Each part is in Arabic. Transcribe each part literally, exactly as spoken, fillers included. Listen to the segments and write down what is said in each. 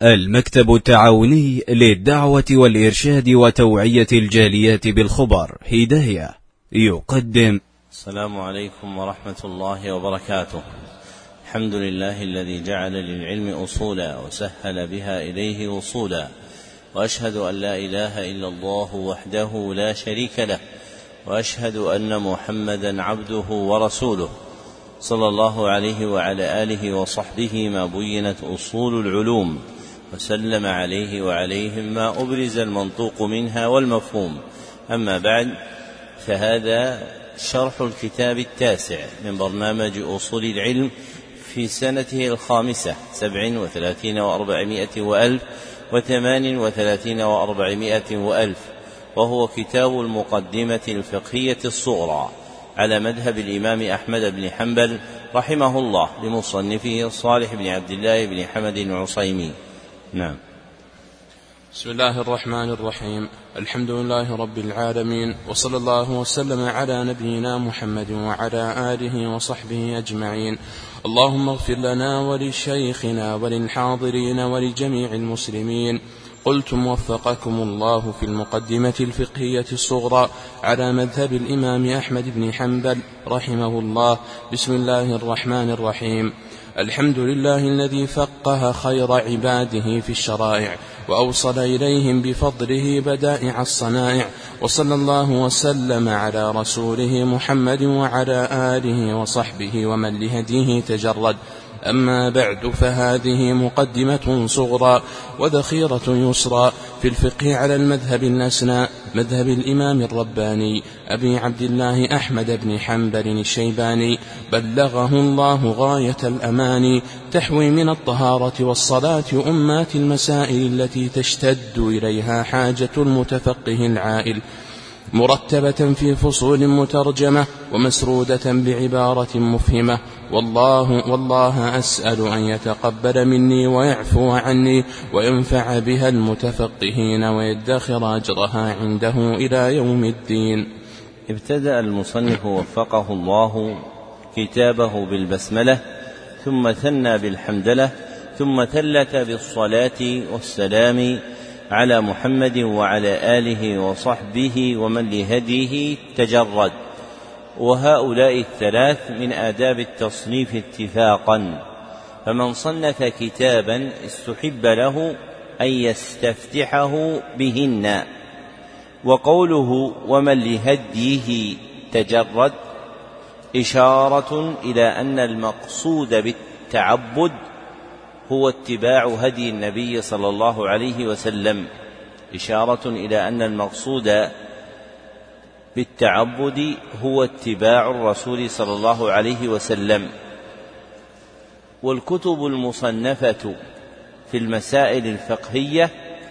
المكتب التعاوني للدعوة والإرشاد وتوعية الجاليات بالخبر هداية يقدم. السلام عليكم ورحمة الله وبركاته. الحمد لله الذي جعل للعلم أصولا وسهل بها إليه وصولا، وأشهد أن لا إله إلا الله وحده لا شريك له، وأشهد أن محمدا عبده ورسوله صلى الله عليه وعلى آله وصحبه ما بينت أصول العلوم، وسلم عليه وعليهم ما أبرز المنطوق منها والمفهوم. أما بعد، فهذا شرح الكتاب التاسع من برنامج أصول العلم في سنته الخامسة سبع وثلاثين وأربعمائة وألف وثمان وثلاثين وأربعمائة وألف، وهو كتاب المقدمة الفقهية الصغرى على مذهب الإمام أحمد بن حنبل رحمه الله لمصنفه صالح بن عبد الله بن حمد العصيمي. نعم. بسم الله الرحمن الرحيم. الحمد لله رب العالمين، وصلى الله وسلم على نبينا محمد وعلى آله وصحبه أجمعين. اللهم اغفر لنا ولشيخنا وللحاضرين ولجميع المسلمين. قلتم وفقكم الله في المقدمة الفقهية الصغرى على مذهب الإمام أحمد بن حنبل رحمه الله. بسم الله الرحمن الرحيم. الحمد لله الذي فقه خير عباده في الشرائع وأوصل إليهم بفضله بدائع الصنائع، وصلى الله وسلم على رسوله محمد وعلى آله وصحبه ومن لهديه تجرد. أما بعد، فهذه مقدمة صغرى وذخيرة يسرى في الفقه على المذهب الأسنى، مذهب الإمام الرباني أبي عبد الله أحمد بن حنبل الشيباني، بلغه الله غاية الأمان، تحوي من الطهارة والصلاة أمات المسائل التي تشتد إليها حاجة المتفقه العائل، مرتبة في فصول مترجمة ومسرودة بعبارة مفهمة. والله, والله أسأل أن يتقبل مني ويعفو عني وينفع بها المتفقهين ويدخر أجرها عنده إلى يوم الدين. ابتدأ المصنف وفقه الله كتابه بالبسملة، ثم ثنى بالحمدلة، ثم ثلث بالصلاة والسلام على محمد وعلى آله وصحبه ومن لهديه تجرد. وهؤلاء الثلاث من آداب التصنيف اتفاقا، فمن صنف كتابا استحب له أن يستفتحه بهن. وقوله ومن لهديه تجرد إشارة إلى أن المقصود بالتعبد هو اتباع هدي النبي صلى الله عليه وسلم، إشارة إلى أن المقصود بالتعبد هو اتباع الرسول صلى الله عليه وسلم. والكتب المصنفة في المسائل الفقهية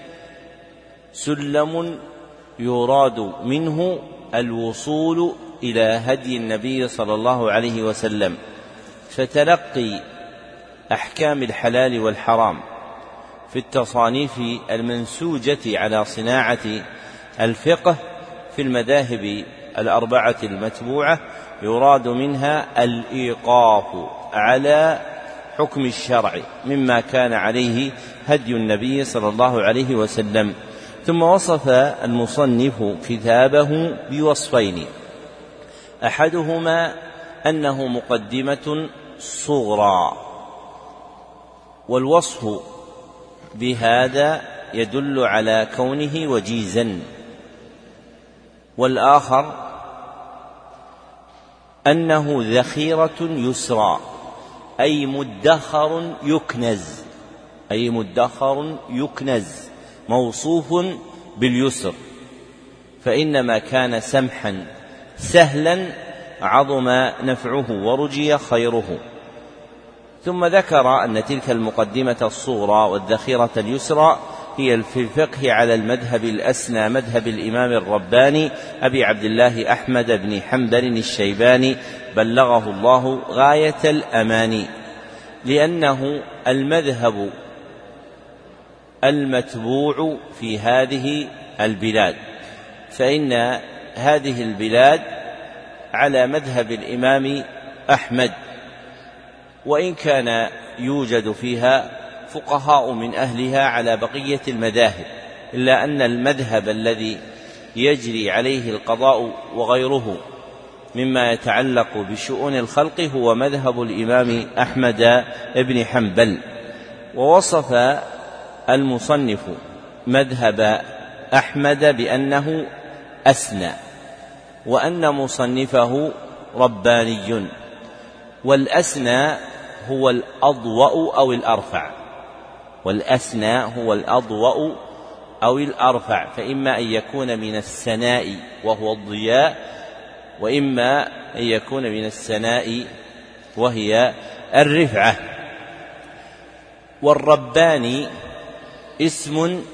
سلم يراد منه الوصول إلى هدي النبي صلى الله عليه وسلم، فتلقي أحكام الحلال والحرام في التصانيف المنسوجة على صناعة الفقه في المذاهب الأربعة المتبوعة يراد منها الإيقاف على حكم الشرع مما كان عليه هدي النبي صلى الله عليه وسلم. ثم وصف المصنف كتابه بوصفين، أحدهما أنه مقدمة صغرى، والوصف بهذا يدل على كونه وجيزا، والآخر أنه ذخيرة يسرى، أي مدخر يكنز، أي مدخر يكنز موصوف باليسر، فإنما كان سمحا سهلا عظم نفعه ورجي خيره. ثم ذكر أن تلك المقدمة الصغرى والذخيرة اليسرى هي في الفقه على المذهب الأسنى، مذهب الإمام الرباني أبي عبد الله أحمد بن حنبل الشيباني، بلغه الله غاية الأمان، لأنه المذهب المتبوع في هذه البلاد، فإن هذه البلاد على مذهب الإمام أحمد، وإن كان يوجد فيها الفقهاء من أهلها على بقية المذاهب، إلا أن المذهب الذي يجري عليه القضاء وغيره مما يتعلق بشؤون الخلق هو مذهب الإمام أحمد بن حنبل. ووصف المصنف مذهب أحمد بأنه أسنى، وأن مصنفه رباني، والأسنى هو الأضوأ أو الأرفع، والأسنى هو الأضوأ أو الأرفع، فإما أن يكون من السناء وهو الضياء، وإما أن يكون من السناء وهي الرفعة. والرباني اسم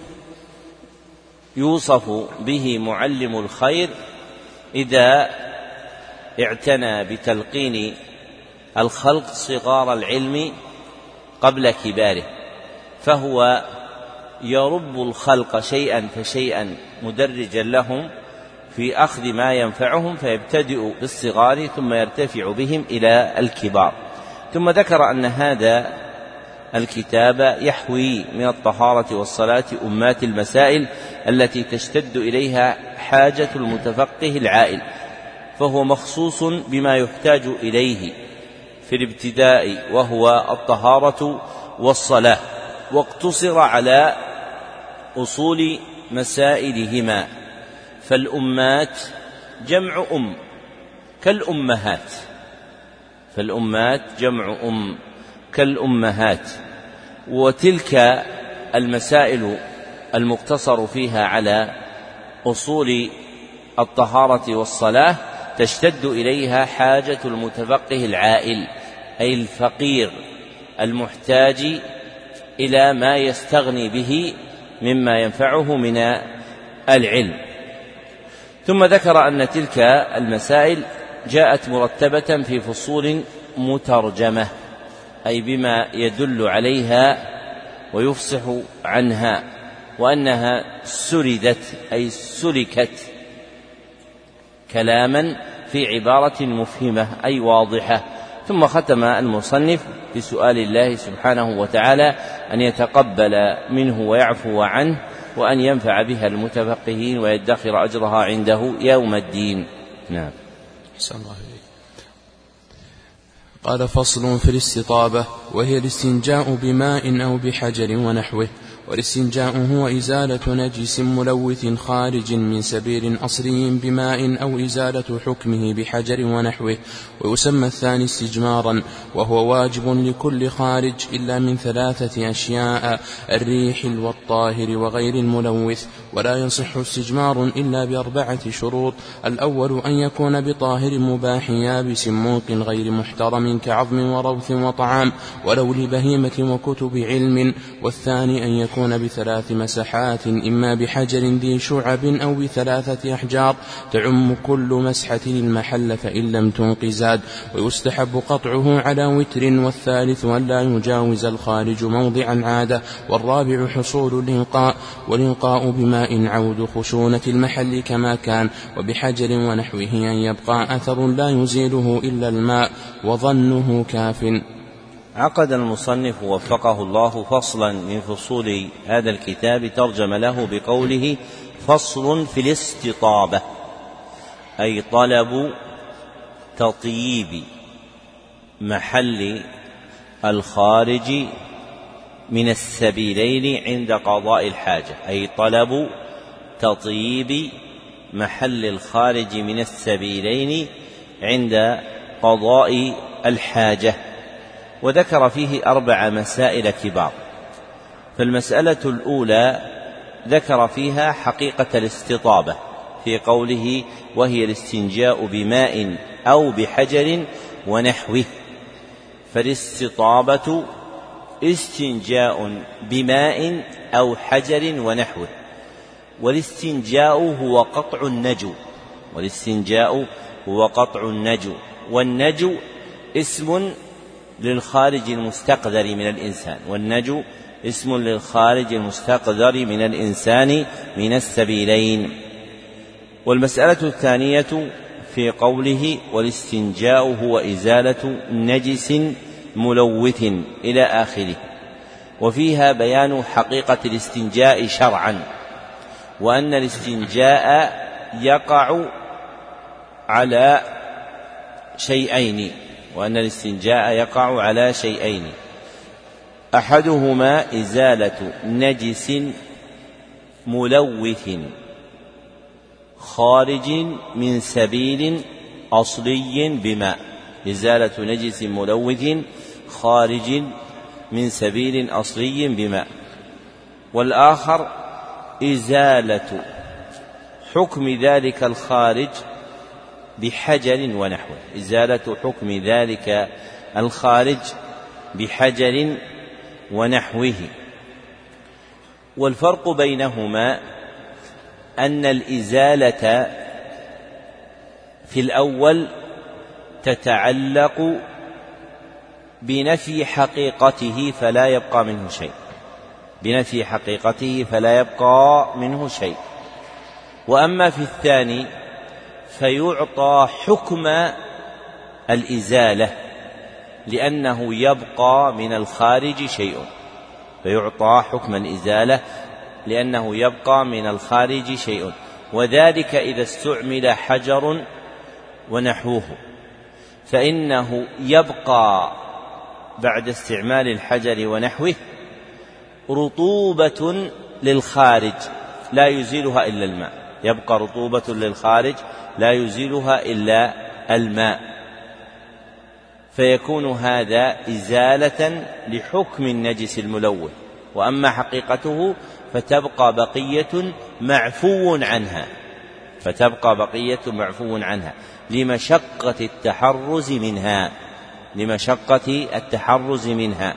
يوصف به معلم الخير إذا اعتنى بتلقين الخلق صغار العلم قبل كباره، فهو يرب الخلق شيئا فشيئا مدرجا لهم في أخذ ما ينفعهم، فيبتدئ بالصغار ثم يرتفع بهم إلى الكبار. ثم ذكر أن هذا الكتاب يحوي من الطهارة والصلاة أمات المسائل التي تشتد إليها حاجة المتفقه العائل، فهو مخصوص بما يحتاج إليه في الابتداء وهو الطهارة والصلاة، واقتصر على أصول مسائلهما. فالأمات جمع أم كالأمهات، فالأمات جمع أم كالأمهات. وتلك المسائل المقتصر فيها على أصول الطهارة والصلاة تشتد إليها حاجة المتفقه العائل، أي الفقير المحتاج إلى ما يستغني به مما ينفعه من العلم. ثم ذكر أن تلك المسائل جاءت مرتبة في فصول مترجمة، أي بما يدل عليها ويفصح عنها، وأنها سردت أي سلكت كلاما في عبارة مفهمة أي واضحة. ثم ختم المصنف بسؤال الله سبحانه وتعالى أن يتقبل منه ويعفو عنه، وأن ينفع بها المتفقهين ويدخر أجرها عنده يوم الدين. نعم. الله عليك. قال: فصل في الاستطابة، وهي الاستنجاء بماء أو بحجر ونحوه. والاستنجاء هو إزالة نجس ملوث خارج من سبيل أصلي بماء أو إزالة حكمه بحجر ونحوه. ويسمى الثاني استجمارا، وهو واجب لكل خارج إلا من ثلاثة أشياء: الريح والطاهر وغير الملوث. ولا يصح استجمار إلا بأربعة شروط: الأول أن يكون بطاهر مباح يابس موق غير محترم كعظم وروث وطعام ولو لبهيمة وكتب علم. والثاني أن يكون بثلاث مسحات، إما بحجر ذي شعب أو بثلاثة أحجار تعم كل مسحة المحل فإن لم تنق زاد. ويستحب قطعه على وتر. والثالث أن لا يجاوز الخارج موضع العادة. والرابع حصول الإنقاء، والإنقاء بماء عود خشونة المحل كما كان. وبحجر ونحوه أن يبقى أثر لا يزيله إلا الماء، وظنه كاف. عقد المصنف وفقه الله فصلا من فصول هذا الكتاب ترجم له بقوله: فصل في الاستطابة، أي طلب تطييب محل الخارج من السبيلين عند قضاء الحاجة، أي طلب تطييب محل الخارج من السبيلين عند قضاء الحاجة. وذكر فيه أربع مسائل كبار. فالمسألة الأولى ذكر فيها حقيقة الاستطابة في قوله: وهي الاستنجاء بماء أو بحجر ونحوه. فالاستطابة استنجاء بماء أو حجر ونحوه. والاستنجاء هو قطع النجو، والاستنجاء هو قطع النجو. والنجو اسم للخارج المستقذر من الإنسان، والنجو اسم للخارج المستقذر من الإنسان من السبيلين. والمسألة الثانية في قوله: والاستنجاء هو إزالة نجس ملوث إلى آخره. وفيها بيان حقيقة الاستنجاء شرعا، وأن الاستنجاء يقع على شيئين وأن الاستنجاء يقع على شيئين أحدهما إزالة نجس ملوث خارج من سبيل أصلي بماء، إزالة نجس ملوث خارج من سبيل أصلي بماء، والآخر إزالة حكم ذلك الخارج بحجر ونحوه، إزالة حكم ذلك الخارج بحجر ونحوه. والفرق بينهما أن الإزالة في الأول تتعلق بنفي حقيقته فلا يبقى منه شيء، بنفي حقيقته فلا يبقى منه شيء، وأما في الثاني فيعطى حكم الإزالة لأنه يبقى من الخارج شيء، فيعطى حكم الإزالة لأنه يبقى من الخارج شيء، وذلك إذا استعمل حجر ونحوه، فإنه يبقى بعد استعمال الحجر ونحوه رطوبة للخارج لا يزيلها إلا الماء، يبقى رطوبة للخارج لا يزيلها إلا الماء، فيكون هذا إزالة لحكم النجس الملوث، وأما حقيقته فتبقى بقية معفو عنها، فتبقى بقية معفو عنها لمشقة التحرز منها، لمشقة التحرز منها.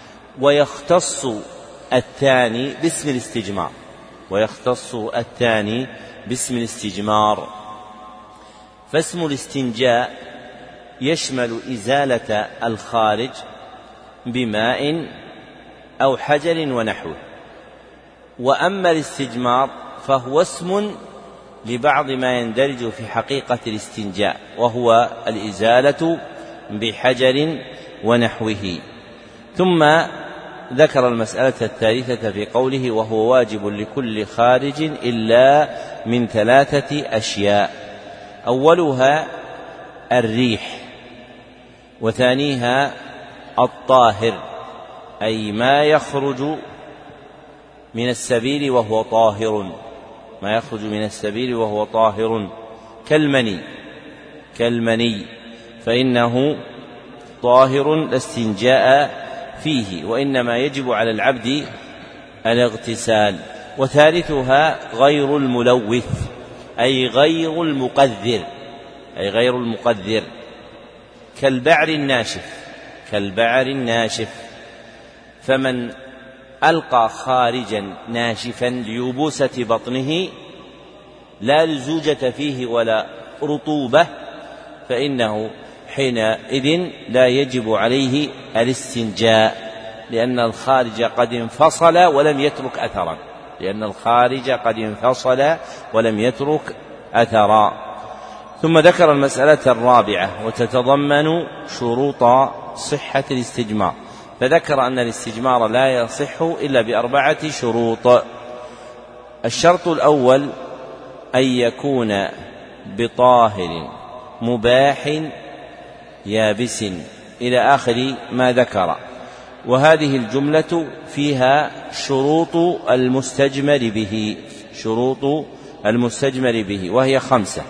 ويختص الثاني باسم الاستجمار، ويختص الثاني باسم الاستجمار. فاسم الاستنجاء يشمل إزالة الخارج بماء أو حجر ونحوه، وأما الاستجمار فهو اسم لبعض ما يندرج في حقيقة الاستنجاء، وهو الإزالة بحجر ونحوه. ثم ذكر المسألة الثالثة في قوله وهو واجب لكل خارج إلا من ثلاثة أشياء، أولها الريح، وثانيها الطاهر أي ما يخرج من السبيل وهو طاهر، ما يخرج من السبيل وهو طاهر كالمني، كالمني فإنه طاهر لا استنجاء فيه، وإنما يجب على العبد الاغتسال. وثالثها غير الملوث أي غير المقذر، أي غير المقذر كالبعر الناشف، كالبعر الناشف، فمن ألقى خارجا ناشفا ليبوسة بطنه لا لزوجة فيه ولا رطوبة فإنه حينئذ لا يجب عليه الاستنجاء، لأن الخارج قد انفصل ولم يترك أثرا، لأن الخارج قد انفصل ولم يترك أثرا. ثم ذكر المسألة الرابعة وتتضمن شروط صحة الاستجمار، فذكر أن الاستجمار لا يصح إلا بأربعة شروط. الشرط الأول أن يكون بطاهر مباح يابس إلى آخر ما ذكر، وهذه الجملة فيها شروط المستجمر به، شروط المستجمر به وهي خمسة.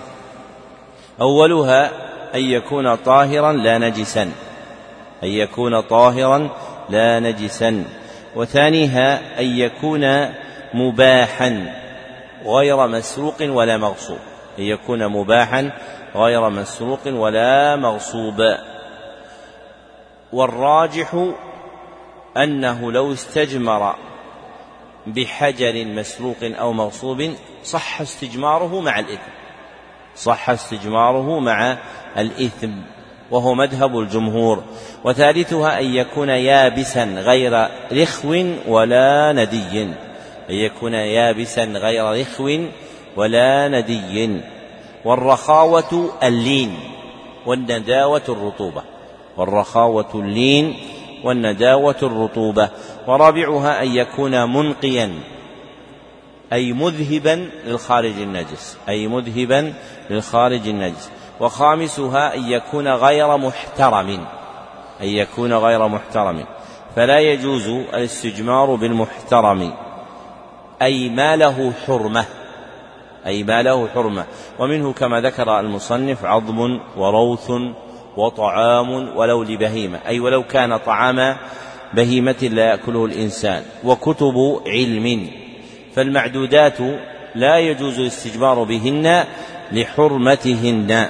أولها أن يكون طاهرا لا نجسا، أن يكون طاهرا لا نجسا. وثانيها أن يكون مباحا غير مسروق ولا مغصوب، أن يكون مباحا غير مسروق ولا مغصوب. والراجح أنه لو استجمر بحجر مسروق أو مغصوب صح استجماره مع الإثم، صح استجماره مع الإثم، وهو مذهب الجمهور. وثالثها أن يكون يابسا غير رخو ولا ندي، أن يكون يابسا غير رخو ولا ندي. والرخاوة اللين والنداوة الرطوبة، والرخاوة اللين والنداوة الرطوبة. ورابعها أن يكون منقيا أي مذهبا للخارج النجس أي مذهبا للخارج النجس. وخامسها أن يكون غير محترم أن يكون غير محترم فلا يجوز الاستجمار بالمحترم أي ما له حرمة أي ما له حرمة ومنه كما ذكر المصنف عظم وروث وطعام ولو لبهيمة أي ولو كان طعام بهيمة لا يأكله الإنسان. وكتب علم فالمعدودات لا يجوز الاستجمار بهن لحرمتهن.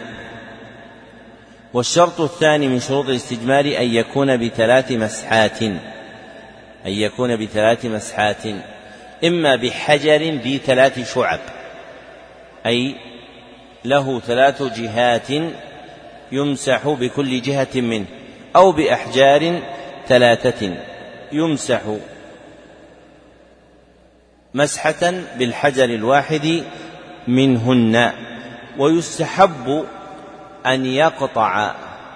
والشرط الثاني من شروط الاستجمار أن يكون بثلاث مسحات أن يكون بثلاث مسحات إما بحجر ذي ثلاث شعب أي له ثلاث جهات يمسح بكل جهة منه أو بأحجار ثلاثة يمسح مسحة بالحجر الواحد منهن. ويستحب أن يقطع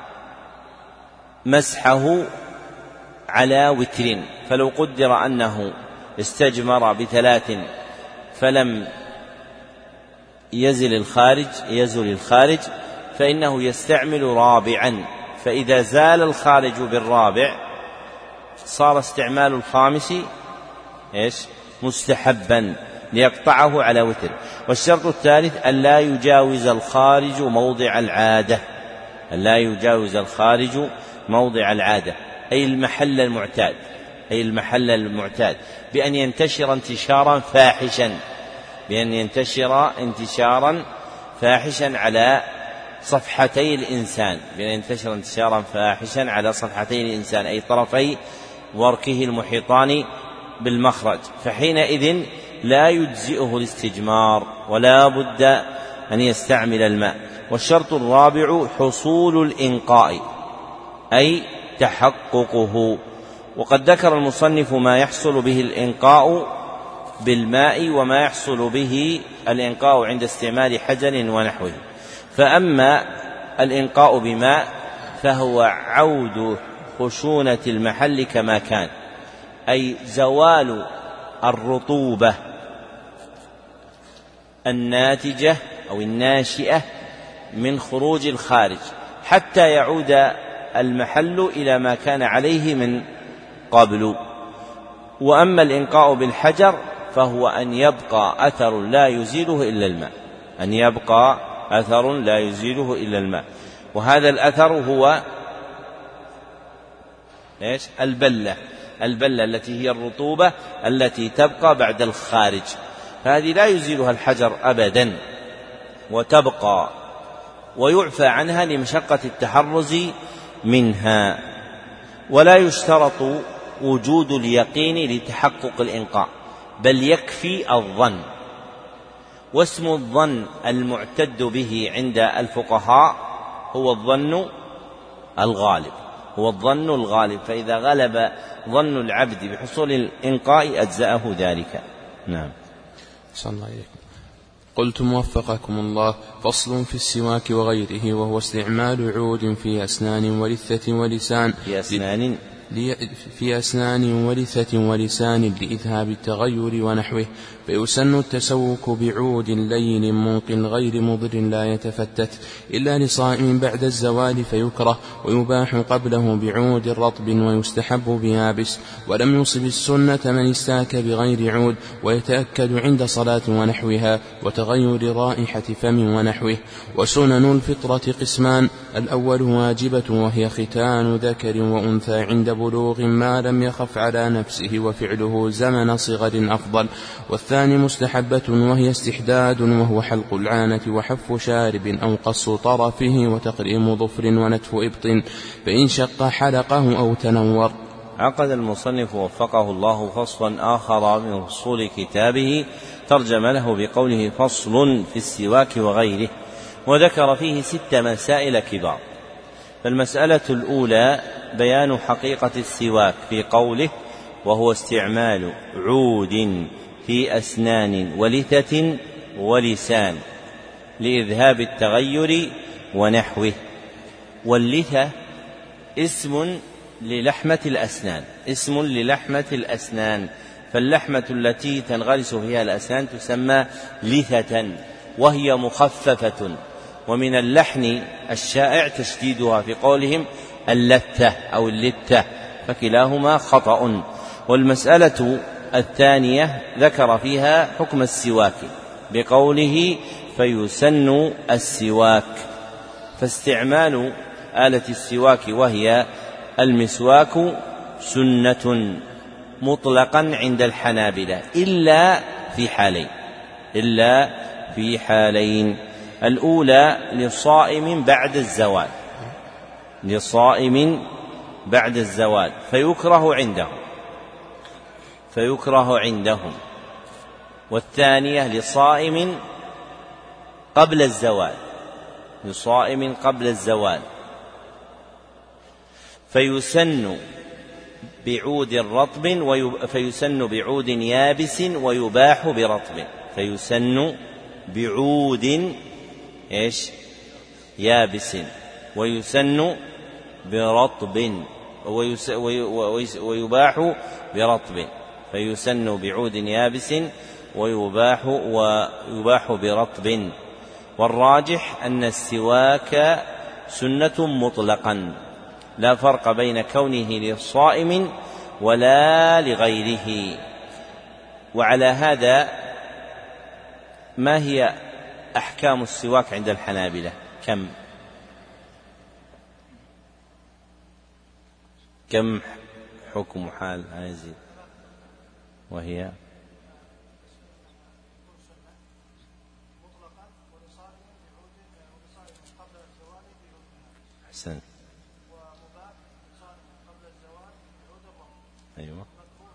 مسحه على وتر فلو قدر أنه استجمر بثلاث فلم يزل الخارج يزل الخارج فإنه يستعمل رابعا فإذا زال الخارج بالرابع صار استعمال الخامس إيش مستحبا ليقطعه على وتر. والشرط الثالث أن لا يجاوز الخارج موضع العادة أن لا يجاوز الخارج موضع العادة أي المحل المعتاد أي المحل المعتاد بأن ينتشر انتشارا فاحشا بأن ينتشر انتشارا فاحشا على صفحتي الإنسان بأن ينتشر انتشارا فاحشا على صفحتي الإنسان أي طرفي وركه المحيطان بالمخرج فحينئذ لا يجزئه الاستجمار ولا بد أن يستعمل الماء. والشرط الرابع حصول الإنقاء أي تحققه. وقد ذكر المصنف ما يحصل به الإنقاء بالماء وما يحصل به الإنقاء عند استعمال حجر ونحوه. فأما الإنقاء بماء فهو عود خشونة المحل كما كان أي زوال الرطوبة الناتجة أو الناشئة من خروج الخارج حتى يعود المحل إلى ما كان عليه من قبل. وأما الإنقاء بالحجر فهو أن يبقى أثر لا يزيله إلا الماء أن يبقى أثر لا يزيله إلا الماء وهذا الأثر هو إيش البلة البلة التي هي الرطوبة التي تبقى بعد الخارج فهذه لا يزيلها الحجر أبدا وتبقى ويعفى عنها لمشقة التحرز منها. ولا يشترط وجود اليقين لتحقق الإنقاء بل يكفي الظن. واسم الظن المعتد به عند الفقهاء هو الظن الغالب هو الظن الغالب فإذا غلب ظن العبد بحصول الإنقاء أجزأه ذلك. نعم. صلى الله عليه. قلت موفقكم الله. فصل في السواك وغيره وهو استعمال عود في أسنان ولثة ولسان في أسنان في أسنان ولثة ولسان لإذهاب التغير ونحوه. فيسن التسوك بعود لين منقل غير مضر لا يتفتت إلا لصائم بعد الزوال فيكره ويباح قبله بعود رطب ويستحب بيابس. ولم يصب السنة من استاك بغير عود ويتأكد عند صلاة ونحوها وتغير رائحة فم ونحوه. وسنن الفطرة قسمان الأول واجبة وهي ختان ذكر وأنثى عند بلوغ ما لم يخف على نفسه وفعله زمن صغر أفضل. والثاني مستحبة وهي استحداد وهو حلق العانة وحف شارب أو قص طرفه وتقريم ظفر ونتف إبط فإن شق حلقه أو تنور. عقد المصنف وفقه الله فصلا آخر من فصول كتابه ترجم له بقوله فصل في السواك وغيره وذكر فيه ست مسائل كبار. فالمسألة الأولى بيان حقيقة السواك في قوله وهو استعمال عود في أسنان ولثة ولسان لإذهاب التغير ونحوه. واللثة اسم للحمة الأسنان، اسم للحمة الأسنان، فاللحمة التي تنغرس فيها الأسنان تسمى لثة وهي مخففة، ومن اللحن الشائع تشديدها في قولهم اللتة أو اللتة، فكلاهما خطأ. والمسألة الثانية ذكر فيها حكم السواك بقوله فيسن السواك، فاستعمال آلة السواك وهي المسواك سنة مطلقا عند الحنابلة إلا في حالين إلا في حالين الأولى لصائم بعد الزوال لصائم بعد الزوال فيكره عندهم فيكره عندهم والثانية لصائم قبل الزوال لصائم قبل الزوال فيسن بعود رطب ويب... فيسن بعود يابس ويباح برطب فيسن بعود إيش يابس ويسن برطب ويس... وي... ويس... ويباح برطب فيسن بعود يابس ويباح ويباح برطب. والراجح أن السواك سنة مطلقا لا فرق بين كونه للصائم ولا لغيره. وعلى هذا ما هي أحكام السواك عند الحنابلة؟ كم كم حكم حال هذه وهي أحسن أيوة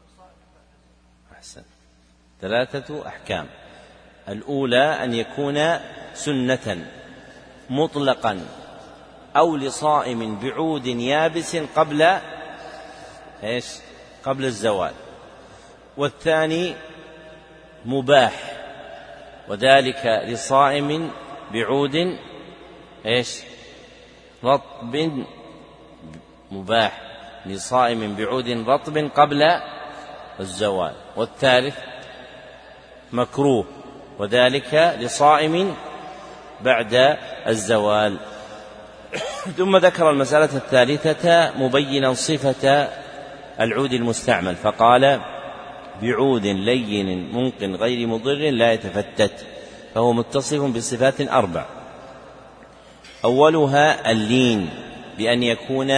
أحسن ثلاثة أحكام. الأولى أن يكون سنة مطلقا أو لصائم بعود يابس قبل إيش قبل الزوال. والثاني مباح وذلك لصائم بعود إيش رطب مباح لصائم بعود رطب قبل الزوال. والثالث مكروه وذلك لصائم بعد الزوال. ثم ذكر المسألة الثالثة مبينا صفة العود المستعمل فقال بعود لين منق غير مضر لا يتفتت، فهو متصف بصفات أربع. أولها اللين بأن يكون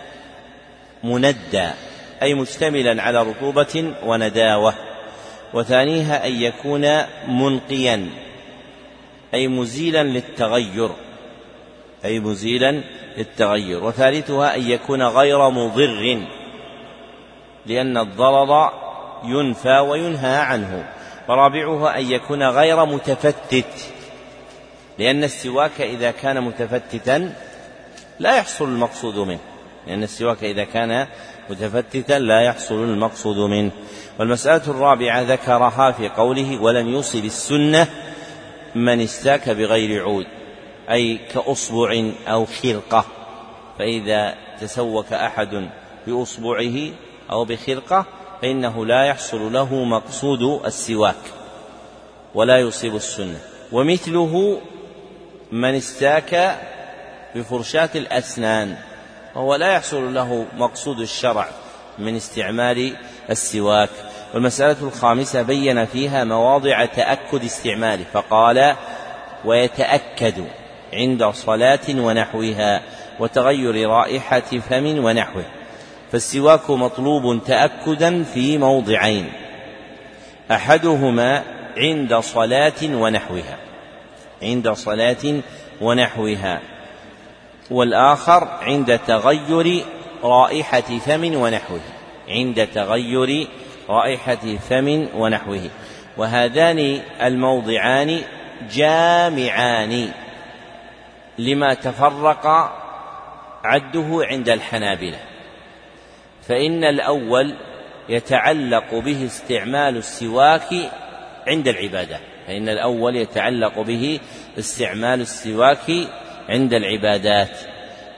مندى أي مشتملا على رطوبة ونداوة. وثانيها أن يكون منقيا أي مزيلا للتغير أي مزيلا للتغير. وثالثها أن يكون غير مضر لأن الضرر ينفى وينهى عنه. ورابعها أن يكون غير متفتت لأن السواك إذا كان متفتتا لا يحصل المقصود منه لأن السواك إذا كان متفتتا لا يحصل المقصود منه. والمسألة الرابعة ذكرها في قوله ولم يصل السنة من استاك بغير عود أي كأصبع أو خرقة، فإذا تسوك أحد بأصبعه أو بخرقة فإنه لا يحصل له مقصود السواك ولا يصيب السنة. ومثله من استاك بفرشاة الأسنان وهو لا يحصل له مقصود الشرع من استعمال السواك. والمسألة الخامسة بين فيها مواضع تأكد استعماله فقال ويتأكد عند صلاة ونحوها وتغير رائحة فم ونحوه. فالسواك مطلوب تأكدا في موضعين، أحدهما عند صلاة ونحوها عند صلاة ونحوها والآخر عند تغير رائحة فم ونحوه عند تغير رائحة فم ونحوه. وهذان الموضعان جامعان لما تفرق عده عند الحنابلة، فإن الأول يتعلق به استعمال السواك عند العبادة فإن الأول يتعلق به استعمال السواك عند العبادات.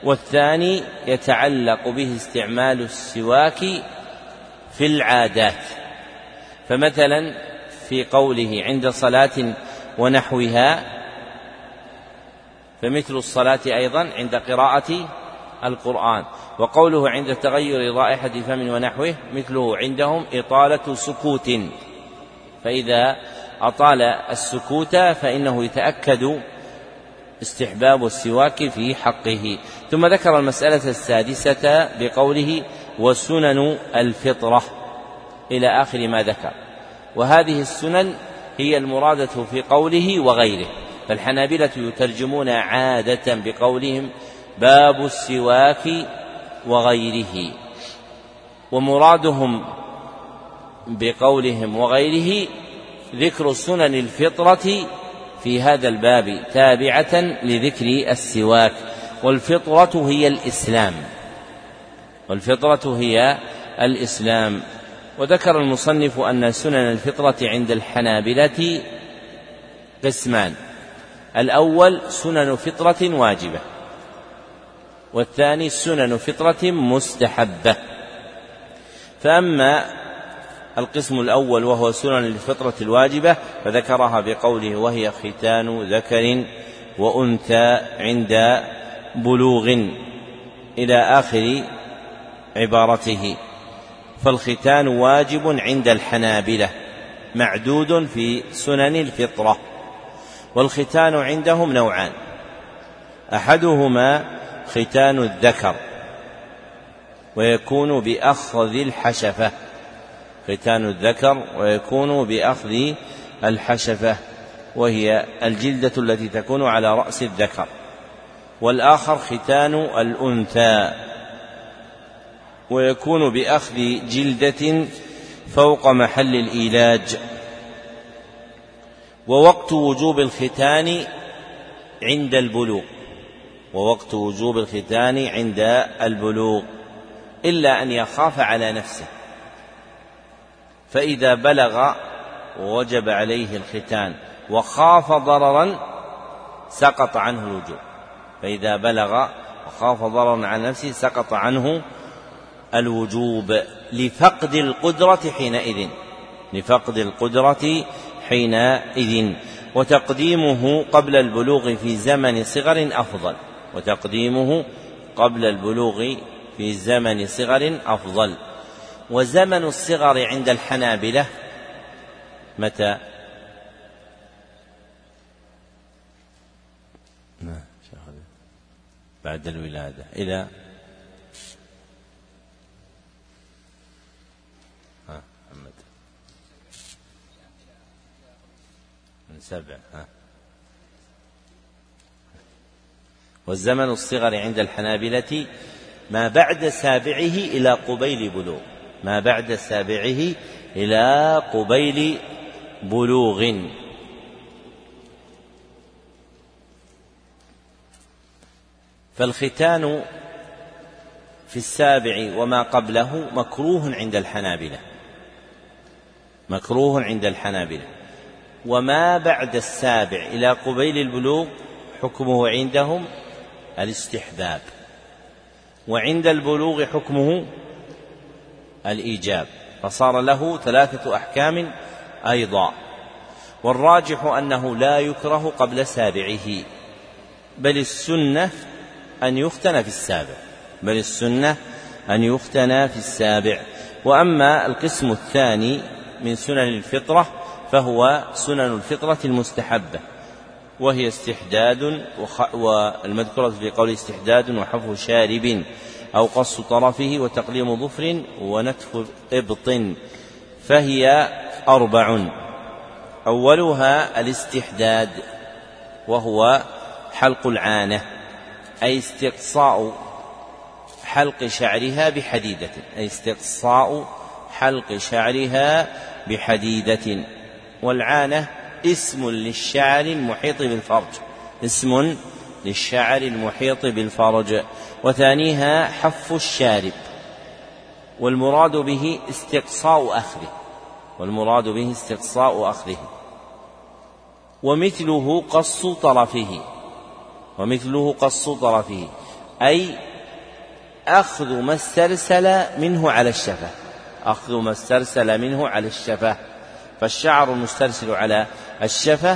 والثاني يتعلق به استعمال السواك في العادات. فمثلا في قوله عند صلاة ونحوها، فمثل الصلاة أيضا عند قراءة القرآن. وقوله عند تغير رائحة فم ونحوه مثله عندهم إطالة سكوت، فإذا أطال السكوت فإنه يتأكد استحباب السواك في حقه. ثم ذكر المسألة السادسة بقوله وسنن الفطرة إلى آخر ما ذكر، وهذه السنن هي المرادة في قوله وغيره. فالحنابلة يترجمون عادة بقولهم باب السواك وغيره، ومرادهم بقولهم وغيره ذكر سنن الفطرة في هذا الباب تابعة لذكر السواك. والفطرة هي الإسلام، والفطرة هي الإسلام. وذكر المصنف أن سنن الفطرة عند الحنابلة قسمان: الأول سنن فطرة واجبة، والثاني سنن فطرة مستحبة. فأما القسم الأول وهو سنن الفطرة الواجبة فذكرها بقوله وهي ختان ذكر وأنثى عند بلوغ إلى آخر عبارته. فالختان واجب عند الحنابلة معدود في سنن الفطرة. والختان عندهم نوعان: أحدهما ختان الذكر ويكون بأخذ الحشفة، ختان الذكر ويكون بأخذ الحشفة وهي الجلدة التي تكون على رأس الذكر. والآخر ختان الأنثى ويكون بأخذ جلدة فوق محل الإيلاج. ووقت وجوب الختان عند البلوغ، ووقت وجوب الختان عند البلوغ إلا أن يخاف على نفسه، فإذا بلغ ووجب عليه الختان وخاف ضررا سقط عنه الوجوب، فإذا بلغ وخاف ضررا على نفسه سقط عنه الوجوب لفقد القدرة حينئذ، لفقد القدرة حينئذ. وتقديمه قبل البلوغ في زمن صغر أفضل، وتقديمه قبل البلوغ في زمن صغر أفضل. وزمن الصغر عند الحنابلة متى؟ بعد الولادة إلى محمد من سبع. ها. والزمن الصغر عند الحنابلة ما بعد سابعه إلى قبيل بلوغ، ما بعد سابعه إلى قبيل بلوغ. فالختان في السابع وما قبله مكروه عند الحنابلة، مكروه عند الحنابلة. وما بعد السابع إلى قبيل البلوغ حكمه عندهم الاستحباب، وعند البلوغ حكمه الإيجاب، فصار له ثلاثة أحكام أيضا. والراجح أنه لا يكره قبل سابعه، بل السنة أن يختن في السابع، بل السنة أن يختن في السابع. وأما القسم الثاني من سنن الفطرة فهو سنن الفطرة المستحبة، وهي استحداد والمذكورة في قول استحداد وحفو شارب أو قص طرفه وتقليم ظفر ونتف إبط، فهي أربع. أولها الاستحداد وهو حلق العانة، أي استقصاء حلق شعرها بحديدة، أي استقصاء حلق شعرها بحديدة. والعانة اسم للشعر المحيط بالفرج، اسم للشعر المحيط بالفرج. وثانيها حف الشارب، والمراد به استقصاء أخذه، والمراد به استقصاء أخذه. ومثله قص طرفه، ومثله قص طرفه أي أخذ ما استرسل منه على الشفة، أخذ ما استرسل منه على الشفة. فالشعر المسترسل على الشفة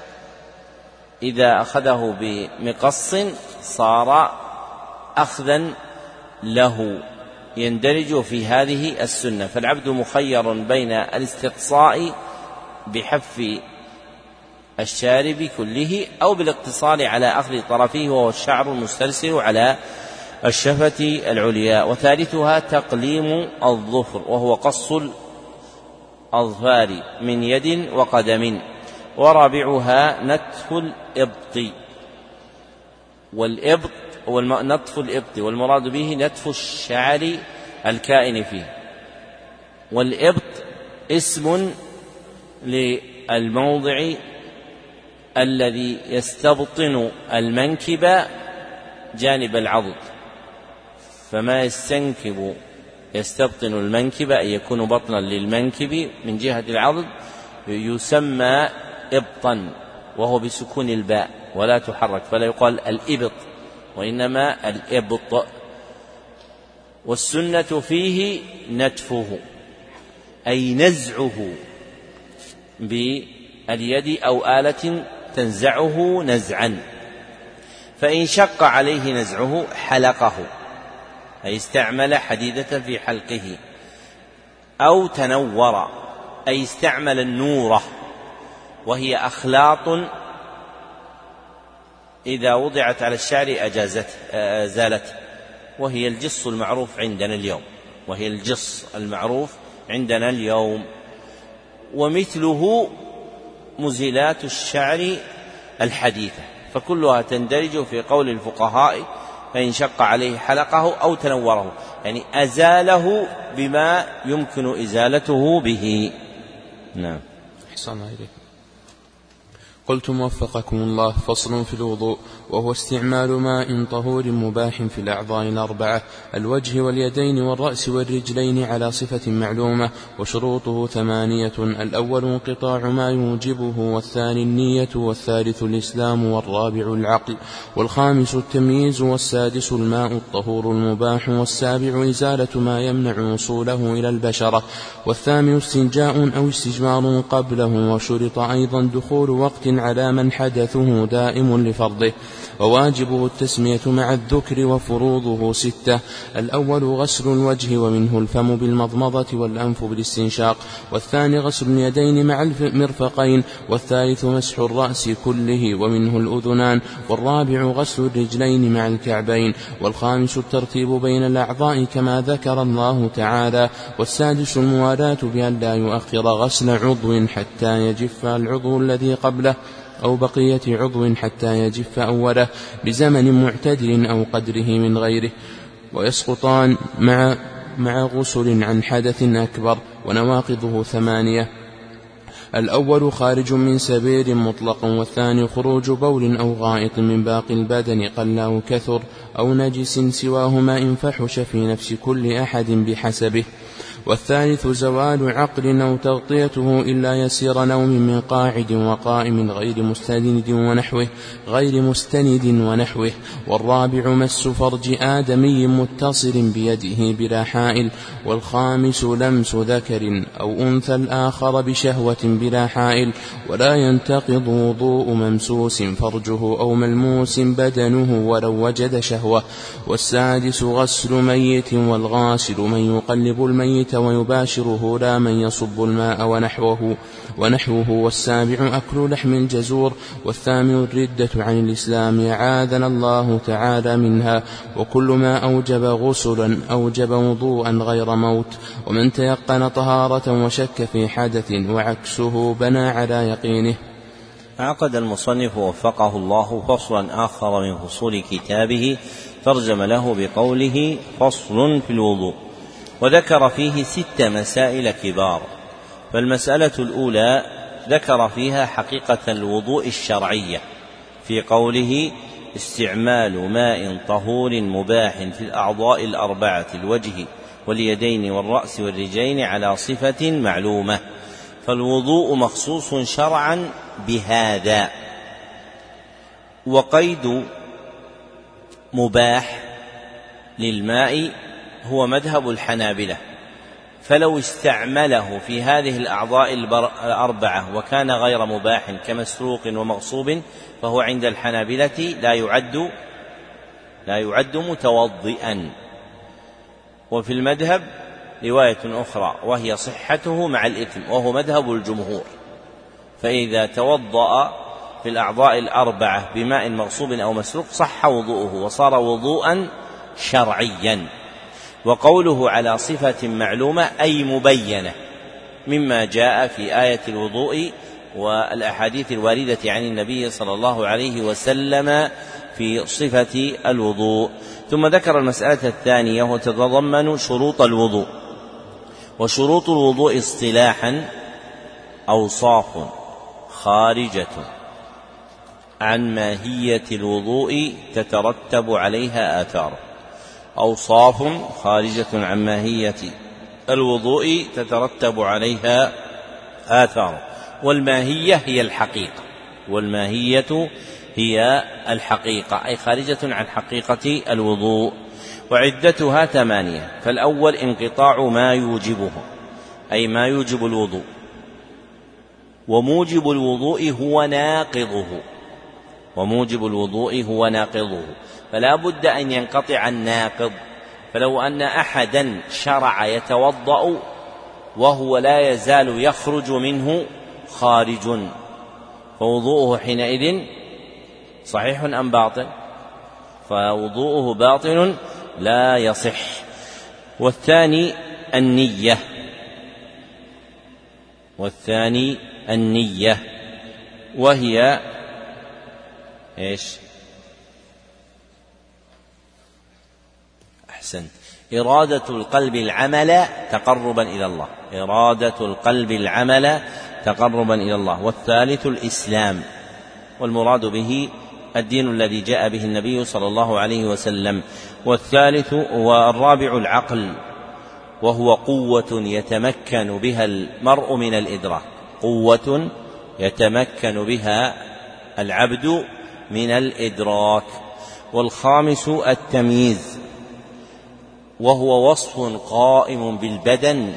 إذا أخذه بمقص صار أخذا له يندرج في هذه السنة. فالعبد مخير بين الاستقصاء بحف الشارب كله أو بالاقتصار على أخذ طرفه وهو الشعر المسترسل على الشفة العليا. وثالثها تقليم الظفر وهو قص الأظفار من يد وقدم. ورابعها نتف الإبط، والإبط هو نتف الإبط والمراد به نتف الشعر الكائن فيه. والإبط اسم للموضع الذي يستبطن المنكب جانب العضد، فما يستنكب يستبطن المنكب أن يكون بطنا للمنكب من جهة العضد يسمى إبطا، وهو بسكون الباء ولا تحرك، فلا يقال الإبط وإنما الإبط. والسنة فيه نتفه أي نزعه باليد أو آلة تنزعه نزعا. فإن شق عليه نزعه حلقه أي استعمل حديدة في حلقه، أو تنور أي استعمل النورة وهي أخلاط إذا وضعت على الشعر أجازت أزالته، وهي الجص المعروف عندنا اليوم وهي الجص المعروف عندنا اليوم. ومثله مزيلات الشعر الحديثة، فكلها تندرج في قول الفقهاء فإن شق عليه حلقه أو تنوره، يعني أزاله بما يمكن إزالته به. نعم. أحسن عليك. قلت موفقكم الله. فصل في الوضوء، وهو استعمال ماء طهور مباح في الأعضاء الأربعة الوجه واليدين والرأس والرجلين على صفة معلومة. وشروطه ثمانية: الأول انقطاع ما يوجبه، والثاني النية، والثالث الإسلام، والرابع العقل، والخامس التمييز، والسادس الماء الطهور المباح، والسابع إزالة ما يمنع وصوله إلى البشرة، والثامن استنجاء أو استجمار قبله. وشرط أيضا دخول وقت على من حدثه دائم لفرضه. وواجبه التسمية مع الذكر. وفروضه ستة: الأول غسل الوجه ومنه الفم بالمضمضة والأنف بالاستنشاق، والثاني غسل اليدين مع المرفقين، والثالث مسح الرأس كله ومنه الأذنان، والرابع غسل الرجلين مع الكعبين، والخامس الترتيب بين الأعضاء كما ذكر الله تعالى، والسادس الموالاة بأن لا يؤخر غسل عضو حتى يجف العضو الذي قبله أو بقية عضو حتى يجف أوله بزمن معتدل أو قدره من غيره، ويسقطان مع مع غسل عن حدث أكبر. ونواقضه ثمانية: الأول خارج من سبيل مطلق، والثاني خروج بول أو غائط من باقي البدن قل أو كثر، أو نجس سواهما إن فحش في نفس كل أحد بحسبه، والثالث زوال عقل أو تغطيته إلا يسير نوم من قاعد وقائم غير مستند ونحوه غير مستند ونحوه والرابع مس فرج آدمي متصل بيده بلا حائل، والخامس لمس ذكر أو أنثى الآخر بشهوة بلا حائل، ولا ينتقض وضوء ممسوس فرجه أو ملموس بدنه ولو وجد شهوة. والسادس غسل ميت، والغاسل من يقلب الميت ويباشره لا من يصب الماء ونحوه ونحوه والسابع أكل لحم الجزور، والثامن الردة عن الإسلام أعاذنا الله تعالى منها. وكل ما أوجب غسلا أوجب وضوءا غير موت. ومن تيقن طهارة وشك في حدث وعكسه بنى على يقينه. عقد المصنف وفقه الله فصلا آخر من فصول كتابه ترجم له بقوله فصل في الوضوء، وذكر فيه ست مسائل كبار. فالمسألة الأولى ذكر فيها حقيقة الوضوء الشرعية في قوله استعمال ماء طهور مباح في الأعضاء الأربعة الوجه واليدين والرأس والرجلين على صفة معلومة. فالوضوء مخصوص شرعا بهذا. وقيد مباح للماء هو مذهب الحنابلة، فلو استعمله في هذه الأعضاء الأربعة وكان غير مباح كمسروق ومغصوب فهو عند الحنابلة لا يعد لا يعد متوضئا. وفي المذهب رواية أخرى وهي صحته مع الإثم، وهو مذهب الجمهور، فإذا توضأ في الأعضاء الأربعة بماء مغصوب أو مسروق صح وضوءه وصار وضوءا شرعيا. وقوله على صفة معلومة أي مبينة مما جاء في آية الوضوء والأحاديث الواردة عن النبي صلى الله عليه وسلم في صفة الوضوء. ثم ذكر المسألة الثانية وتتضمن شروط الوضوء. وشروط الوضوء اصطلاحا أوصاف خارجة عن ماهية الوضوء تترتب عليها آثار. أوصاف خارجة عن ماهية الوضوء تترتب عليها آثار. والماهية هي الحقيقة، والماهية هي الحقيقة أي خارجة عن حقيقة الوضوء. وعدتها ثمانية. فالأول انقطاع ما يوجبه أي ما يوجب الوضوء، وموجب الوضوء هو ناقضه، وموجب الوضوء هو ناقضه، فلا بد أن ينقطع الناقض. فلو أن أحدا شرع يتوضأ وهو لا يزال يخرج منه خارج فوضوءه حينئذ صحيح أم باطل؟ فوضوءه باطل لا يصح. والثاني النية، والثاني النية وهي إيش؟ أحسنت، إرادة القلب العمل تقربا إلى الله، إرادة القلب العمل تقربا إلى الله. والثالث الإسلام، والمراد به الدين الذي جاء به النبي صلى الله عليه وسلم. والثالث والرابع العقل، وهو قوة يتمكن بها المرء من الإدراك، قوة يتمكن بها العبد من الإدراك. والخامس التمييز، وهو وصف قائم بالبدن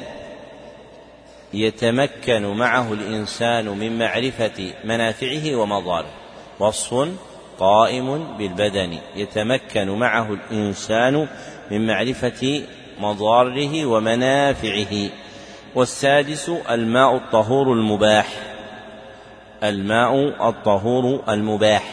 يتمكن معه الإنسان من معرفة منافعه ومضاره، وصف قائم بالبدن يتمكن معه الإنسان من معرفة مضاره ومنافعه. والسادس الماء الطهور المباح، الماء الطهور المباح.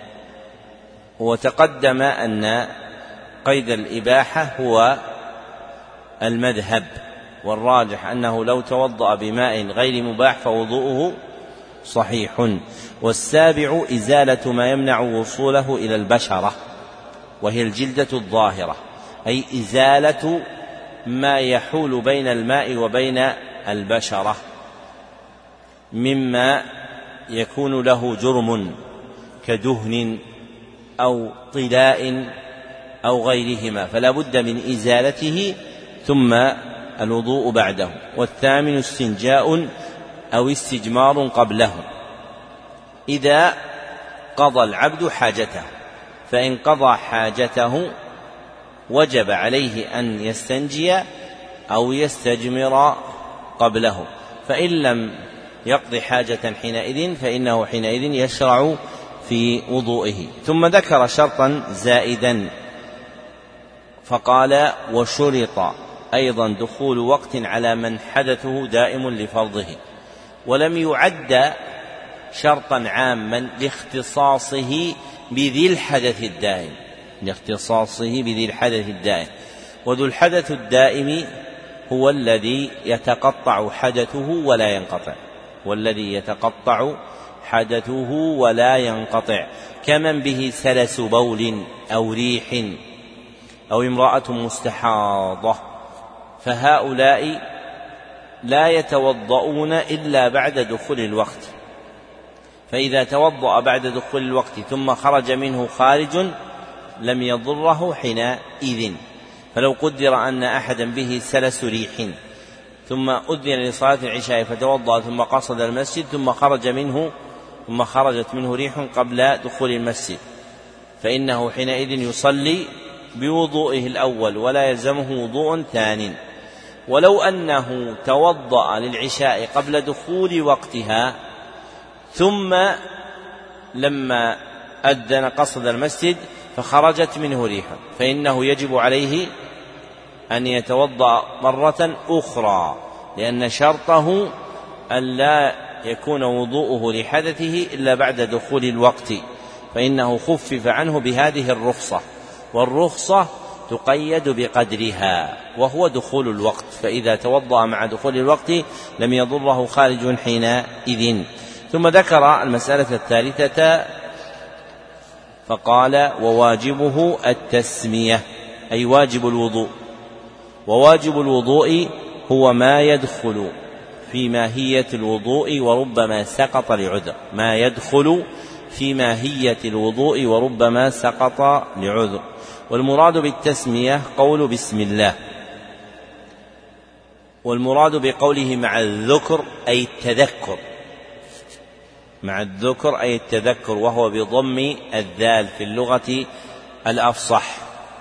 وتقدم أن قيد الإباحة هو المذهب، والراجح أنه لو توضأ بماء غير مباح فوضوءه صحيح. والسابع إزالة ما يمنع وصوله إلى البشرة، وهي الجلدة الظاهرة، أي إزالة ما يحول بين الماء وبين البشرة مما يكون له جرم كدهن أو طلاء أو غيرهما، فلا بد من إزالته ثم الوضوء بعده. والثامن استنجاء أو استجمار قبله إذا قضى العبد حاجته، فإن قضى حاجته وجب عليه أن يستنجي أو يستجمر قبله، فإن لم يقضي حاجة حينئذ فإنه حينئذ يشرع في وضوئه. ثم ذكر شرطا زائدا فقال وشرط أيضا دخول وقت على من حدثه دائم لفرضه، ولم يعد شرطا عاما لاختصاصه بذي الحدث الدائم، لاختصاصه بذي الحدث الدائم. وذو الحدث الدائم هو الذي يتقطع حدثه ولا ينقطع، والذي يتقطع حدثه ولا ينقطع، كمن به سلس بول أو ريح أو امرأة مستحاضة، فهؤلاء لا يتوضؤون إلا بعد دخول الوقت. فإذا توضأ بعد دخول الوقت ثم خرج منه خارج لم يضره حينئذ. فلو قدر أن أحدا به سلس ريح ثم أذن لصلاة العشاء فتوضأ ثم قصد المسجد ثم خرج منه ثم خرجت منه ريح قبل دخول المسجد، فإنه حينئذ يصلي بوضوئه الأول ولا يلزمه وضوء ثان. ولو أنه توضأ للعشاء قبل دخول وقتها ثم لما أذن قصد المسجد فخرجت منه ريح فإنه يجب عليه أن يتوضأ مرة أخرى، لأن شرطه أن لا يكون وضوءه لحدثه إلا بعد دخول الوقت، فإنه خفف عنه بهذه الرخصة، والرخصة تقيد بقدرها وهو دخول الوقت، فإذا توضأ مع دخول الوقت لم يضره خارج حينئذ. ثم ذكر المسألة الثالثة فقال وواجبه التسمية، أي واجب الوضوء. وواجب الوضوء هو ما يدخل في ماهية الوضوء وربما سقط لعذر، ما يدخل في ماهية الوضوء وربما سقط لعذر. والمراد بالتسمية قول بسم الله، والمراد بقوله مع الذكر أي التذكر، مع الذكر أي التذكر، وهو بضم الذال في اللغة الأفصح.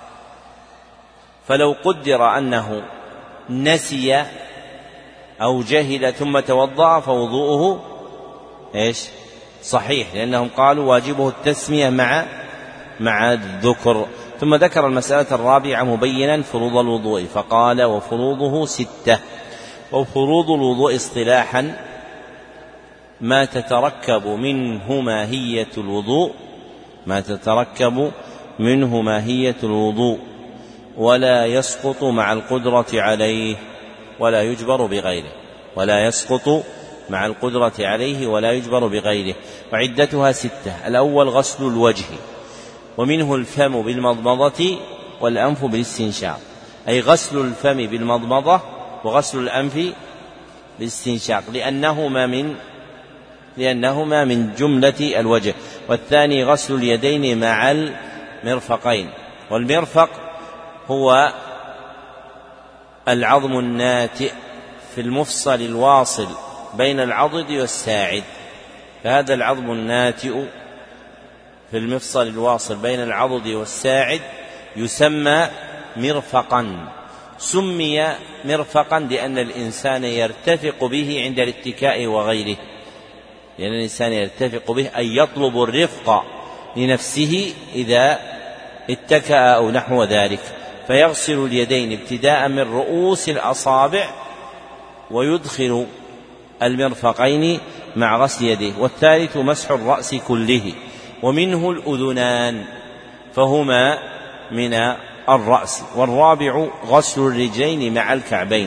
فلو قدر أنه نسي أو جهل ثم توضأ فوضوءه إيش؟ صحيح، لأنهم قالوا واجبه التسمية مع مع الذكر. ثم ذكر المسألة الرابعة مبينا فروض الوضوء فقال وفروضه ستة. وفروض الوضوء اصطلاحا ما تتركب منه ماهية الوضوء ما تتركب منه ماهية الوضوء ولا يسقط مع القدرة عليه ولا يجبر بغيره ولا يسقط مع القدرة عليه ولا يجبر بغيره. وعدتها ستة. الأول غسل الوجه، ومنه الفم بالمضمضة والأنف بالاستنشاق، أي غسل الفم بالمضمضة وغسل الأنف بالاستنشاق، لأنهما من لأنهما من جملة الوجه. والثاني غسل اليدين مع المرفقين، والمرفق هو العظم الناتئ في المفصل الواصل بين العضد والساعد، فهذا العظم الناتئ في المفصل الواصل بين العضد والساعد يسمى مرفقا. سمي مرفقا لأن الإنسان يرتفق به عند الاتكاء وغيره، لأن الإنسان يرتفق به أي يطلب الرفق لنفسه إذا اتكأ أو نحو ذلك، فيغسل اليدين ابتداء من رؤوس الأصابع ويدخل المرفقين مع غسل يديه. والثالث مسح الرأس كله، ومنه الأذنان فهما من الرأس. والرابع غسل الرجلين مع الكعبين،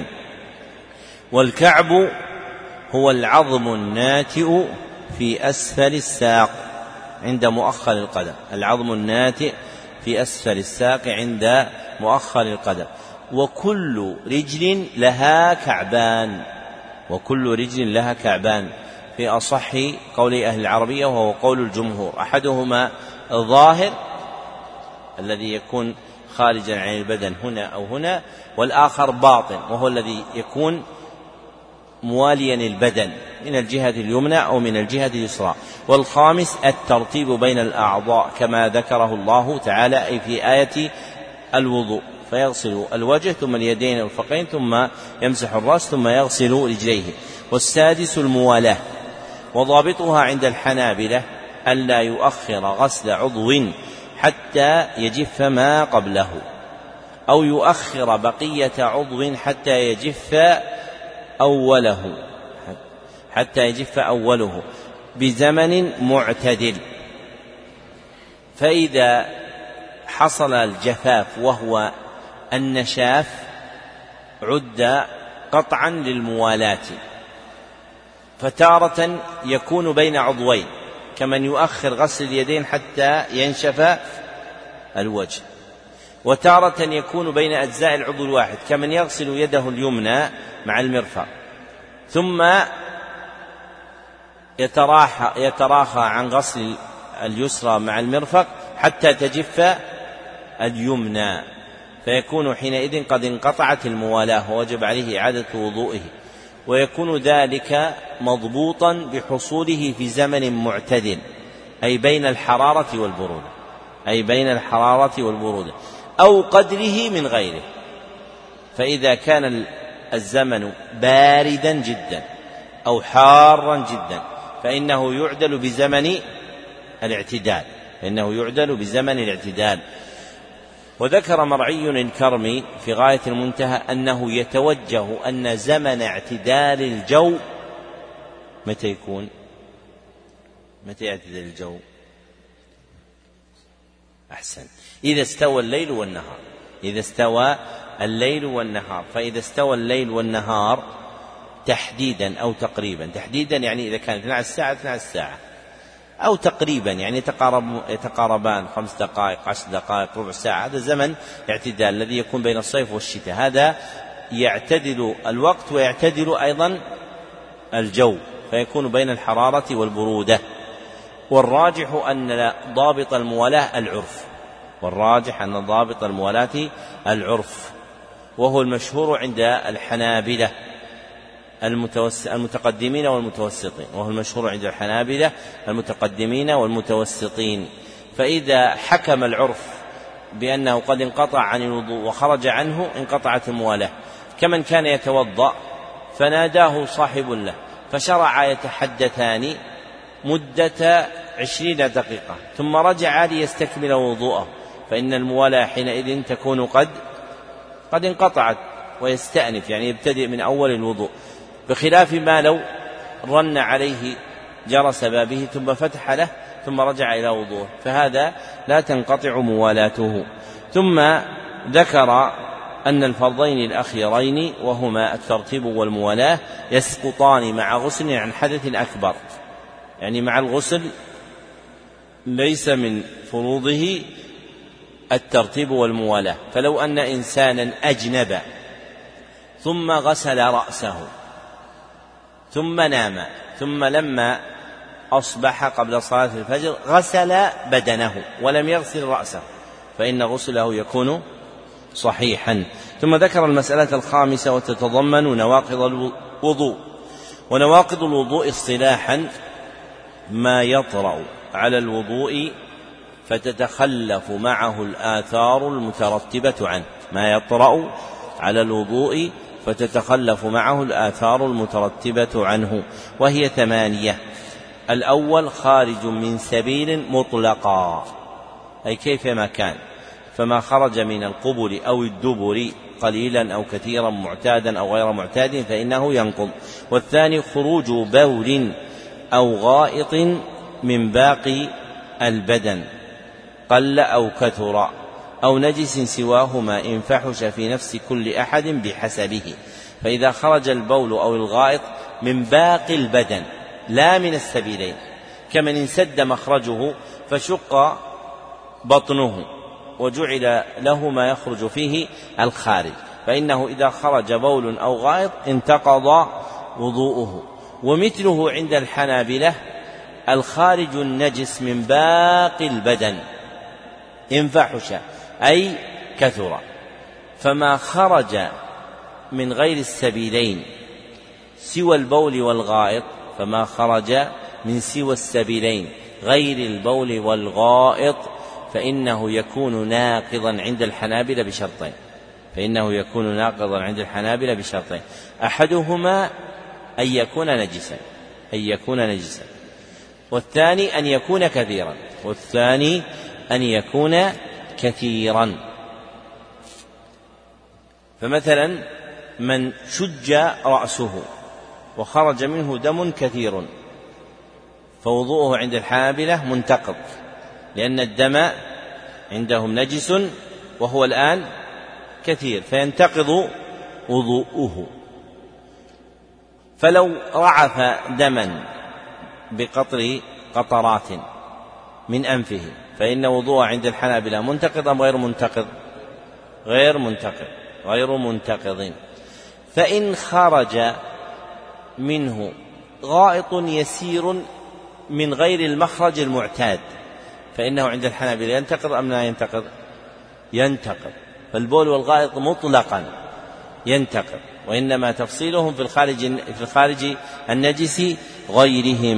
والكعب هو العظم الناتئ في أسفل الساق عند مؤخر القدم، العظم الناتئ في أسفل الساق عند مؤخر القدم. وكل رجل لها كعبان، وكل رجل لها كعبان في أصح قول أهل العربية وهو قول الجمهور، أحدهما الظاهر الذي يكون خارجا عن البدن هنا أو هنا، والآخر باطن وهو الذي يكون مواليا البدن من الجهة اليمنى أو من الجهة اليسرى. والخامس الترتيب بين الأعضاء كما ذكره الله تعالى أي في آية الوضوء، فيغسل الوجه ثم اليدين والفقين ثم يمسح الرأس ثم يغسل رجليه. والسادس الموالاة، وضابطها عند الحنابلة ألا يؤخر غسل عضو حتى يجف ما قبله، أو يؤخر بقية عضو حتى يجف أوله حتى يجف أوله بزمن معتدل. فإذا حصل الجفاف وهو النشاف عد قطعا للموالاة، فتارة يكون بين عضوين كمن يؤخر غسل اليدين حتى ينشف الوجه، وتارة يكون بين أجزاء العضو الواحد كمن يغسل يده اليمنى مع المرفق ثم يتراخى, يتراخى عن غسل اليسرى مع المرفق حتى تجف اليمنى، فيكون حينئذ قد انقطعت الموالاة ووجب عليه إعادة وضوئه، ويكون ذلك مضبوطا بحصوله في زمن معتدل أي بين الحرارة والبرودة أي بين الحرارة والبرودة. أو قدره من غيره. فإذا كان الزمن باردا جدا أو حارا جدا فإنه يعدل بزمن الاعتدال فإنه يعدل بزمن الاعتدال. وذكر مرعي الكرمي في غاية المنتهى أنه يتوجه أن زمن اعتدال الجو متى يكون؟ متى يعتدل الجو؟ أحسن، إذا استوى الليل والنهار إذا استوى الليل والنهار فإذا استوى الليل والنهار تحديدا أو تقريبا، تحديدا يعني إذا كان اثنتي عشرة ساعة اثنتي عشرة ساعة، أو تقريبا يعني يتقارب يتقاربان خمس دقائق عشر دقائق ربع ساعة، هذا زمن اعتدال الذي يكون بين الصيف والشتاء، هذا يعتدل الوقت ويعتدل أيضا الجو فيكون بين الحرارة والبرودة. والراجح أن ضابط الموالاة العرف والراجح أن ضابط الموالاة العرف وهو المشهور عند الحنابلة المتقدمين والمتوسطين وهو المشهور عند الحنابلة المتقدمين والمتوسطين. فإذا حكم العرف بأنه قد انقطع عن الوضوء وخرج عنه انقطعت الموالاة، كمن كان يتوضأ فناداه صاحب له فشرع يتحدثان مدة عشرين دقيقة ثم رجع ليستكمل وضوءه، فإن الموالاة حينئذ تكون قد قد انقطعت ويستأنف يعني يبتدئ من أول الوضوء، بخلاف ما لو رن عليه جرس بابه ثم فتح له ثم رجع إلى وضوءه، فهذا لا تنقطع موالاته. ثم ذكر أن الفرضين الأخيرين وهما الترتيب والموالاة يسقطان مع غسل عن حدث أكبر، يعني مع الغسل ليس من فروضه الترتيب والموالاة. فلو أن إنسانا أجنب ثم غسل رأسه ثم نام ثم لما أصبح قبل صلاة الفجر غسل بدنه ولم يغسل رأسه فإن غسله يكون صحيحا. ثم ذكر المسألة الخامسة وتتضمن نواقض الوضوء. ونواقض الوضوء اصطلاحا ما يطرأ على الوضوء فتتخلف معه الآثار المترتبة عنه ما يطرأ على الوضوء فتتخلف معه الآثار المترتبة عنه، وهي ثمانية. الأول خارج من سبيل مطلقا، أي كيفما كان، فما خرج من القبل أو الدبر قليلا أو كثيرا معتادا أو غير معتاد فإنه ينقض. والثاني خروج بول أو غائط من باقي البدن قل أو كثر أو نجس سواهما إن فحش في نفس كل أحد بحسبه. فإذا خرج البول أو الغائط من باقي البدن لا من السبيلين، كمن انسد مخرجه فشق بطنه وجعل له ما يخرج فيه الخارج، فإنه إذا خرج بول أو غائط انتقض وضوءه. ومثله عند الحنابلة الخارج النجس من باقي البدن إن فحش أي كثر، فما خرج من غير السبيلين سوى البول والغائط فما خرج من سوى السبيلين غير البول والغائط فإنه يكون ناقضا عند الحنابلة بشرطين فإنه يكون ناقضا عند الحنابلة بشرطين أحدهما أن يكون نجسا أن يكون نجسا والثاني أن يكون كثيرا والثاني أن يكون كثيرا. فمثلا من شج رأسه وخرج منه دم كثير فوضوءه عند الحنابلة منتقض، لأن الدم عندهم نجس وهو الآن كثير فينتقض وضوءه. فلو رعف دما بقطر قطرات من أنفه فإن وضوءه عند الحنابلة منتقض أم غير منتقض؟ غير منتقض غير منتقض. فإن خرج منه غائط يسير من غير المخرج المعتاد فإنه عند الحنابلة ينتقض أم لا ينتقض؟ ينتقض. فالبول والغائط مطلقا ينتقض، وإنما تفصيلهم في الخارج في الخارج النجس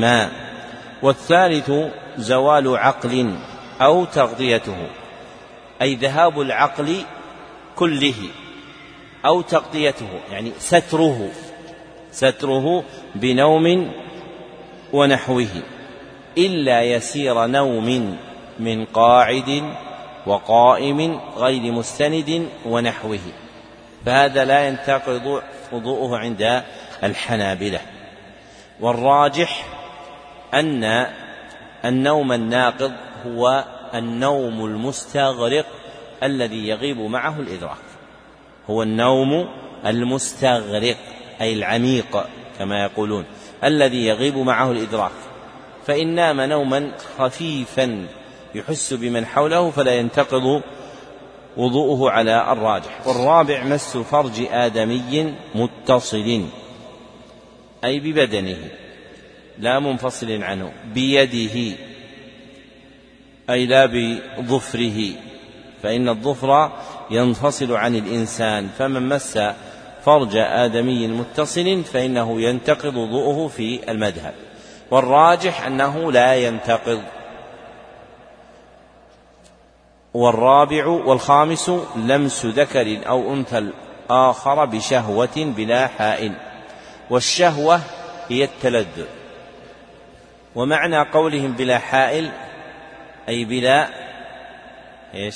غيرهما. والثالث زوال عقل أو تغطيته، أي ذهاب العقل كله أو تغطيته، يعني ستره ستره بنوم ونحوه، إلا يسير نوم من قاعد وقائم غير مستند ونحوه، فهذا لا ينتقض وضوءه عند الحنابلة. والراجح أن النوم الناقض هو النوم المستغرق الذي يغيب معه الإدراك، هو النوم المستغرق أي العميق كما يقولون، الذي يغيب معه الإدراك، فإن نام نوما خفيفا يحس بمن حوله فلا ينتقض وضوءه على الراجح. والرابع مس فرج آدمي متصل أي ببدنه لا منفصل عنه، بيده أي لا بظفره، فإن الظفر ينفصل عن الإنسان، فمن مس فرج آدمي متصل فإنه ينتقض وضوءه في المذهب، والراجح أنه لا ينتقض. والرابع والخامس لمس ذكر أو أنثى الآخر بشهوة بلا حائل، والشهوة هي التلذذ، ومعنى قولهم بلا حائل أي بلا إيش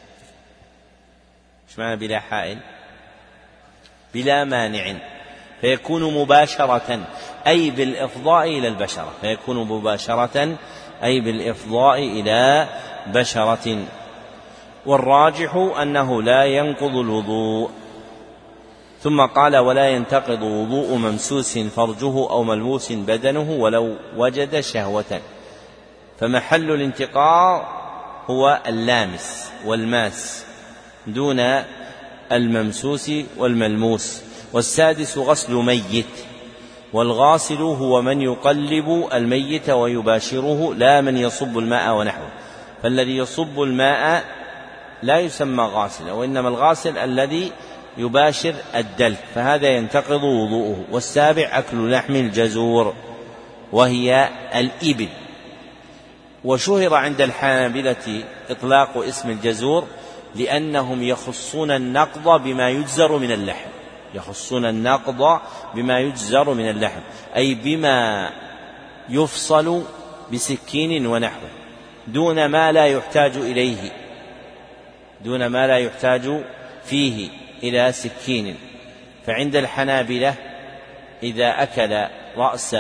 إيش معنى بلا حائل؟ بلا مانع، فيكون مباشرة أي بالإفضاء إلى البشرة، فيكون مباشرة أي بالإفضاء إلى بشرة. والراجح أنه لا ينقض الوضوء. ثم قال ولا ينتقض وضوء ممسوس فرجه أو ملموس بدنه ولو وجد شهوة، فمحل الانتقاض هو اللامس والماس دون الممسوس والملموس. والسادس غسل ميت، والغاسل هو من يقلب الميت ويباشره لا من يصب الماء ونحوه، فالذي يصب الماء لا يسمى غاسلا، وإنما الغاسل الذي يباشر الدلك، فهذا ينتقض وضوءه. والسابع أكل لحم الجزور وهي الإبل. وشهر عند الحنابلة إطلاق اسم الجزور لأنهم يخصون النقض بما يجزر من اللحم، يخصون النقض بما يجزر من اللحم أي بما يفصل بسكين ونحوه، دون ما لا يحتاج إليه، دون ما لا يحتاج فيه إلى سكين. فعند الحنابلة إذا أكل رأس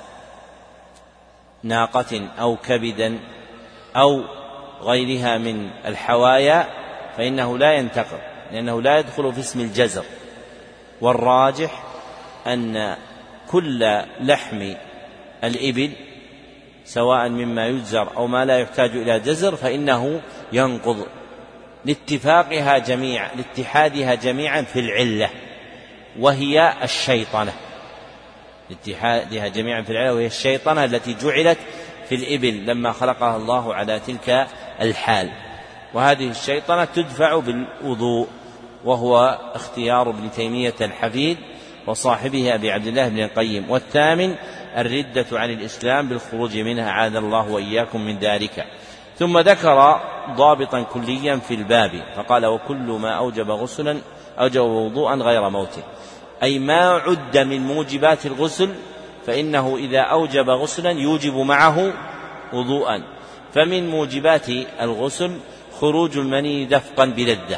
ناقة أو كبدا أو غيرها من الحوايا فإنه لا ينتقض، لأنه لا يدخل في اسم الجزر. والراجح أن كل لحم الإبل سواء مما يجزر أو ما لا يحتاج إلى جزر فإنه ينقض، لاتفاقها جميعا لاتحادها جميعا في العلة وهي الشيطنة، لاتحادها جميعا في العلة وهي الشيطنة التي جعلت في الإبل لما خلقها الله على تلك الحال، وهذه الشيطنة تدفع بالوضوء، وهو اختيار ابن تيمية الحفيد وصاحبه أبي عبد الله بن القيم. والثامن الردة عن الإسلام بالخروج منها، عاذ الله وإياكم من ذلك. ثم ذكر ضابطا كليا في الباب فقال وكل ما أوجب غسلا أوجب وضوءا غير موت، أي ما عد من موجبات الغسل فإنه إذا أوجب غسلا يوجب معه وضوءا. فمن موجبات الغسل خروج المني دفقا بلذة،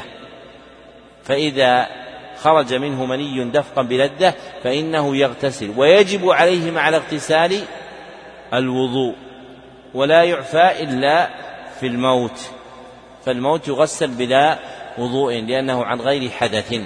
فإذا خرج منه مني دفقا بلذة فإنه يغتسل، ويجب عليه مع الاغتسال الوضوء، ولا يعفى إلا في الموت، فالموت يغسل بلا وضوء لأنه عن غير حدث.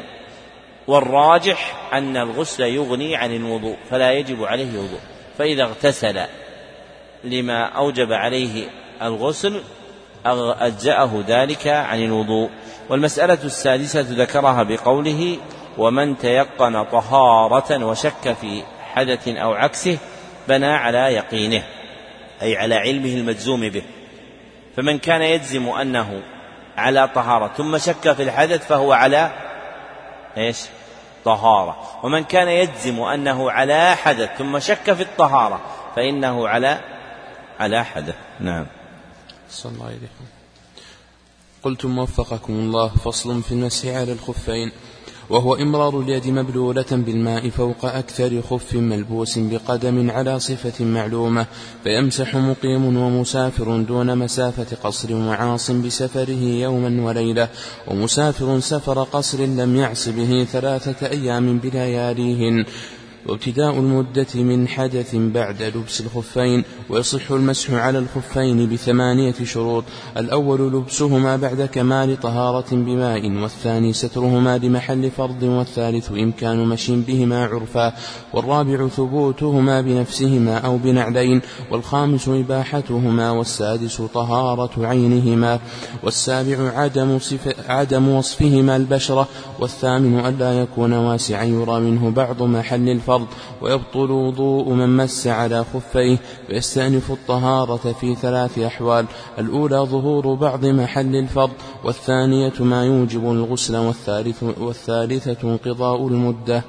والراجح أن الغسل يغني عن الوضوء فلا يجب عليه وضوء، فإذا اغتسل لما أوجب عليه الغسل أجزأه ذلك عن الوضوء. والمسألة السادسة ذكرها بقوله ومن تيقن طهارة وشك في حدث أو عكسه بنى على يقينه، أي على علمه المجزوم به. فمن كان يجزم أنه على طهارة ثم شك في الحدث فهو على إيش؟ طهارة. ومن كان يجزم أنه على حدث ثم شك في الطهارة فإنه على على حدث. نعم. صلى الله عليه وسلم. قلتم وفقكم الله. فصل في المسح على الخفين، وهو إمرار اليد مبلولة بالماء فوق أكثر خف ملبوس بقدم على صفة معلومة، فيمسح مقيم ومسافر دون مسافة قصر وعاص بسفره يوما وليلة، ومسافر سفر قصر لم يعص به ثلاثة أيام بلياليهن. وابتداء المدة من حدث بعد لبس الخفين. ويصح المسح على الخفين بثمانية شروط: الأول لبسهما بعد كمال طهارة بماء، والثاني سترهما لمحل فرض، والثالث إمكان مشي بهما عرفا، والرابع ثبوتهما بنفسهما أو بنعلين، والخامس إباحتهما، والسادس طهارة عينهما، والسابع عدم, عدم وصفهما البشرة، والثامن ألا يكون واسعا يرى منه بعض محل الفرض. ويبطل وضوء من مس على خفيه، ويستأنف الطهارة في ثلاث أحوال: الأولى ظهور بعض محل الفرض، والثانية ما يوجب الغسل، والثالث والثالثة انقضاء المدة.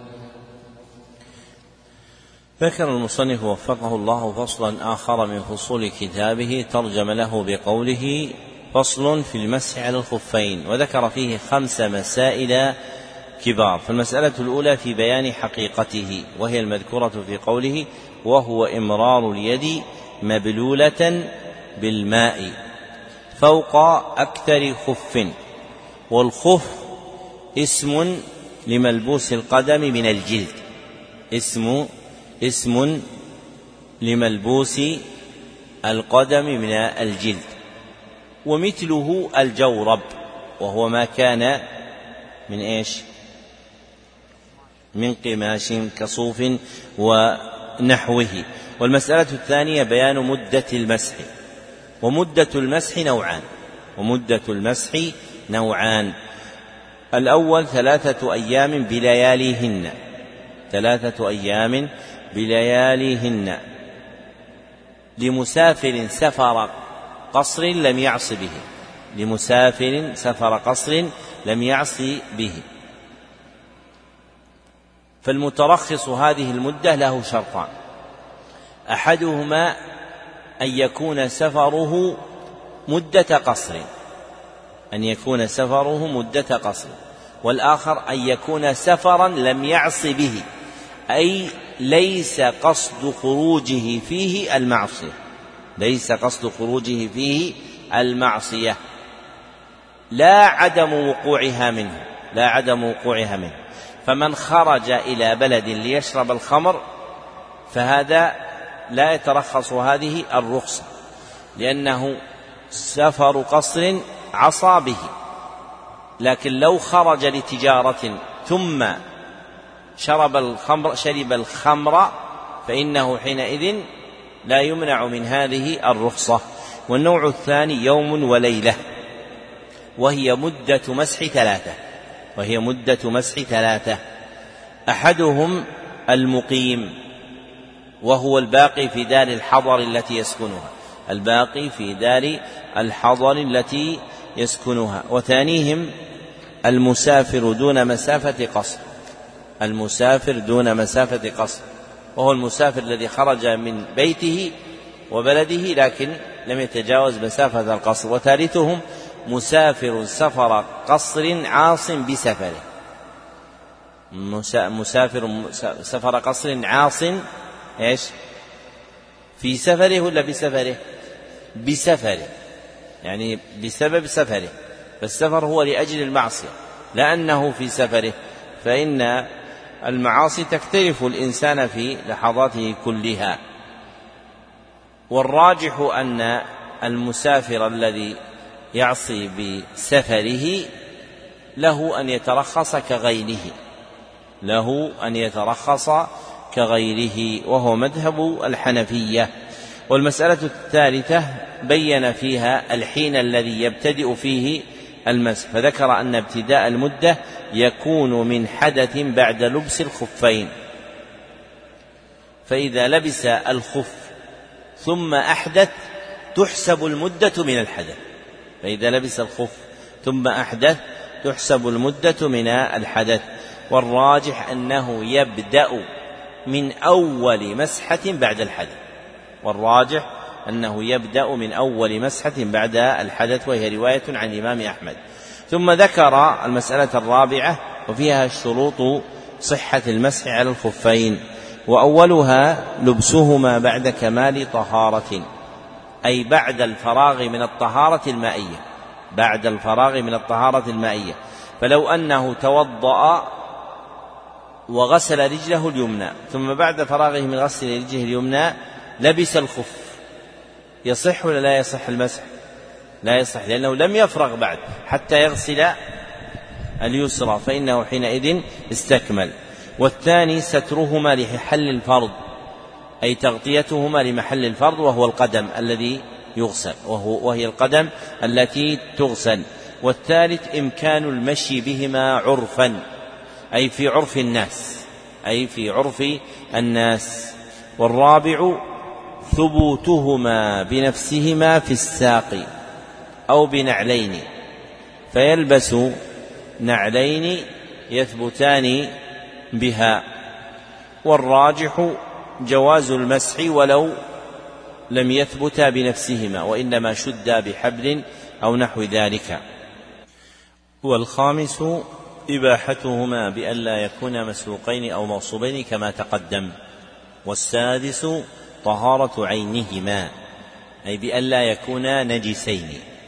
ذكر المصنف وفقه الله فصلا آخر من فصول كتابه ترجم له بقوله: فصل في المسح على الخفين، وذكر فيه خمس مسائل كبار. فالمسألة الأولى في بيان حقيقته، وهي المذكورة في قوله: وهو إمرار اليد مبلولة بالماء فوق أكثر خف. والخف اسم لملبوس القدم من الجلد، اسم اسم لملبوس القدم من الجلد. ومثله الجورب، وهو ما كان من إيش؟ من قماش كصوف ونحوه. والمسألة الثانية بيان مدة المسح. ومدة المسح نوعان ومدة المسح نوعان الأول ثلاثة أيام بلياليهن ثلاثة أيام بلياليهن لمسافر سفر قصر لم يعص به لمسافر سفر قصر لم يعص به. فالمترخص هذه المدة له شرطان: أحدهما أن يكون سفره مدة قصر أن يكون سفره مدة قصر والآخر أن يكون سفرا لم يعص به، أي ليس قصد خروجه فيه المعصية ليس قصد خروجه فيه المعصية لا عدم وقوعها منه لا عدم وقوعها منه فمن خرج إلى بلد ليشرب الخمر فهذا لا يترخص هذه الرخصة، لأنه سفر قصر عصى به. لكن لو خرج لتجارة ثم شرب الخمر شرب الخمر فإنه حينئذ لا يمنع من هذه الرخصة. والنوع الثاني يوم وليلة، وهي مدة مسح ثلاثة وهي مدة مسح ثلاثة أحدهم المقيم، وهو الباقي في دار الحضر التي يسكنها الباقي في دار الحضر التي يسكنها وثانيهم المسافر دون مسافة قصر المسافر دون مسافة قصر وهو المسافر الذي خرج من بيته وبلده لكن لم يتجاوز مسافة القصر. وثالثهم مسافر سفر قصر عاص بسفره مسافر سفر قصر عاص ايش في سفره ولا بسفره بسفره يعني بسبب سفره، فالسفر هو لأجل المعصية لأنه في سفره، فإن المعاصي تكترف الإنسان في لحظاته كلها. والراجح أن المسافر الذي يعصي بسفره له أن يترخص كغيره له أن يترخص كغيره وهو مذهب الحنفية. والمسألة الثالثة بين فيها الحين الذي يبتدئ فيه المسح، فذكر أن ابتداء المدة يكون من حدث بعد لبس الخفين، فإذا لبس الخف ثم أحدث تحسب المدة من الحدث فإذا لبس الخف ثم أحدث تحسب المدة من الحدث. والراجح أنه يبدأ من أول مسحة بعد الحدث والراجح أنه يبدأ من أول مسحة بعد الحدث، وهي رواية عن الإمام أحمد. ثم ذكر المسألة الرابعة وفيها شروط صحة المسح على الخفين، وأولها لبسهما بعد كمال طهارة، أي بعد الفراغ من الطهارة المائية، بعد الفراغ من الطهارة المائية. فلو أنه توضأ وغسل رجله اليمنى ثم بعد فراغه من غسل رجله اليمنى لبس الخف، يصح ولا لا يصح المسح؟ لا يصح، لأنه لم يفرغ بعد حتى يغسل اليسرى، فإنه حينئذ استكمل. والثاني سترهما لحل الفرض، أي تغطيتهما لمحل الفرض وهو القدم الذي يغسل، وهو وهي القدم التي تغسل. والثالث إمكان المشي بهما عرفا، أي في عرف الناس، أي في عرف الناس. والرابع ثبوتهما بنفسهما في الساق أو بنعلين، فيلبس نعلين يثبتان بها. والراجح جواز المسح ولو لم يثبتا بنفسهما، وإنما شدا بحبل أو نحو ذلك. والخامس إباحتهما بألا يكونا مسروقين أو مغصوبين كما تقدم. والسادس طهارة عينهما، أي بألا يكونا نجسين.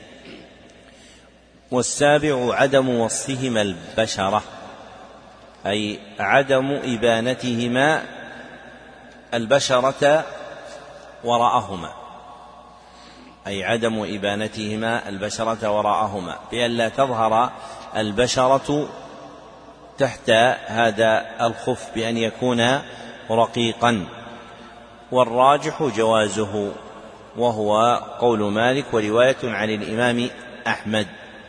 والسابع عدم وصفهما البشرة، أي عدم إبانتهما البشرة وراءهما، أي عدم إبانتهما البشرة وراءهما، بألا تظهر البشرة تحت هذا الخف، بأن يكون رقيقا. والراجح جوازه، وهو قول مالك ورواية عن الإمام أحمد.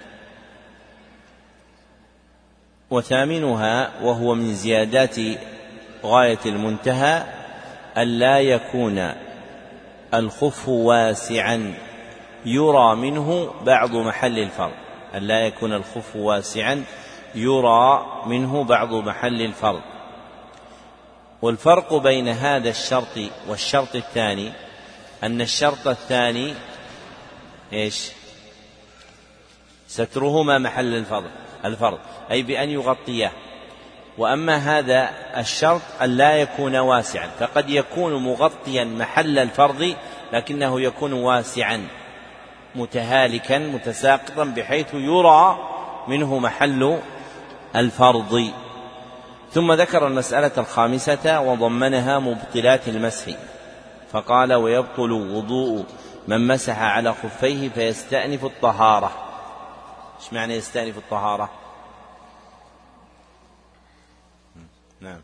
وثامنها وهو من زيادات غاية المنتهى ألا يكون الخف واسعا يرى منه بعض محل الفرض، ألا يكون الخف واسعا يرى منه بعض محل الفرض. والفرق بين هذا الشرط والشرط الثاني أن الشرط الثاني إيش؟ سترهما محل الفرض الفرض أي بأن يغطيه. وأما هذا الشرط أن لا يكون واسعا، فقد يكون مغطيا محل الفرض لكنه يكون واسعا متهالكا متساقطا بحيث يرى منه محل الفرض. ثم ذكر المسألة الخامسة وضمنها مبطلات المسح، فقال ويبطل وضوء من مسح على خفيه فيستأنف الطهارة. ايش معنى يستأنف الطهارة؟ نعم،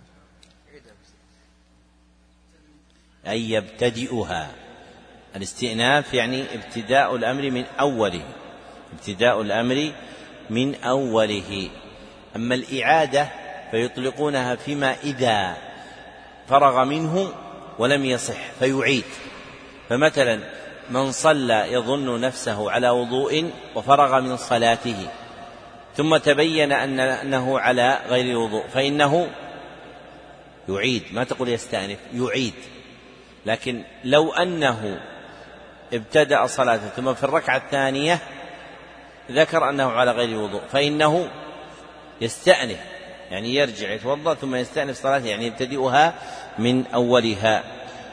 أي يبتدئها. الاستئناف يعني ابتداء الأمر من أوله، ابتداء الأمر من أوله. أما الإعادة فيطلقونها فيما إذا فرغ منه ولم يصح فيعيد. فمثلا من صلى يظن نفسه على وضوء وفرغ من صلاته ثم تبين أنه على غير وضوء فإنه يعيد، ما تقول يستأنف، يعيد. لكن لو أنه ابتدأ صلاته ثم في الركعة الثانية ذكر أنه على غير وضوء فإنه يستأنف، يعني يرجع يتوضأ ثم يستأنف صلاته، يعني يبتدئها من أولها.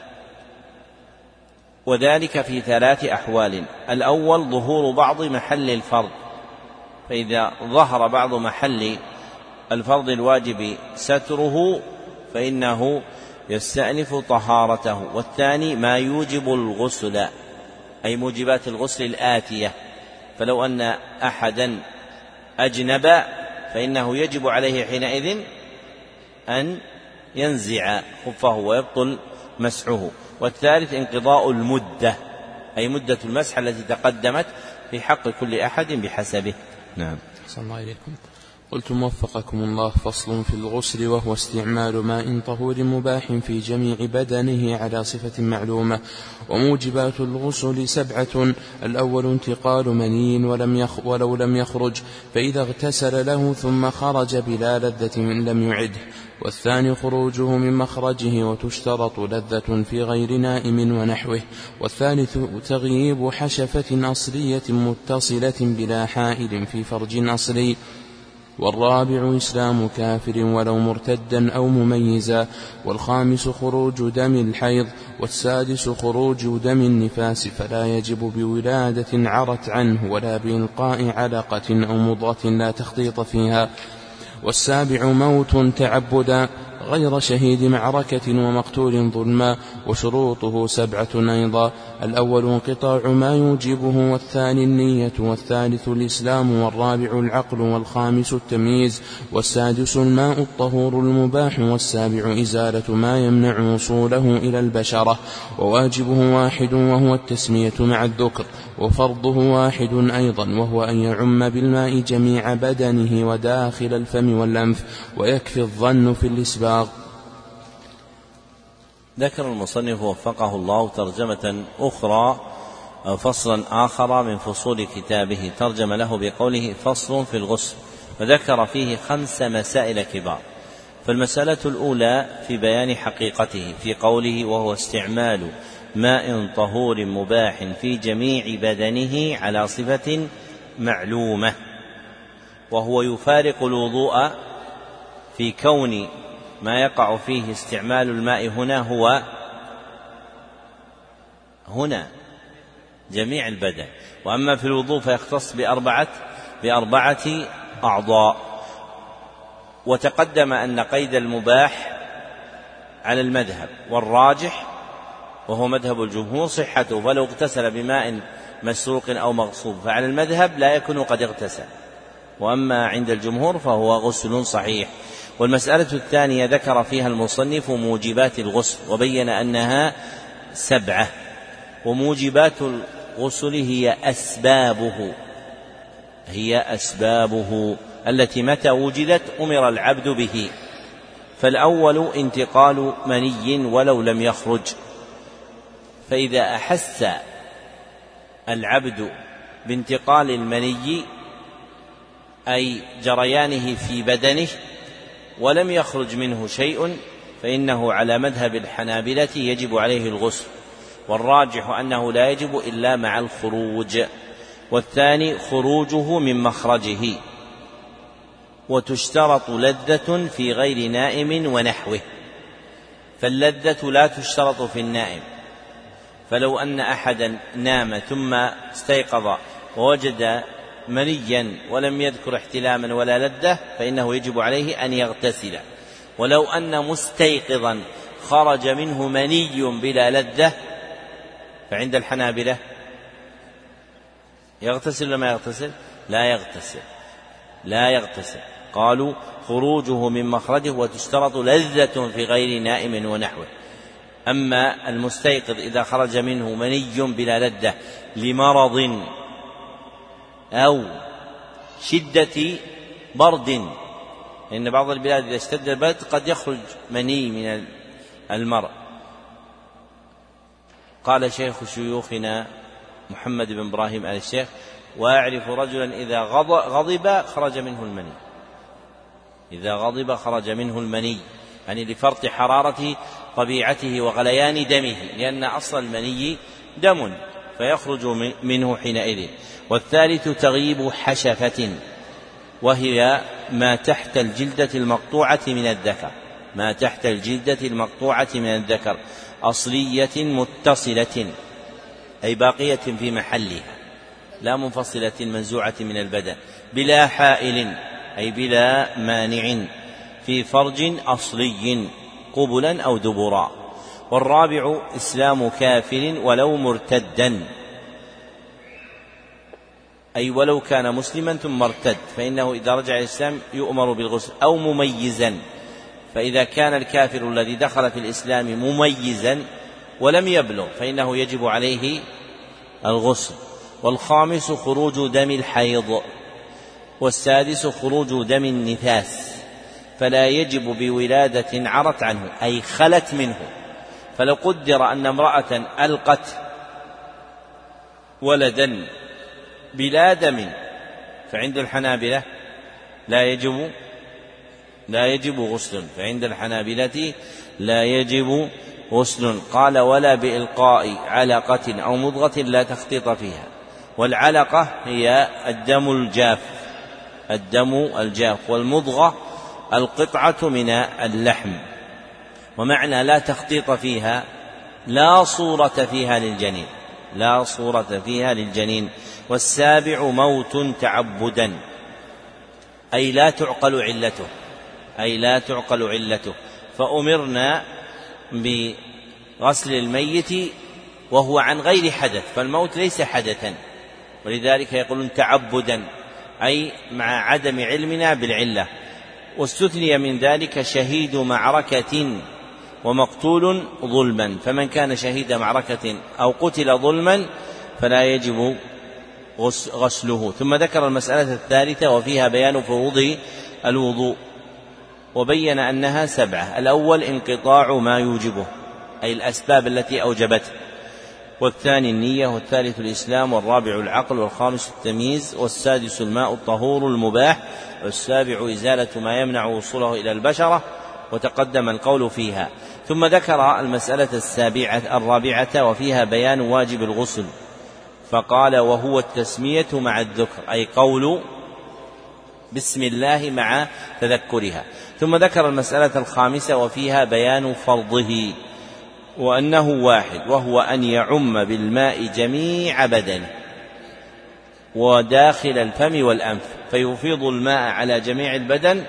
وذلك في ثلاث أحوال: الأول ظهور بعض محل الفرض، فإذا ظهر بعض محل الفرض الواجب ستره فإنه يستأنف طهارته. والثاني ما يوجب الغسل، أي موجبات الغسل الآتية، فلو أن أحدا أجنب فإنه يجب عليه حينئذ أن ينزع خفه ويبطل مسحه. والثالث انقضاء المدة، أي مدة المسح التي تقدمت في حق كل أحد بحسبه. نعم. أحسن الله إليكم. قلت وفقكم الله. فصل في الغسل، وهو استعمال ماء طهور مباح في جميع بدنه على صفة معلومة. وموجبات الغسل سبعة: الأول انتقال مني ولم يخ ولو لم يخرج، فإذا اغتسل له ثم خرج بلا لذة لم يعده. والثاني خروجه من مخرجه، وتشترط لذة في غير نائم ونحوه. والثالث تغييب حشفة أصلية متصلة بلا حائل في فرج أصلي. والرابع إسلام كافر ولو مرتدا أو مميزا. والخامس خروج دم الحيض. والسادس خروج دم النفاس، فلا يجب بولادة عرت عنه ولا بإلقاء علقة أو مضغة لا تخطيط فيها. والسابع موت تعبدا غير شهيد معركة ومقتول ظلما. وشروطه سبعة أيضا: الأول انقطاع ما يوجبه، والثاني النية، والثالث الإسلام، والرابع العقل، والخامس التمييز، والسادس الماء الطهور المباح، والسابع إزالة ما يمنع وصوله إلى البشرة. وواجبه واحد وهو التسمية مع الذكر. وفرضه واحد أيضا وهو أن يعم بالماء جميع بدنه وداخل الفم والأنف، ويكفي الظن في الإسباغ. ذكر المصنف وفقه الله ترجمة أخرى أو فصلا آخر من فصول كتابه، ترجم له بقوله فصل في الغسل، وذكر فيه خمس مسائل كبار. فالمسألة الأولى في بيان حقيقته في قوله وهو استعمال ماء طهور مباح في جميع بدنه على صفة معلومة، وهو يفارق الوضوء في كون ما يقع فيه استعمال الماء هنا هو هنا جميع البدن، وأما في الوضوء فيختص بأربعة بأربعة أعضاء. وتقدم أن قيد المباح على المذهب والراجح وهو مذهب الجمهور صحته، فلو اغتسل بماء مسروق أو مغصوب فعلى المذهب لا يكون قد اغتسل، وأما عند الجمهور فهو غسل صحيح. والمسألة الثانية ذكر فيها المصنف موجبات الغسل، وبين أنها سبعة. وموجبات الغسل هي أسبابه هي أسبابه التي متى وجدت أمر العبد به. فالأول انتقال مني ولو لم يخرج، فإذا أحس العبد بانتقال المني أي جريانه في بدنه ولم يخرج منه شيء فإنه على مذهب الحنابلة يجب عليه الغسل، والراجح أنه لا يجب إلا مع الخروج. والثاني خروجه من مخرجه، وتشترط لذة في غير نائم ونحوه، فاللذة لا تشترط في النائم. فلو أن أحدا نام ثم استيقظ ووجد منيا ولم يذكر احتلاما ولا لذة فإنه يجب عليه أن يغتسل. ولو أن مستيقظا خرج منه مني بلا لذة فعند الحنابلة يغتسل ولا ما يغتسل؟ لا يغتسل لا يغتسل قالوا خروجه من مخرجه وتشترط لذة في غير نائم ونحوه. أما المستيقظ إذا خرج منه مني بلا لذة لمرض أو شدة برد، لأن بعض البلاد إذا اشتد البرد قد يخرج مني من المرء. قال شيخ شيوخنا محمد بن إبراهيم آل الشيخ: وأعرف رجلا إذا غضب خرج منه المني إذا غضب خرج منه المني يعني لفرط حرارة طبيعته وغليان دمه، لأن أصل المني دم فيخرج منه حينئذ. والثالث تغييب حشفة، وهي ما تحت الجلدة المقطوعة من الذكر ما تحت الجلدة المقطوعة من الذكر أصلية متصلة أي باقية في محلها لا منفصلة منزوعة من البدن، بلا حائل أي بلا مانع، في فرج أصلي قبلا أو دبرا. والرابع إسلام كافر ولو مرتدا أي ولو كان مسلما ثم ارتد، فإنه إذا رجع إلى الإسلام يؤمر بالغسل، أو مميزا، فإذا كان الكافر الذي دخل في الإسلام مميزا ولم يبلغ فإنه يجب عليه الغسل. والخامس خروج دم الحيض، والسادس خروج دم النفاس، فلا يجب بولادة عرت عنه أي خلت منه. فلو قدر أن امرأة ألقت ولدا بلا دم فعند الحنابلة لا يجب لا يجب غسل، فعند الحنابلة لا يجب غسل. قال ولا بإلقاء علقة أو مضغة لا تخطيط فيها، والعلقة هي الدم الجاف الدم الجاف والمضغة القطعة من اللحم. ومعنى لا تخطيط فيها لا صورة فيها للجنين لا صورة فيها للجنين. والسابع موت تعبدا أي لا تعقل علته أي لا تعقل علته فأمرنا بغسل الميت وهو عن غير حدث، فالموت ليس حدثا، ولذلك يقولون تعبدا أي مع عدم علمنا بالعلة. واستثني من ذلك شهيد معركة ومقتول ظلما، فمن كان شهيد معركة أو قتل ظلما فلا يجب غسله. ثم ذكر المسألة الثالثة وفيها بيان فروض الوضوء، وبين أنها سبعة. الأول انقطاع ما يوجبه أي الأسباب التي أوجبته، والثاني النية، والثالث الإسلام، والرابع العقل، والخامس التمييز، والسادس الماء الطهور المباح، والسابع إزالة ما يمنع وصوله إلى البشرة، وتقدم القول فيها. ثم ذكر المسألة السابعة الرابعة وفيها بيان واجب الغسل، فقال وهو التسمية مع الذكر أي قول بسم الله مع تذكرها. ثم ذكر المسألة الخامسة وفيها بيان فرضه، وأنه واحد، وهو أن يعم بالماء جميع بدنه وداخل الفم والأنف، فيفيض الماء على جميع البدن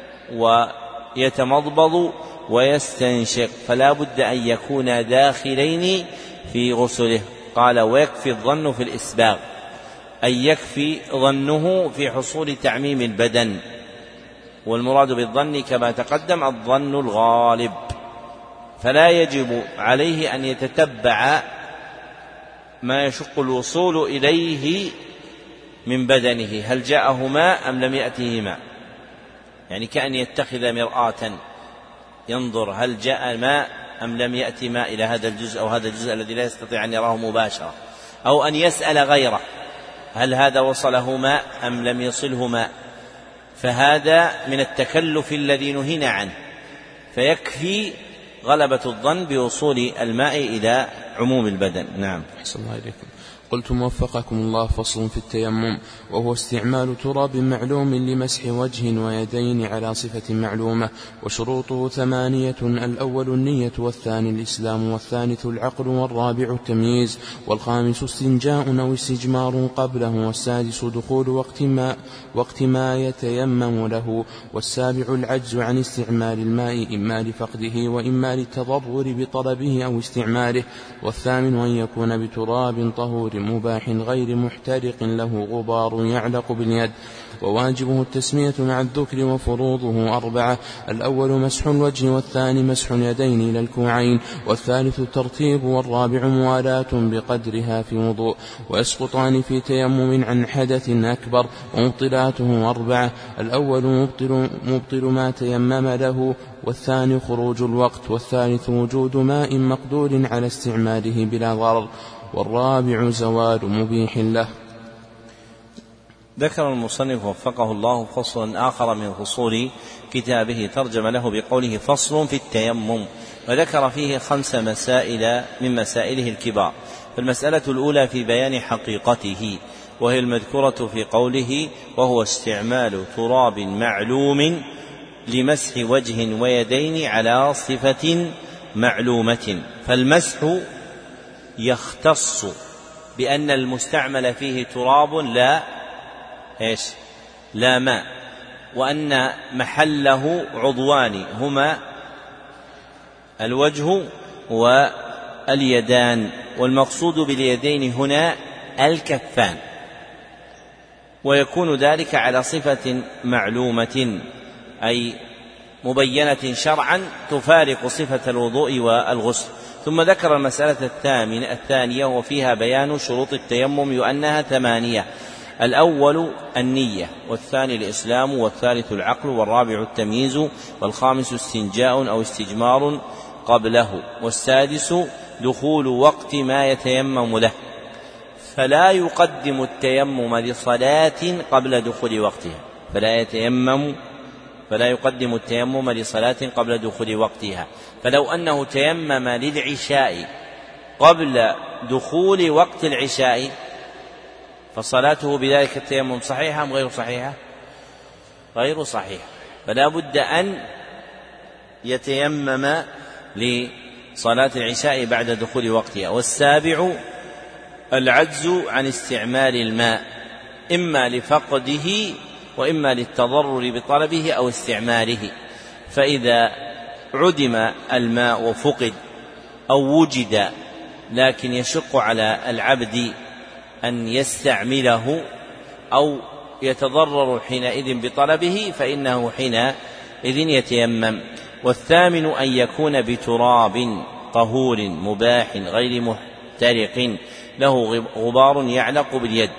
ويتمضمض ويستنشق، فلا بد أن يكون داخلين في غسله. قال ويكفي الظن في الإسباغ أي يكفي ظنه في حصول تعميم البدن، والمراد بالظن كما تقدم الظن الغالب، فلا يجب عليه أن يتتبع ما يشق الوصول إليه من بدنه، هل جاءه ماء أم لم يأته ماء، يعني كأن يتخذ مرآة ينظر هل جاء ماء أم لم يأتي ماء إلى هذا الجزء أو هذا الجزء الذي لا يستطيع أن يراه مباشرة، أو أن يسأل غيره هل هذا وصله ماء أم لم يصله ماء، فهذا من التكلف الذي نهينا عنه، فيكفي غلبة الظن بوصول الماء إلى عموم البدن. نعم. أحسن الله إليكم. قلت موفقكم الله. فصل في التيمم، وهو استعمال تراب معلوم لمسح وجه ويدين على صفة معلومة، وشروطه ثمانية: الأول النية، والثاني الإسلام، والثالث العقل، والرابع التمييز، والخامس استنجاء أو استجمار قبله، والسادس دخول وقت ما, وقت ما يتيمم له، والسابع العجز عن استعمال الماء إما لفقده وإما للتضرر بطلبه أو استعماله، والثامن أن يكون بتراب طهور مباح غير محترق له غبار يعلق باليد، وواجبه التسمية مع الذكر، وفروضه أربعة: الأول مسح الوجه، والثاني مسح اليدين إلى الكوعين، والثالث الترتيب، والرابع موالاة بقدرها في وضوء، ويسقطان في تيمم عن حدث أكبر، ومبطلاته أربعة: الأول مبطل, مبطل ما تيمم له، والثاني خروج الوقت، والثالث وجود ماء مقدور على استعماله بلا ضرر، والرابع زوال مبيح له. ذكر المصنف وفقه الله فصلا آخر من فصول كتابه ترجم له بقوله فصل في التيمم، وذكر فيه خمس مسائل من مسائله الكبار. فالمسألة الأولى في بيان حقيقته، وهي المذكورة في قوله وهو استعمال تراب معلوم لمسح وجه ويدين على صفة معلومة. فالمسح يختص بأن المستعمل فيه تراب لا إيش لا ماء، وأن محله عضوان هما الوجه واليدان، والمقصود باليدين هنا الكفان، ويكون ذلك على صفة معلومة أي مبينة شرعا تفارق صفة الوضوء والغسل. ثم ذكر المسألة الثانية وفيها بيان شروط التيمم وأنها ثمانية: الأول النية، والثاني الإسلام، والثالث العقل، والرابع التمييز، والخامس استنجاء أو استجمار قبله، والسادس دخول وقت ما يتيمم له، فلا يقدم التيمم لصلاة قبل دخول وقتها، فلا يتيمم فلا يقدم التيمم لصلاة قبل دخول وقتها. فلو أنه تيمم للعشاء قبل دخول وقت العشاء فصلاته بذلك التيمم صحيحة أم غير صحيحة؟ غير صحيحة، فلا بد أن يتيمم لصلاة العشاء بعد دخول وقتها. والسابع العجز عن استعمال الماء، إما لفقده وإما للتضرر بطلبه أو استعماله، فإذا عدم الماء وفقد أو وجد لكن يشق على العبد أن يستعمله أو يتضرر حينئذ بطلبه فإنه حينئذ يتيمم. والثامن أن يكون بتراب طهور مباح غير محترق له غبار يعلق باليد.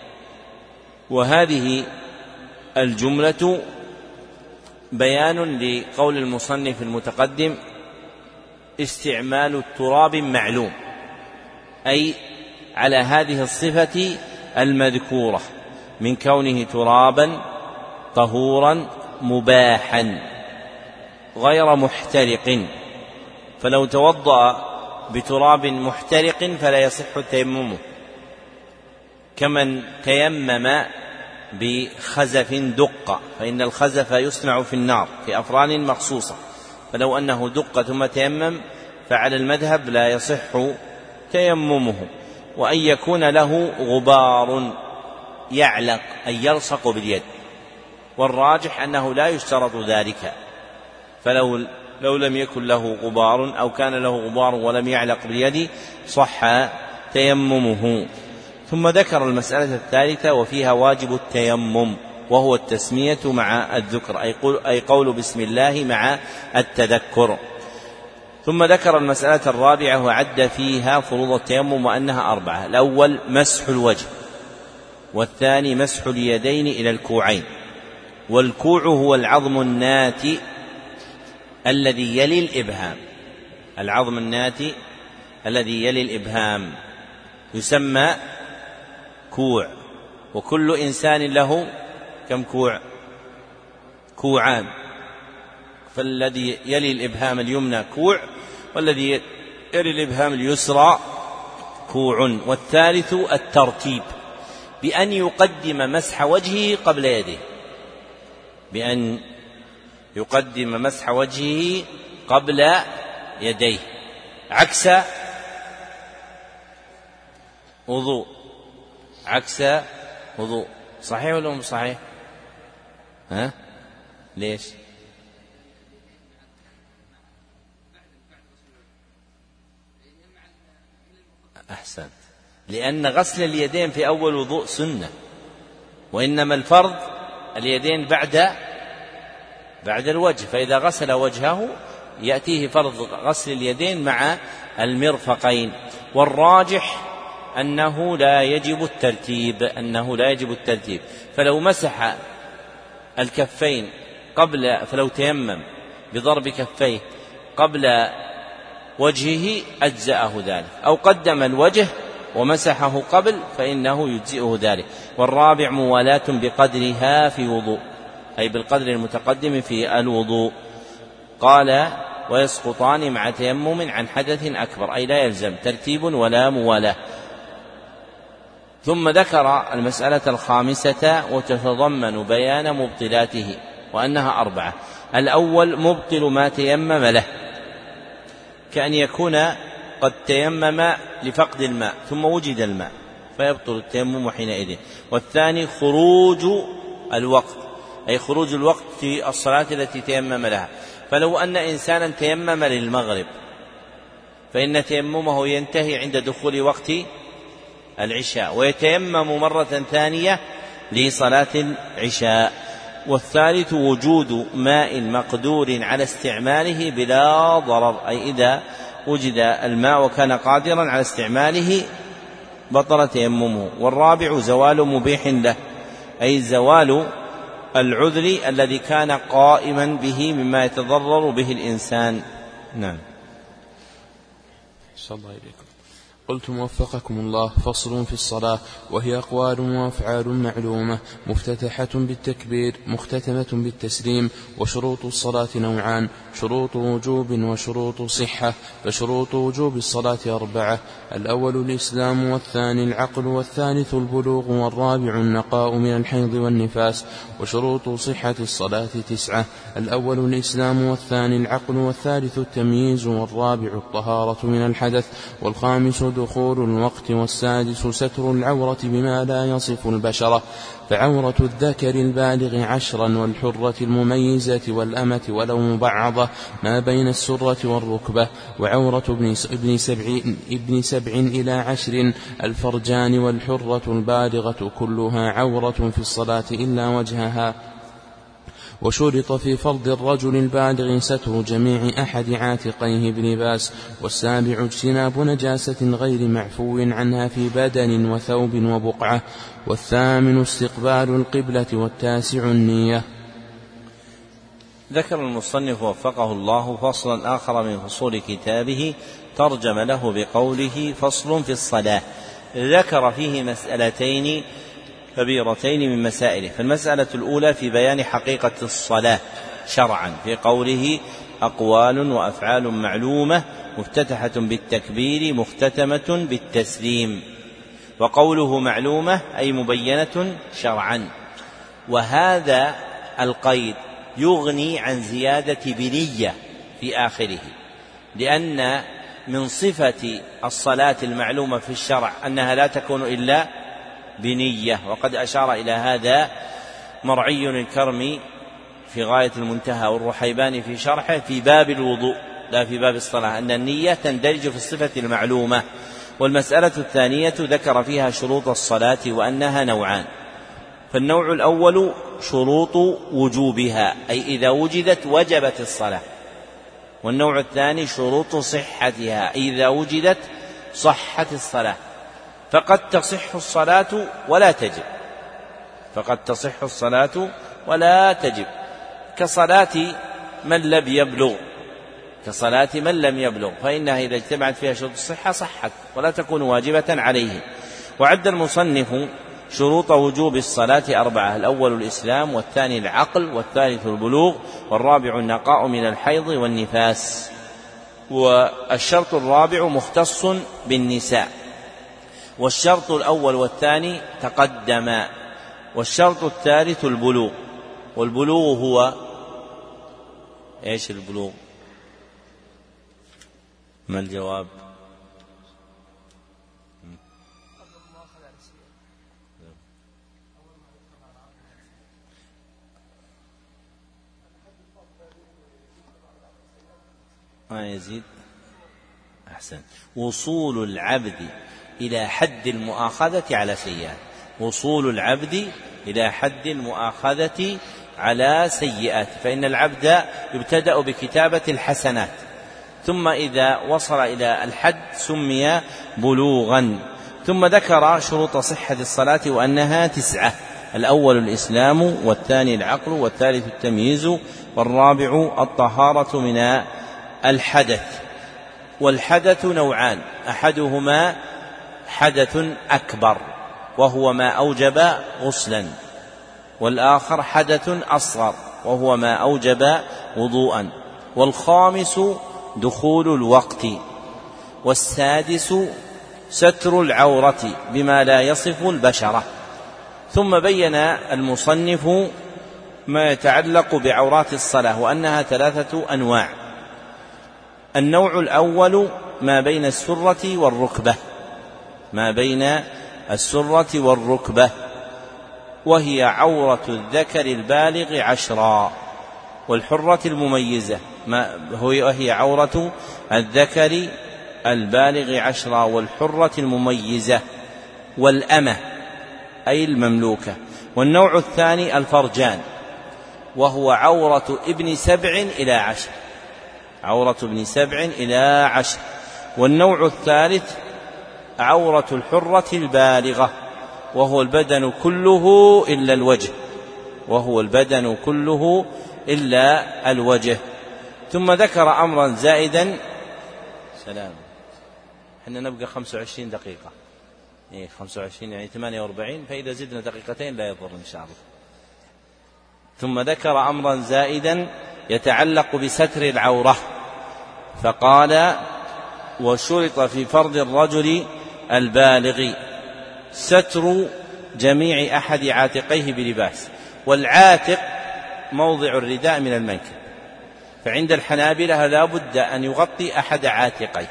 وهذه الجملة بيان لقول المصنف المتقدم استعمال التراب معلوم، أي على هذه الصفة المذكورة من كونه ترابا طهورا مباحا غير محترق، فلو توضأ بتراب محترق فلا يصح التيمم، كمن تيمم بخزف دق، فإن الخزف يصنع في النار في أفران مخصوصة، فلو أنه دق ثم تيمم فعلى المذهب لا يصح تيممه. وأن يكون له غبار يعلق أي يلصق باليد، والراجح أنه لا يشترط ذلك، فلو لو لم يكن له غبار أو كان له غبار ولم يعلق باليد صح تيممه. ثم ذكر المسألة الثالثة وفيها واجب التيمم، وهو التسمية مع الذكر، أي قول بسم الله مع التذكر. ثم ذكر المسألة الرابعة وعد فيها فروض التيمم وأنها أربعة: الأول مسح الوجه، والثاني مسح اليدين إلى الكوعين، والكوع هو العظم الناتئ الذي يلي الإبهام، العظم الناتئ الذي يلي الإبهام يسمى كوع، وكل إنسان له كم كوع؟ كوعان، فالذي يلي الإبهام اليمنى كوع، والذي يلي الإبهام اليسرى كوع. والثالث الترتيب، بأن يقدم مسح وجهه قبل يديه، بأن يقدم مسح وجهه قبل يديه، عكس وضوء، عكس وضوء. صحيح ولا مو صحيح؟ ها؟ ليش؟ أحسن، لأن غسل اليدين في أول وضوء سنة، وإنما الفرض اليدين بعد بعد الوجه، فإذا غسل وجهه يأتيه فرض غسل اليدين مع المرفقين. والراجح أنه لا يجب الترتيب، أنه لا يجب الترتيب، فلو مسح الكفين قبل، فلو تيمم بضرب كفيه قبل وجهه أجزأه ذلك، أو قدم الوجه ومسحه قبل فإنه يجزئه ذلك. والرابع موالاة بقدرها في وضوء، أي بالقدر المتقدم في الوضوء. قال ويسقطان مع تيمم عن حدث أكبر، أي لا يلزم ترتيب ولا موالاة. ثم ذكر المسألة الخامسة وتتضمن بيان مبطلاته وأنها أربعة: الأول مبطل ما تيمم له، كأن يكون قد تيمم لفقد الماء ثم وجد الماء فيبطل التيمم حينئذ. والثاني خروج الوقت، أي خروج الوقت في الصلاة التي تيمم لها، فلو أن إنسانا تيمم للمغرب فإن تيممه ينتهي عند دخول وقت العشاء، ويتيمم مرة ثانية لصلاة العشاء. والثالث وجود ماء مقدور على استعماله بلا ضرر، أي إذا وجد الماء وكان قادرا على استعماله بطل تيممه. والرابع زوال مبيح له، أي زوال العذر الذي كان قائما به مما يتضرر به الإنسان. نعم. صلى الله عليكم. قلت وفقكم الله: فصل في الصلاة، وهي أقوال وأفعال معلومة مفتتحة بالتكبير مختتمة بالتسليم. وشروط الصلاة نوعان: شروط وجوب وشروط صحة. فشروط وجوب الصلاة أربعة: الأول الإسلام، والثاني العقل، والثالث البلوغ، والرابع النقاء من الحيض والنفاس. وشروط صحة الصلاة تسعة: الأول الإسلام، والثاني العقل، والثالث التمييز، والرابع الطهارة من الحدث، والخامس دخول الوقت، والسادس ستر العورة بما لا يصف البشرة. فعورة الذكر البالغ عشرا، والحرة المميزة والأمة ولو مبعضة ما بين السرة والركبة. وعورة ابن سبع, ابن سبع إلى عشر الفرجان، والحرة البالغة كلها عورة في الصلاة إلا وجهها. وشرط في فرض الرجل البالغ ستر جميع أحد عاتقيه بلباس. والسابع اجتناب نجاسة غير معفو عنها في بدن وثوب وبقعة. والثامن استقبال القبلة. والتاسع النية. ذكر المصنف وفقه الله فصلا آخر من فصول كتابه ترجم له بقوله: فصل في الصلاة. ذكر فيه مسألتين كبيرتين من مسائله. فالمسألة الأولى في بيان حقيقة الصلاة شرعا، في قوله: أقوال وأفعال معلومة مفتتحة بالتكبير مختتمة بالتسليم. وقوله معلومة أي مبينة شرعا. وهذا القيد يغني عن زيادة بنية في آخره، لأن من صفة الصلاة المعلومة في الشرع أنها لا تكون إلا بنية. وقد أشار إلى هذا مرعي الكرمي في غاية المنتهى، والرحيباني في شرحه في باب الوضوء لا في باب الصلاة، أن النية تندرج في الصفة المعلومة. والمسألة الثانية ذكر فيها شروط الصلاة وأنها نوعان. فالنوع الأول شروط وجوبها، أي إذا وجدت وجبت الصلاة. والنوع الثاني شروط صحتها، أي إذا وجدت صحت الصلاة. فقد تصح الصلاة ولا تجب، فقد تصح الصلاة ولا تجب، كصلاة من لم يبلغ، كصلاة من لم يبلغ فإنها إذا اجتمعت فيها شروط الصحة صحت ولا تكون واجبة عليه. وعد المصنف شروط وجوب الصلاة أربعة: الأول الإسلام، والثاني العقل، والثالث البلوغ، والرابع النقاء من الحيض والنفاس. والشرط الرابع مختص بالنساء. والشرط الأول والثاني تقدما. والشرط الثالث البلوغ. والبلوغ هو إيش البلوغ؟ ما الجواب؟ ما يزيد. أحسن. وصول العبد إلى حد المؤاخذة على سيئات. وصول العبد إلى حد المؤاخذة على سيئات، فإن العبد يبتدأ بكتابة الحسنات، ثم إذا وصل إلى الحد سمي بلوغا. ثم ذكر شروط صحة الصلاة وأنها تسعة: الأول الإسلام، والثاني العقل، والثالث التمييز، والرابع الطهارة من الحدث. والحدث نوعان: أحدهما حدث أكبر وهو ما أوجب غسلا، والآخر حدث أصغر وهو ما أوجب وضوءا. والخامس دخول الوقت. والسادس ستر العورة بما لا يصف البشرة. ثم بين المصنف ما يتعلق بعورات الصلاة وأنها ثلاثة أنواع. النوع الأول ما بين السرة والركبة، ما بين السرة والركبة، وهي عورة الذكر البالغ عشرا، والحرة المميزة وهي عورة الذكر البالغ عشرا، والحرة المميزة، والأمة أي المملوكة. والنوع الثاني الفرجان، وهو عورة ابن سبع إلى عشر، عورة ابن سبع إلى عشر. والنوع الثالث عورة الحرة البالغة، وهو البدن كله إلا الوجه وهو البدن كله إلا الوجه. ثم ذكر أمرا زائدا. سلام. احنا نبقى خمسة وعشرين دقيقة، إيه خمسة وعشرين يعني ثمانية وأربعين، فإذا زدنا دقيقتين لا يضر إن شاء الله. ثم ذكر أمرا زائدا يتعلق بستر العورة، فقال: وشرط في فرض الرجل البالغ ستر جميع أحد عاتقيه بلباس. والعاتق موضع الرداء من المنكب، فعند الحنابلة لا بد أن يغطي أحد عاتقيه،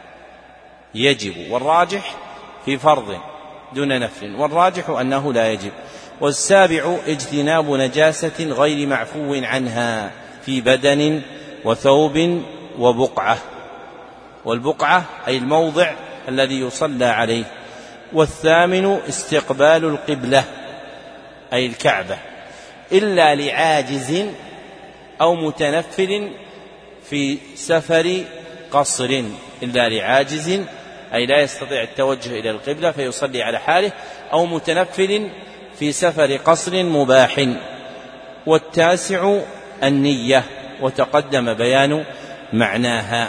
يجب، والراجح في فرض دون نفل، والراجح أنه لا يجب. والسابع اجتناب نجاسة غير معفو عنها في بدن وثوب وبقعة، والبقعة أي الموضع الذي يصلى عليه. والثامن استقبال القبلة أي الكعبة، إلا لعاجز أو متنفل في سفر قصر، إلا لعاجز أي لا يستطيع التوجه إلى القبلة فيصلي على حاله، أو متنفل في سفر قصر مباح. والتاسع النية، وتقدم بيان معناها.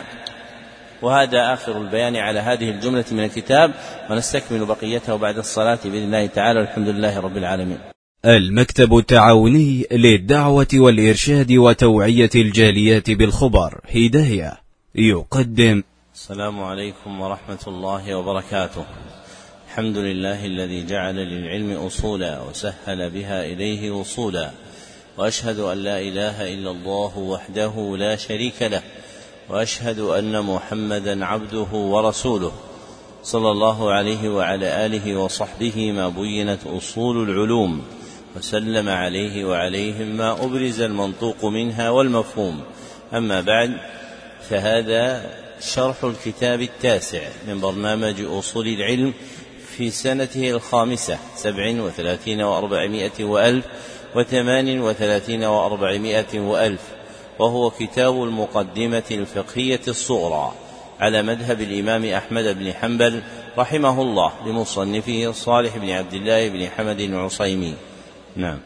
وهذا آخر البيان على هذه الجملة من الكتاب، ونستكمل بقيته بعد الصلاة بإذن الله تعالى، والحمد لله رب العالمين. المكتب التعاوني للدعوة والإرشاد وتوعية الجاليات بالخبر هداية يقدم. السلام عليكم ورحمة الله وبركاته. الحمد لله الذي جعل للعلم أصولا وسهل بها إليه وصولا، وأشهد أن لا إله إلا الله وحده لا شريك له، وأشهد أن محمدا عبده ورسوله صلى الله عليه وعلى آله وصحبه ما بينت أصول العلوم، وسلم عليه وعليهم ما أبرز المنطوق منها والمفهوم. أما بعد، فهذا شرح الكتاب التاسع من برنامج أصول العلم في سنته الخامسة سبع وثلاثين وأربعمائة وألف وثمان وثلاثين وأربعمائة وألف، وهو كتاب المقدمة الفقهية الصغرى على مذهب الإمام أحمد بن حنبل رحمه الله لمصنفه صالح بن عبد الله بن حمد العصيمي. نعم.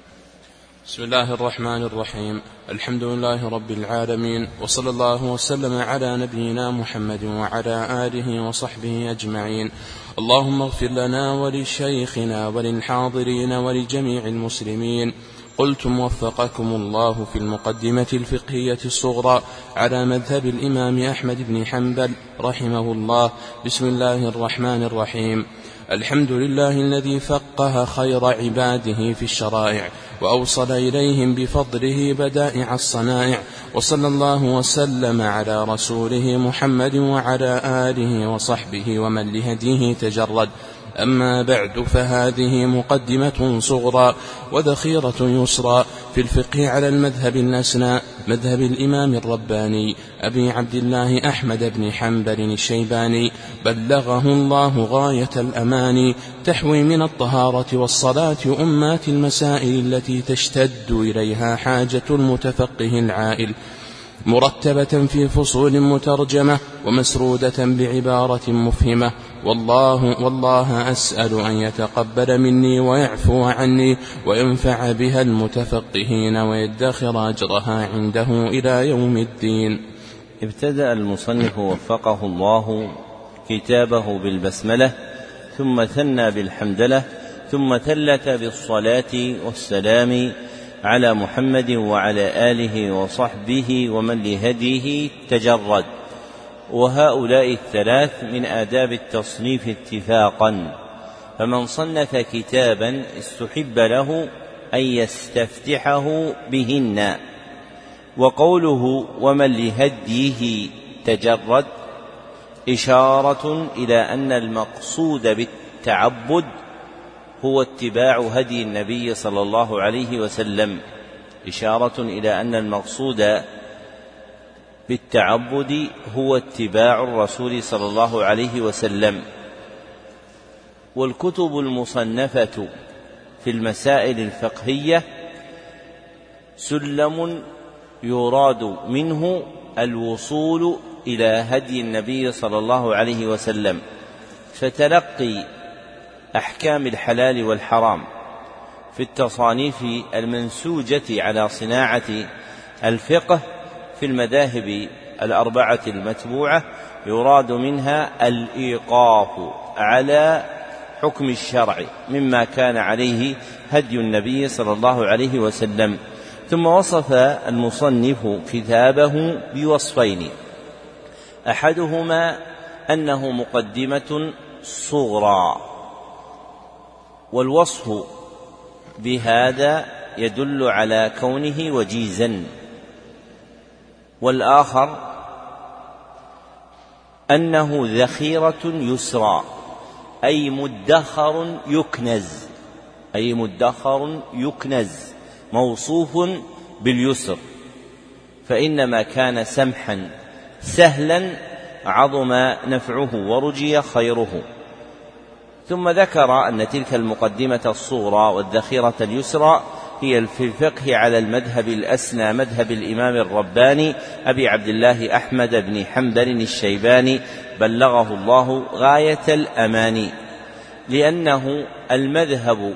بسم الله الرحمن الرحيم. الحمد لله رب العالمين، وصلى الله وسلم على نبينا محمد وعلى آله وصحبه أجمعين. اللهم اغفر لنا ولشيخنا وللحاضرين ولجميع المسلمين. قلتم وفقكم الله في المقدمة الفقهية الصغرى على مذهب الإمام أحمد بن حنبل رحمه الله. بسم الله الرحمن الرحيم. الحمد لله الذي فقه خير عباده في الشرائع، وأوصل إليهم بفضله بدائع الصنائع، وصلى الله وسلم على رسوله محمد وعلى آله وصحبه ومن لهديه تجرد. أما بعد، فهذه مقدمة صغرى وذخيرة يسرى في الفقه على المذهب الأسنى، مذهب الإمام الرباني أبي عبد الله أحمد بن حنبل الشيباني، بلغه الله غاية الأمان، تحوي من الطهارة والصلاة أمات المسائل التي تشتد إليها حاجة المتفقه العائل، مرتبة في فصول مترجمة ومسرودة بعبارة مفهمة. والله, والله أسأل أن يتقبل مني ويعفو عني وينفع بها المتفقهين ويدخر أجرها عنده إلى يوم الدين. ابتدأ المصنف وفقه الله كتابه بالبسملة، ثم ثنى بالحمدلة، ثم ثلث بالصلاة والسلام على محمد وعلى آله وصحبه ومن لهديه تجرد. وهؤلاء الثلاث من آداب التصنيف اتفاقا، فمن صنف كتابا استحب له أن يستفتحه بهن. وقوله ومن لهديه تجرد إشارة إلى أن المقصود بالتعبد هو اتباع هدي النبي صلى الله عليه وسلم، إشارة إلى أن المقصود بالتعبد هو اتباع الرسول صلى الله عليه وسلم. والكتب المصنفة في المسائل الفقهية سلم يراد منه الوصول إلى هدي النبي صلى الله عليه وسلم، فتلقي أحكام الحلال والحرام في التصانيف المنسوجة على صناعة الفقه في المذاهب الأربعة المتبوعة يراد منها الإيقاف على حكم الشرع مما كان عليه هدي النبي صلى الله عليه وسلم. ثم وصف المصنف كتابه بوصفين، أحدهما أنه مقدمة صغرى، والوصف بهذا يدل على كونه وجيزا، والآخر أنه ذخيرة يسرى أي مدخر يكنز أي مدخر يكنز موصوف باليسر، فإنما كان سمحا سهلا عظم نفعه ورجي خيره. ثم ذكر أن تلك المقدمة الصغرى والذخيرة اليسرى هي في الفقه على المذهب الأسنى، مذهب الإمام الرباني أبي عبد الله أحمد بن حنبل الشيباني بلغه الله غاية الأماني، لأنه المذهب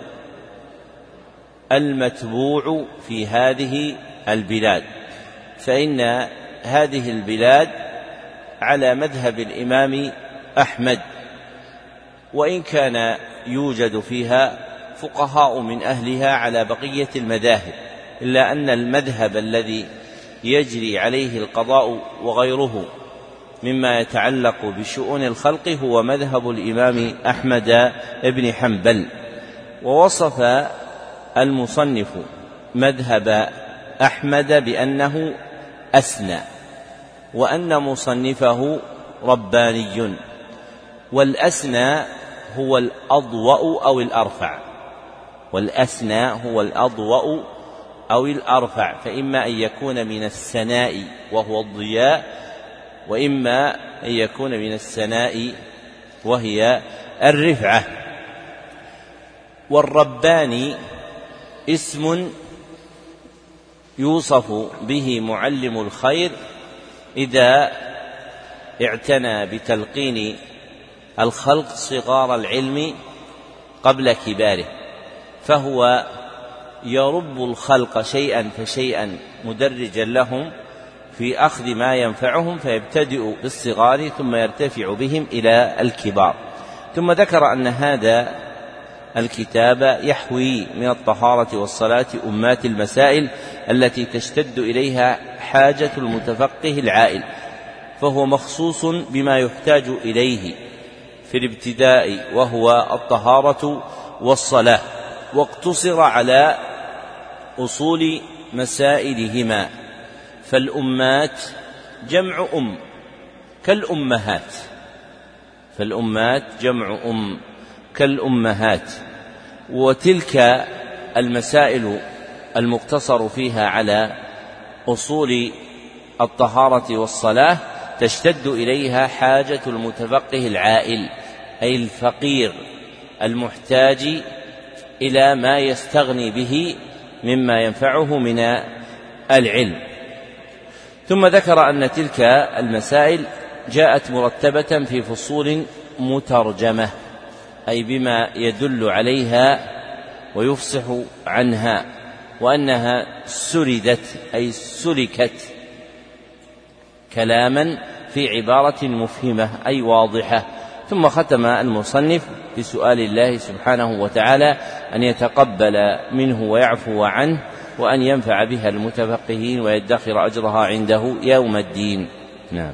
المتبوع في هذه البلاد، فإن هذه البلاد على مذهب الإمام أحمد، وإن كان يوجد فيها فقهاء من أهلها على بقية المذاهب، إلا أن المذهب الذي يجري عليه القضاء وغيره مما يتعلق بشؤون الخلق هو مذهب الإمام أحمد بن حنبل. ووصف المصنف مذهب أحمد بأنه أسنى، وأن مصنفه رباني، والأسنى هو الأضوأ أو الأرفع والأسنى هو الأضوأ أو الأرفع، فإما أن يكون من السناء وهو الضياء، وإما أن يكون من السناء وهي الرفعة. والرباني اسم يوصف به معلم الخير إذا اعتنى بتلقين الخلق صغار العلم قبل كباره، فهو يرب الخلق شيئا فشيئا مدرجا لهم في أخذ ما ينفعهم، فيبتدئ بالصغار ثم يرتفع بهم إلى الكبار. ثم ذكر أن هذا الكتاب يحوي من الطهارة والصلاة أمات المسائل التي تشتد إليها حاجة المتفقه العائل، فهو مخصوص بما يحتاج إليه في الابتداء وهو الطهارة والصلاة، واقتصر على أصول مسائلهما. فالأمات جمع أم كالأمهات فالأمات جمع أم كالأمهات وتلك المسائل المقتصر فيها على أصول الطهارة والصلاة تشتد إليها حاجة المتفقه العائل، أي الفقير المحتاج إلى ما يستغني به مما ينفعه من العلم. ثم ذكر أن تلك المسائل جاءت مرتبة في فصول مترجمة، أي بما يدل عليها ويفصح عنها، وأنها سردت أي سلكت كلاما في عبارة مفهمة أي واضحة. ثم ختم المصنف بسؤال الله سبحانه وتعالى أن يتقبل منه ويعفو عنه، وأن ينفع بها المتفقهين ويدخر أجرها عنده يوم الدين. نعم.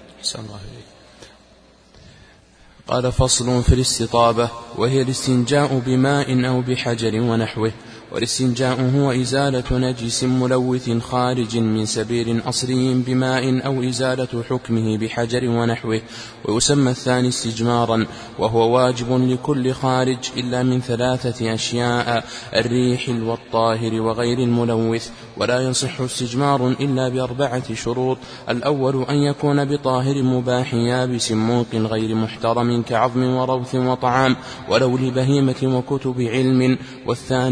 قال: فصل في الاستطابة، وهي الاستنجاء بماء أو بحجر ونحوه. والاستنجاء هو إزالة نجس ملوث خارج من سبيل أصلي بماء أو إزالة حكمه بحجر ونحوه. ويسمى الثاني استجمارا، وهو واجب لكل خارج إلا من ثلاثة أشياء: الريح والطاهر وغير الملوث. ولا يصح استجمار إلا بأربعة شروط: الأول أن يكون بطاهر مباح يابس موق غير محترم كعظم وروث وطعام ولو لبهيمة وكتب علم. والثاني أن يكون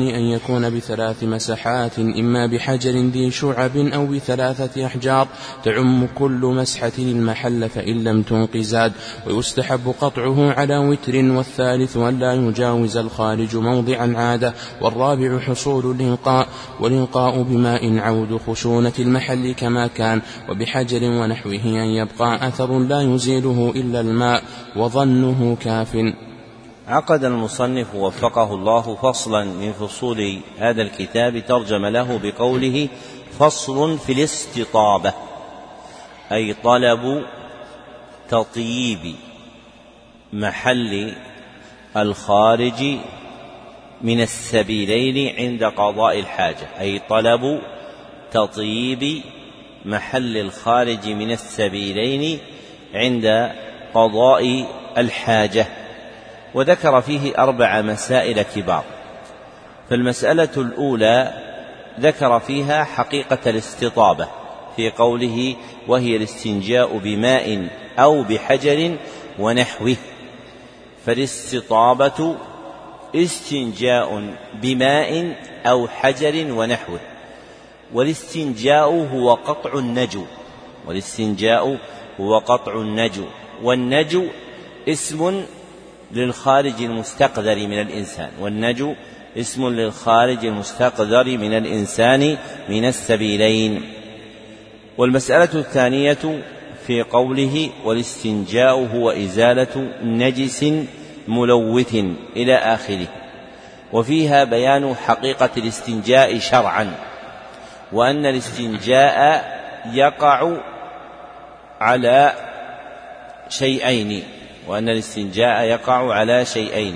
يمسحون بثلاث مسحات إما بحجر ذي شعب أو بثلاثة أحجار تعم كل مسحة المحل فإن لم تنق زاد. ويستحب قطعه على وتر، والثالث أن لا يجاوز الخارج موضع العادة، والرابع حصول الإنقاء، والإنقاء بماء عود خشونة المحل كما كان، وبحجر ونحوه أن يبقى أثر لا يزيله إلا الماء وظنه كاف. عقد المصنف وفقه الله فصلا من فصول هذا الكتاب ترجم له بقوله فصل في الاستطابة، أي طلب تطييب محل الخارج من السبيلين عند قضاء الحاجة، أي طلب تطييب محل الخارج من السبيلين عند قضاء الحاجة. وذكر فيه أربع مسائل كبار. فالمسألة الأولى ذكر فيها حقيقة الاستطابة في قوله وهي الاستنجاء بماء أو بحجر ونحوه. فالاستطابة استنجاء بماء أو حجر ونحوه، والاستنجاء هو قطع النجو، والاستنجاء هو قطع النجو، والنجو اسم للخارج المستقذر من الإنسان، والنجو اسم للخارج المستقذر من الإنسان من السبيلين. والمسألة الثانية في قوله والاستنجاء هو إزالة نجس ملوث إلى آخره، وفيها بيان حقيقة الاستنجاء شرعا، وأن الاستنجاء يقع على شيئين وأن الاستنجاء يقع على شيئين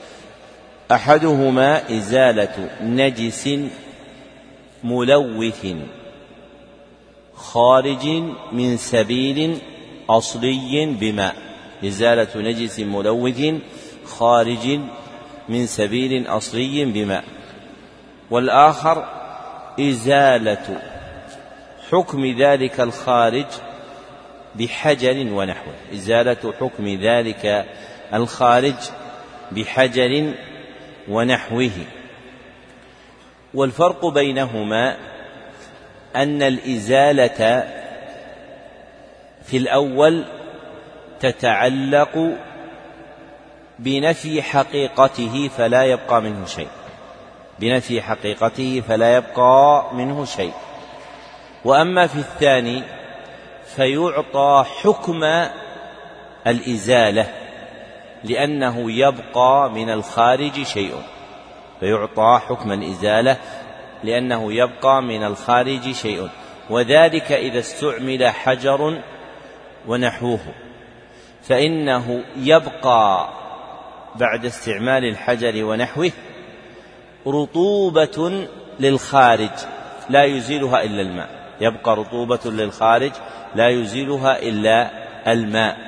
أحدهما إزالة نجس ملوث خارج من سبيل أصلي بماء، إزالة نجس ملوث خارج من سبيل أصلي بماء، والآخر إزالة حكم ذلك الخارج بحجر ونحوه، إزالة حكم ذلك الخارج بحجر ونحوه. والفرق بينهما أن الإزالة في الأول تتعلق بنفي حقيقته فلا يبقى منه شيء، بنفي حقيقته فلا يبقى منه شيء. وأما في الثاني فيعطى حكم الإزالة لأنه يبقى من الخارج شيء، فيعطى حكم الإزالة لأنه يبقى من الخارج شيء، وذلك إذا استعمل حجر ونحوه، فإنه يبقى بعد استعمال الحجر ونحوه رطوبة للخارج لا يزيلها إلا الماء، يبقى رطوبة للخارج لا يزيلها إلا الماء،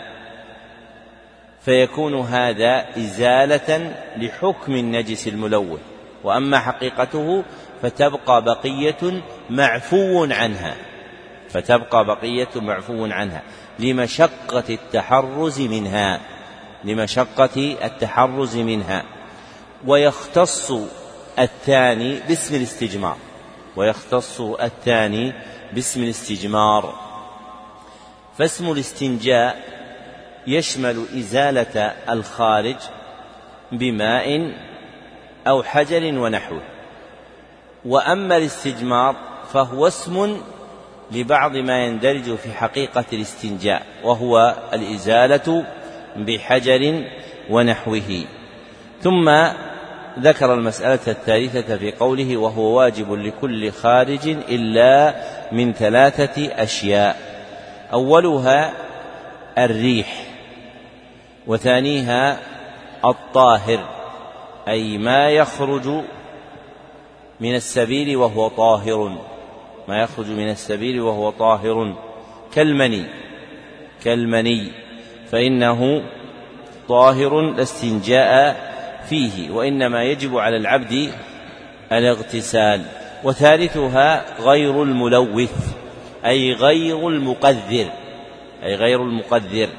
فيكون هذا إزالة لحكم النجس الملوث. وأما حقيقته فتبقى بقية معفو عنها، فتبقى بقية معفو عنها لمشقة التحرز منها، لمشقة التحرز منها. ويختص الثاني باسم الاستجمار، ويختص الثاني باسم الاستجمار. فاسم الاستنجاء يشمل إزالة الخارج بماء أو حجر ونحوه. وأما الاستجمار فهو اسم لبعض ما يندرج في حقيقة الاستنجاء، وهو الإزالة بحجر ونحوه. ثم ذكر المسألة الثالثة في قوله وهو واجب لكل خارج إلا من ثلاثة أشياء، أولها الريح، وثانيها الطاهر أي ما يخرج من السبيل وهو طاهر، ما يخرج من السبيل وهو طاهر كالمني، كالمني فإنه طاهر لا استنجاء فيه، وإنما يجب على العبد الاغتسال. وثالثها غير الملوث أي غير المقذر، أي غير المقذر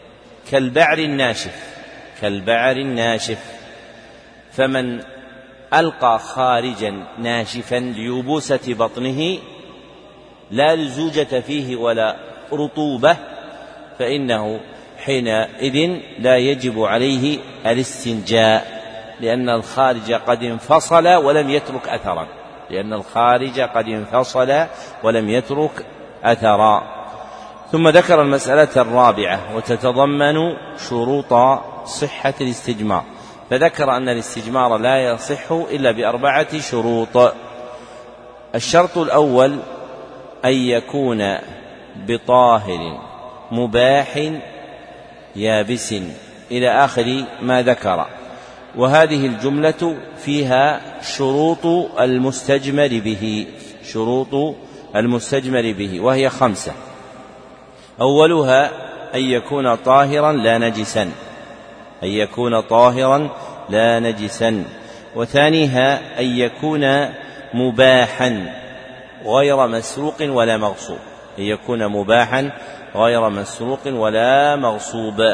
كالبعر الناشف، كالبعر الناشف. فمن ألقى خارجا ناشفا ليبوسة بطنه لا لزوجة فيه ولا رطوبة، فإنه حينئذ لا يجب عليه الاستنجاء، لأن الخارج قد انفصل ولم يترك أثرا لأن الخارج قد انفصل ولم يترك أثرا. ثم ذكر المسألة الرابعة وتتضمن شروط صحة الاستجمار، فذكر أن الاستجمار لا يصح إلا بأربعة شروط. الشرط الأول أن يكون بطاهر مباح يابس إلى آخر ما ذكر، وهذه الجملة فيها شروط المستجمر به شروط المستجمر به وهي خمسة. أولها أن يكون طاهرا لا نجسا أن يكون طاهرا لا نجسا وثانيها أن يكون مباحا غير مسروق ولا مغصوب أن يكون مباحا غير مسروق ولا مغصوب.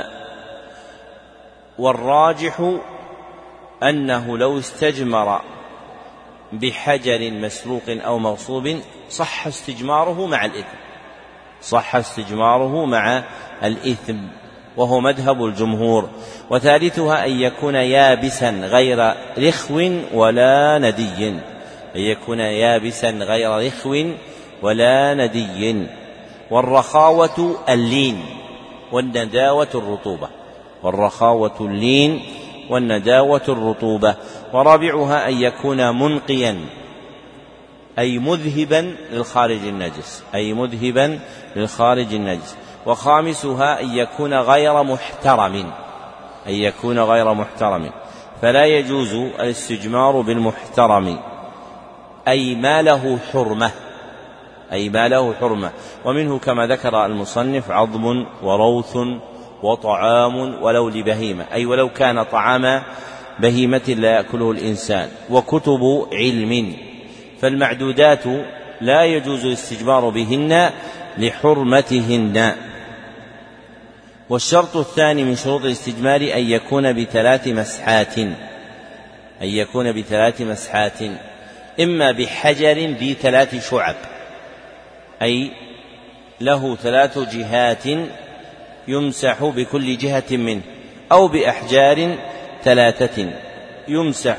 والراجح أنه لو استجمر بحجر مسروق أو مغصوب صح استجماره مع الإثم صح استجماره مع الإثم وهو مذهب الجمهور. وثالثها أن يكون يابسا غير رخو ولا ندي أن يكون يابسا غير رخو ولا ندي. والرخاوة اللين والنداوة الرطوبة والرخاوة اللين والنداوة الرطوبة. ورابعها أن يكون منقيا أي مذهبا للخارج النجس أي مذهبا للخارج النجس. وخامسها أن يكون غير محترم أن يكون غير محترم فلا يجوز الاستجمار بالمحترم أي ما له حرمة أي ما له حرمة ومنه كما ذكر المصنف عظم وروث وطعام ولو لبهيمة أي ولو كان طعام بهيمة لا يأكله الإنسان. وكتب علم فالمعدودات لا يجوز الاستجمار بهن لحرمتهن. والشرط الثاني من شروط الاستجمار أن يكون بثلاث مسحات أن يكون بثلاث مسحات إما بحجر ذي ثلاث شعب أي له ثلاث جهات يمسح بكل جهة منه أو بأحجار ثلاثة يمسح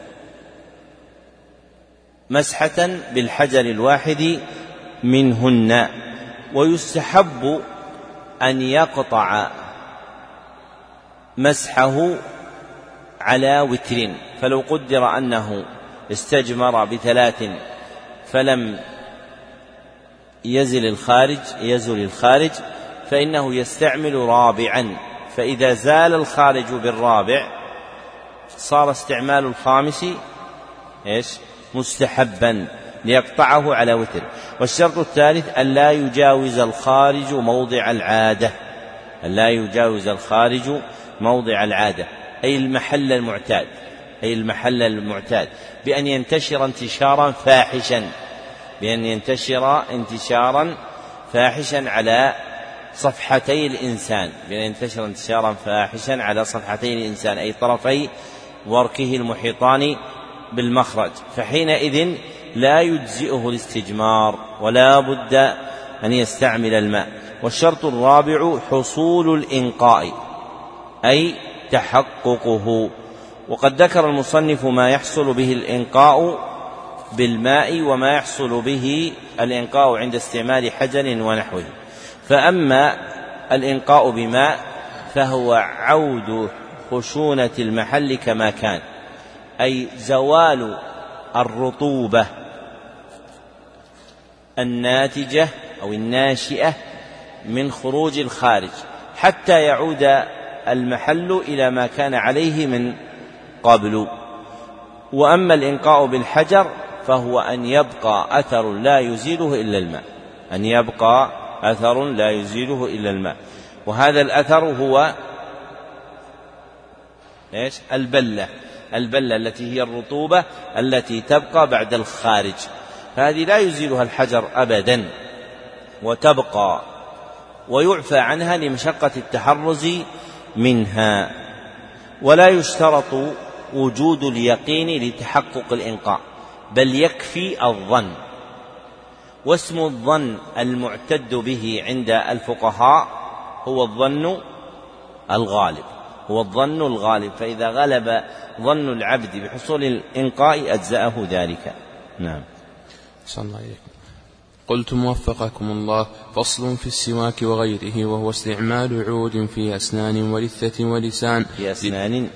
مسحة بالحجر الواحد منهن. ويستحب أن يقطع مسحه على وتر، فلو قدر أنه استجمر بثلاث فلم يزل الخارج يزل الخارج فإنه يستعمل رابعا، فإذا زال الخارج بالرابع صار استعمال الخامس إيش مستحبا ليقطعه على وتر. والشرط الثالث أن لا يجاوز الخارج موضع العادة أن لا يجاوز الخارج موضع العادة أي المحل المعتاد أي المحل المعتاد بأن ينتشر انتشارا فاحشا بأن ينتشر انتشارا فاحشا على صفحتي الإنسان بأن ينتشر انتشارا فاحشا على صفحتي الإنسان أي طرفي وركه المحيطان بالمخرج، فحينئذ لا يجزئه الاستجمار ولا بد أن يستعمل الماء. والشرط الرابع حصول الإنقاء أي تحققه، وقد ذكر المصنف ما يحصل به الإنقاء بالماء وما يحصل به الإنقاء عند استعمال حجر ونحوه. فأما الإنقاء بماء فهو عود خشونة المحل كما كان أي زوال الرطوبة الناتجة أو الناشئة من خروج الخارج حتى يعود المحل إلى ما كان عليه من قبل. وأما الإنقاء بالحجر فهو أن يبقى أثر لا يزيله إلا الماء أن يبقى أثر لا يزيله إلا الماء وهذا الأثر هو إيش البلة البلة التي هي الرطوبة التي تبقى بعد الخارج، فهذه لا يزيلها الحجر أبدا وتبقى ويعفى عنها لمشقة التحرز منها. ولا يشترط وجود اليقين لتحقق الإنقاء، بل يكفي الظن. واسم الظن المعتد به عند الفقهاء هو الظن الغالب، هو الظن الغالب، فإذا غلب ظن العبد بحصول الإنقاء أجزأه ذلك. نعم. صلى الله عليه. قلتم وفقكم الله: فصل في السواك وغيره، وهو استعمال عود في أسنان ولثة ولسان في أسنان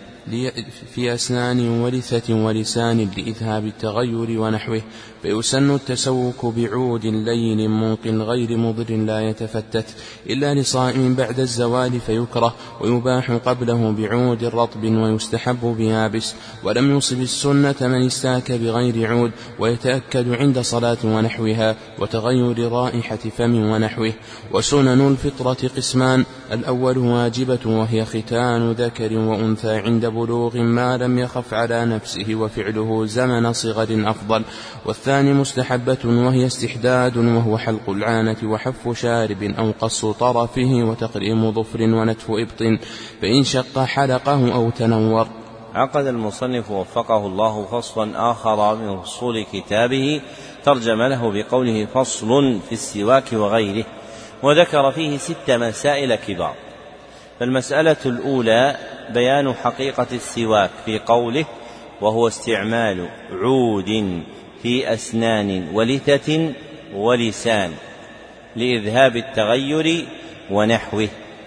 في أسنان ولثة ولسان لإذهاب التغير ونحوه. فيسن التسوك بعود لين منقل غير مضر لا يتفتت إلا لصائم بعد الزوال فيكره، ويباح قبله بعود رطب، ويستحب بيابس. ولم يصب السنة من استاك بغير عود، ويتأكد عند صلاة ونحوها وتغير رائحة فم ونحوه. وسنن الفطرة قسمان: الأول واجبة وهي ختان ذكر وأنثى عند بلوغ ما لم يخف على نفسه وفعله زمن صغر أفضل. والثاني مستحبة وهي استحداد وهو حلق العانة وحف شارب أو قص طرفه وتقريم ظفر ونتف إبط، فإن شق حلقه أو تنور. عقد المصنف وفقه الله فصلا آخر من فصول كتابه ترجم له بقوله: فصل في السواك وغيره، وذكر فيه ست مسائل كبار. فالمسألة الأولى بيان حقيقة السواك في قوله: وهو استعمال عود في أسنان ولثة ولسان لإذهاب التغير ونحوه.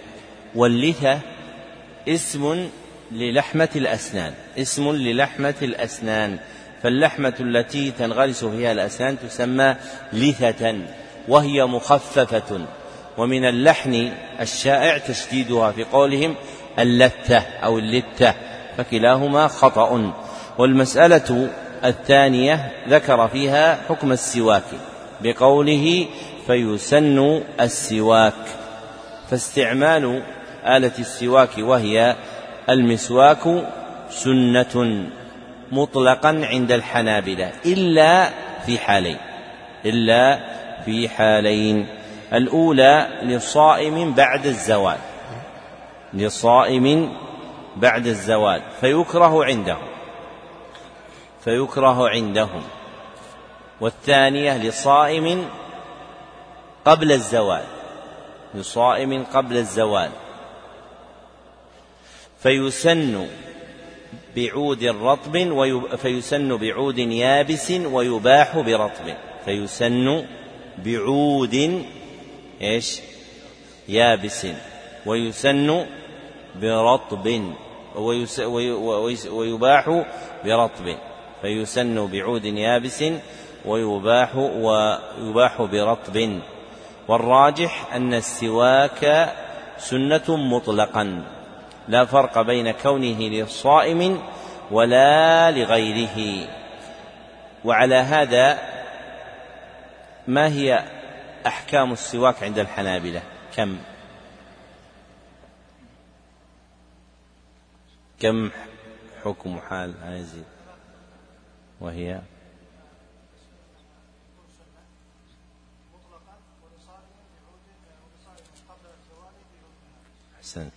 واللثة اسم للحمة الأسنان، اسم للحمة الأسنان، فاللحمة التي تنغرس فيها الأسنان تسمى لثة، وهي مخففة. ومن اللحن الشائع تشديدها في قولهم اللثة أو اللثة، فكلاهما خطأ. والمسألة الثانية ذكر فيها حكم السواك بقوله: فيسن السواك. فاستعمال آلة السواك وهي المسواك سنة مطلقا عند الحنابلة إلا في حالين إلا في حالين الأولى لصائم بعد الزوال لصائم بعد الزوال فيكره عندهم فيكره عندهم والثانية لصائم قبل الزوال لصائم قبل الزوال فيسن بعود رطب فيسن بعود يابس ويباح برطب فيسن بعود إيش يابس ويسن برطب ويباح برطب فيسن بعود يابس ويباح ويباح برطب. والراجح أن السواك سنة مطلقا لا فرق بين كونه للصائم ولا لغيره. وعلى هذا ما هي أحكام السواك عند الحنابلة؟ كم كم حكم حال هذه وهي أحسن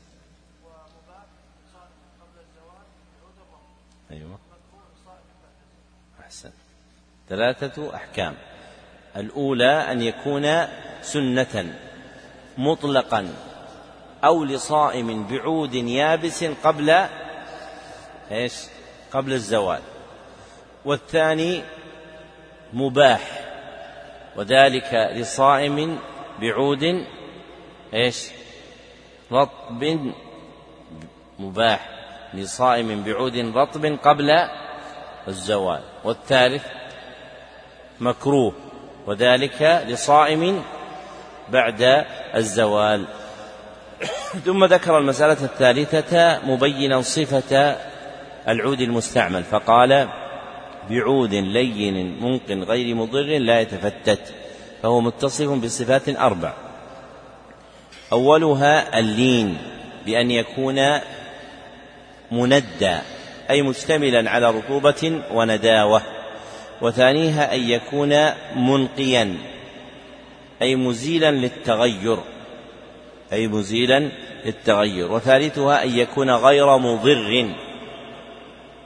أيوة أحسن ثلاثة أحكام. الأولى أن يكون سنة مطلقا أو لصائم بعود يابس قبل إيش قبل الزوال. والثاني مباح وذلك لصائم بعود إيش رطب مباح لصائم بعود رطب قبل الزوال. والثالث مكروه وذلك لصائم بعد الزوال. ثم ذكر المسألة الثالثة مبينا صفة العود المستعمل فقال: بعود لين منق غير مضر لا يتفتت، فهو متصف بصفات أربع. أولها اللين بأن يكون مندى أي مشتملا على رطوبة ونداوة. وثانيها أن يكون منقيا أي مزيلا للتغير أي مزيلا للتغير. وثالثها أن يكون غير مضر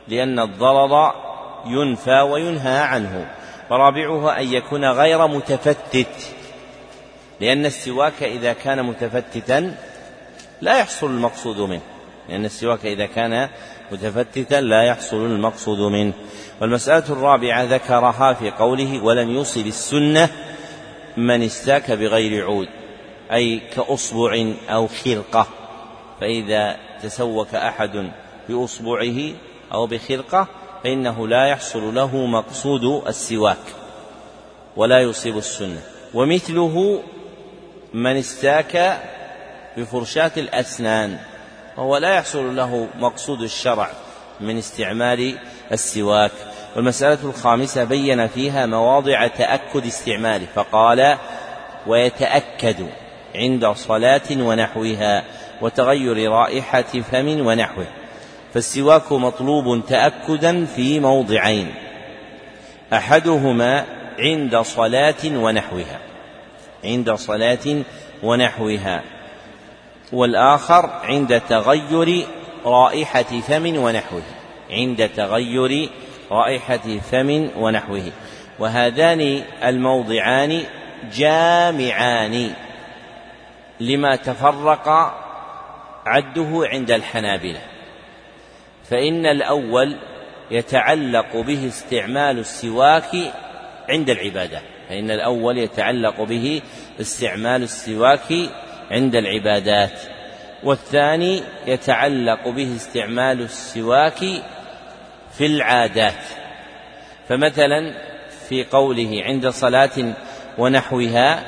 لأن الضرر ينفى وينهى عنه. ورابعها أن يكون غير متفتت، لأن السواك إذا كان متفتتا لا يحصل المقصود منه، لأن السواك إذا كان متفتتا لا يحصل المقصود منه. والمسألة الرابعة ذكرها في قوله ولم يصب السنة من استاك بغير عود، أي كأصبع أو خرقة، فإذا تسوك أحد بأصبعه أو بخرقة فإنه لا يحصل له مقصود السواك ولا يصيب السنة. ومثله من استاك بفرشاة الأسنان وهو لا يحصل له مقصود الشرع من استعمال السواك. والمسألة الخامسة بين فيها مواضع تأكد استعماله، فقال ويتأكد عند صلاة ونحوها وتغير رائحة فم ونحوه. فالسواك مطلوب تأكدا في موضعين، أحدهما عند صلاة ونحوها عند صلاة ونحوها والآخر عند تغير رائحة فم ونحوه عند تغير رائحة فم ونحوه. وهذان الموضعان جامعان لما تفرق عده عند الحنابلة، فإن الأول يتعلق به استعمال السواك عند العبادة فإن الأول يتعلق به استعمال السواك عند العبادات، والثاني يتعلق به استعمال السواك في العادات. فمثلا في قوله عند صلاة ونحوها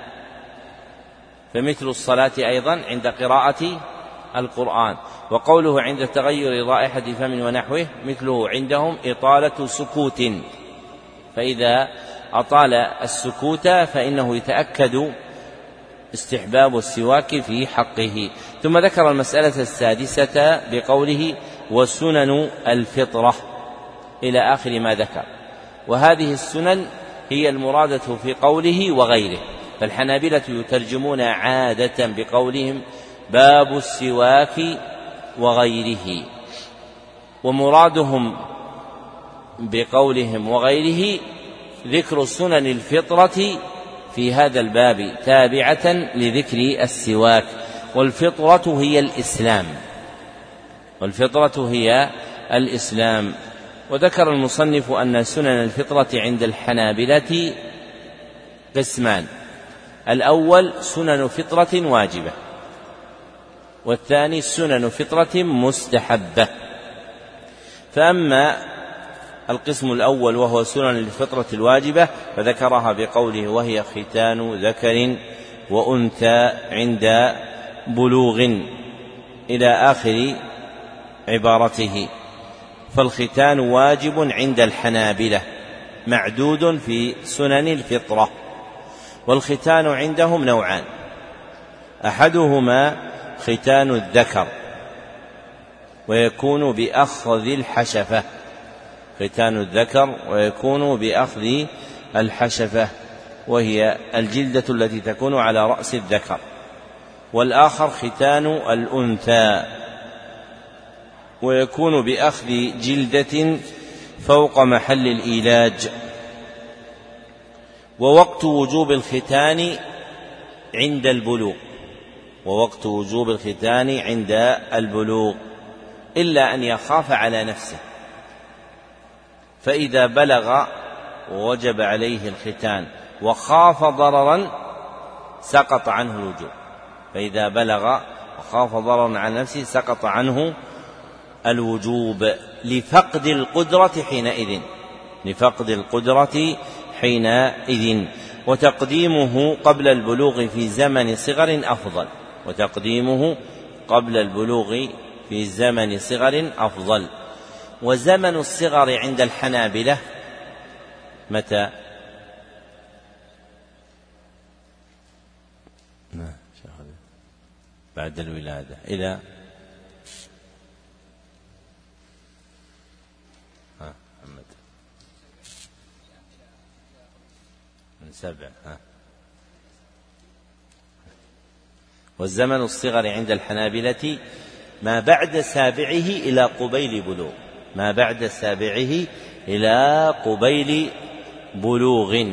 فمثل الصلاة أيضا عند قراءة القرآن، وقوله عند تغير رائحة فم ونحوه مثله عندهم إطالة سكوت، فإذا أطال السكوت فإنه يتأكد استحباب السواك في حقه. ثم ذكر المسألة السادسة بقوله وسنن الفطرة إلى آخر ما ذكر، وهذه السنن هي المرادة في قوله وغيره. فالحنابلة يترجمون عادة بقولهم باب السواك وغيره، ومرادهم بقولهم وغيره ذكر سنن الفطرة في هذا الباب تابعة لذكر السواك. والفطرة هي الإسلام والفطرة هي الإسلام وذكر المصنف أن سنن الفطرة عند الحنابلة قسمان: الأول سنن فطرة واجبة، والثاني سنن فطرة مستحبة. فأما القسم الأول وهو سنن الفطرة الواجبة فذكرها بقوله وهي ختان ذكر وأنثى عند بلوغ إلى آخر عبارته. فالختان واجب عند الحنابلة معدود في سنن الفطرة. والختان عندهم نوعان: أحدهما ختان الذكر ويكون بأخذ الحشفة ختان الذكر ويكون بأخذ الحشفة وهي الجلدة التي تكون على رأس الذكر. والآخر ختان الأنثى ويكون بأخذ جلدة فوق محل الإيلاج. ووقت وجوب الختان عند البلوغ ووقت وجوب الختان عند البلوغ إلا أن يخاف على نفسه، فإذا بلغ ووجب عليه الختان وخاف ضررا سقط عنه الوجوب فإذا بلغ وخاف ضررا على نفسه سقط عنه الوجوب لفقد القدرة حينئذ لفقد القدرة حينئذ وتقديمه قبل البلوغ في زمن صغر أفضل وتقديمه قبل البلوغ في زمن صغر أفضل. وزمن الصغر عند الحنابلة متى؟ بعد الولادة إلى ها محمد من سبع ها. والزمن الصغر عند الحنابلة ما بعد سابعه إلى قبيل بلوغ ما بعد سابعه إلى قبيل بلوغ.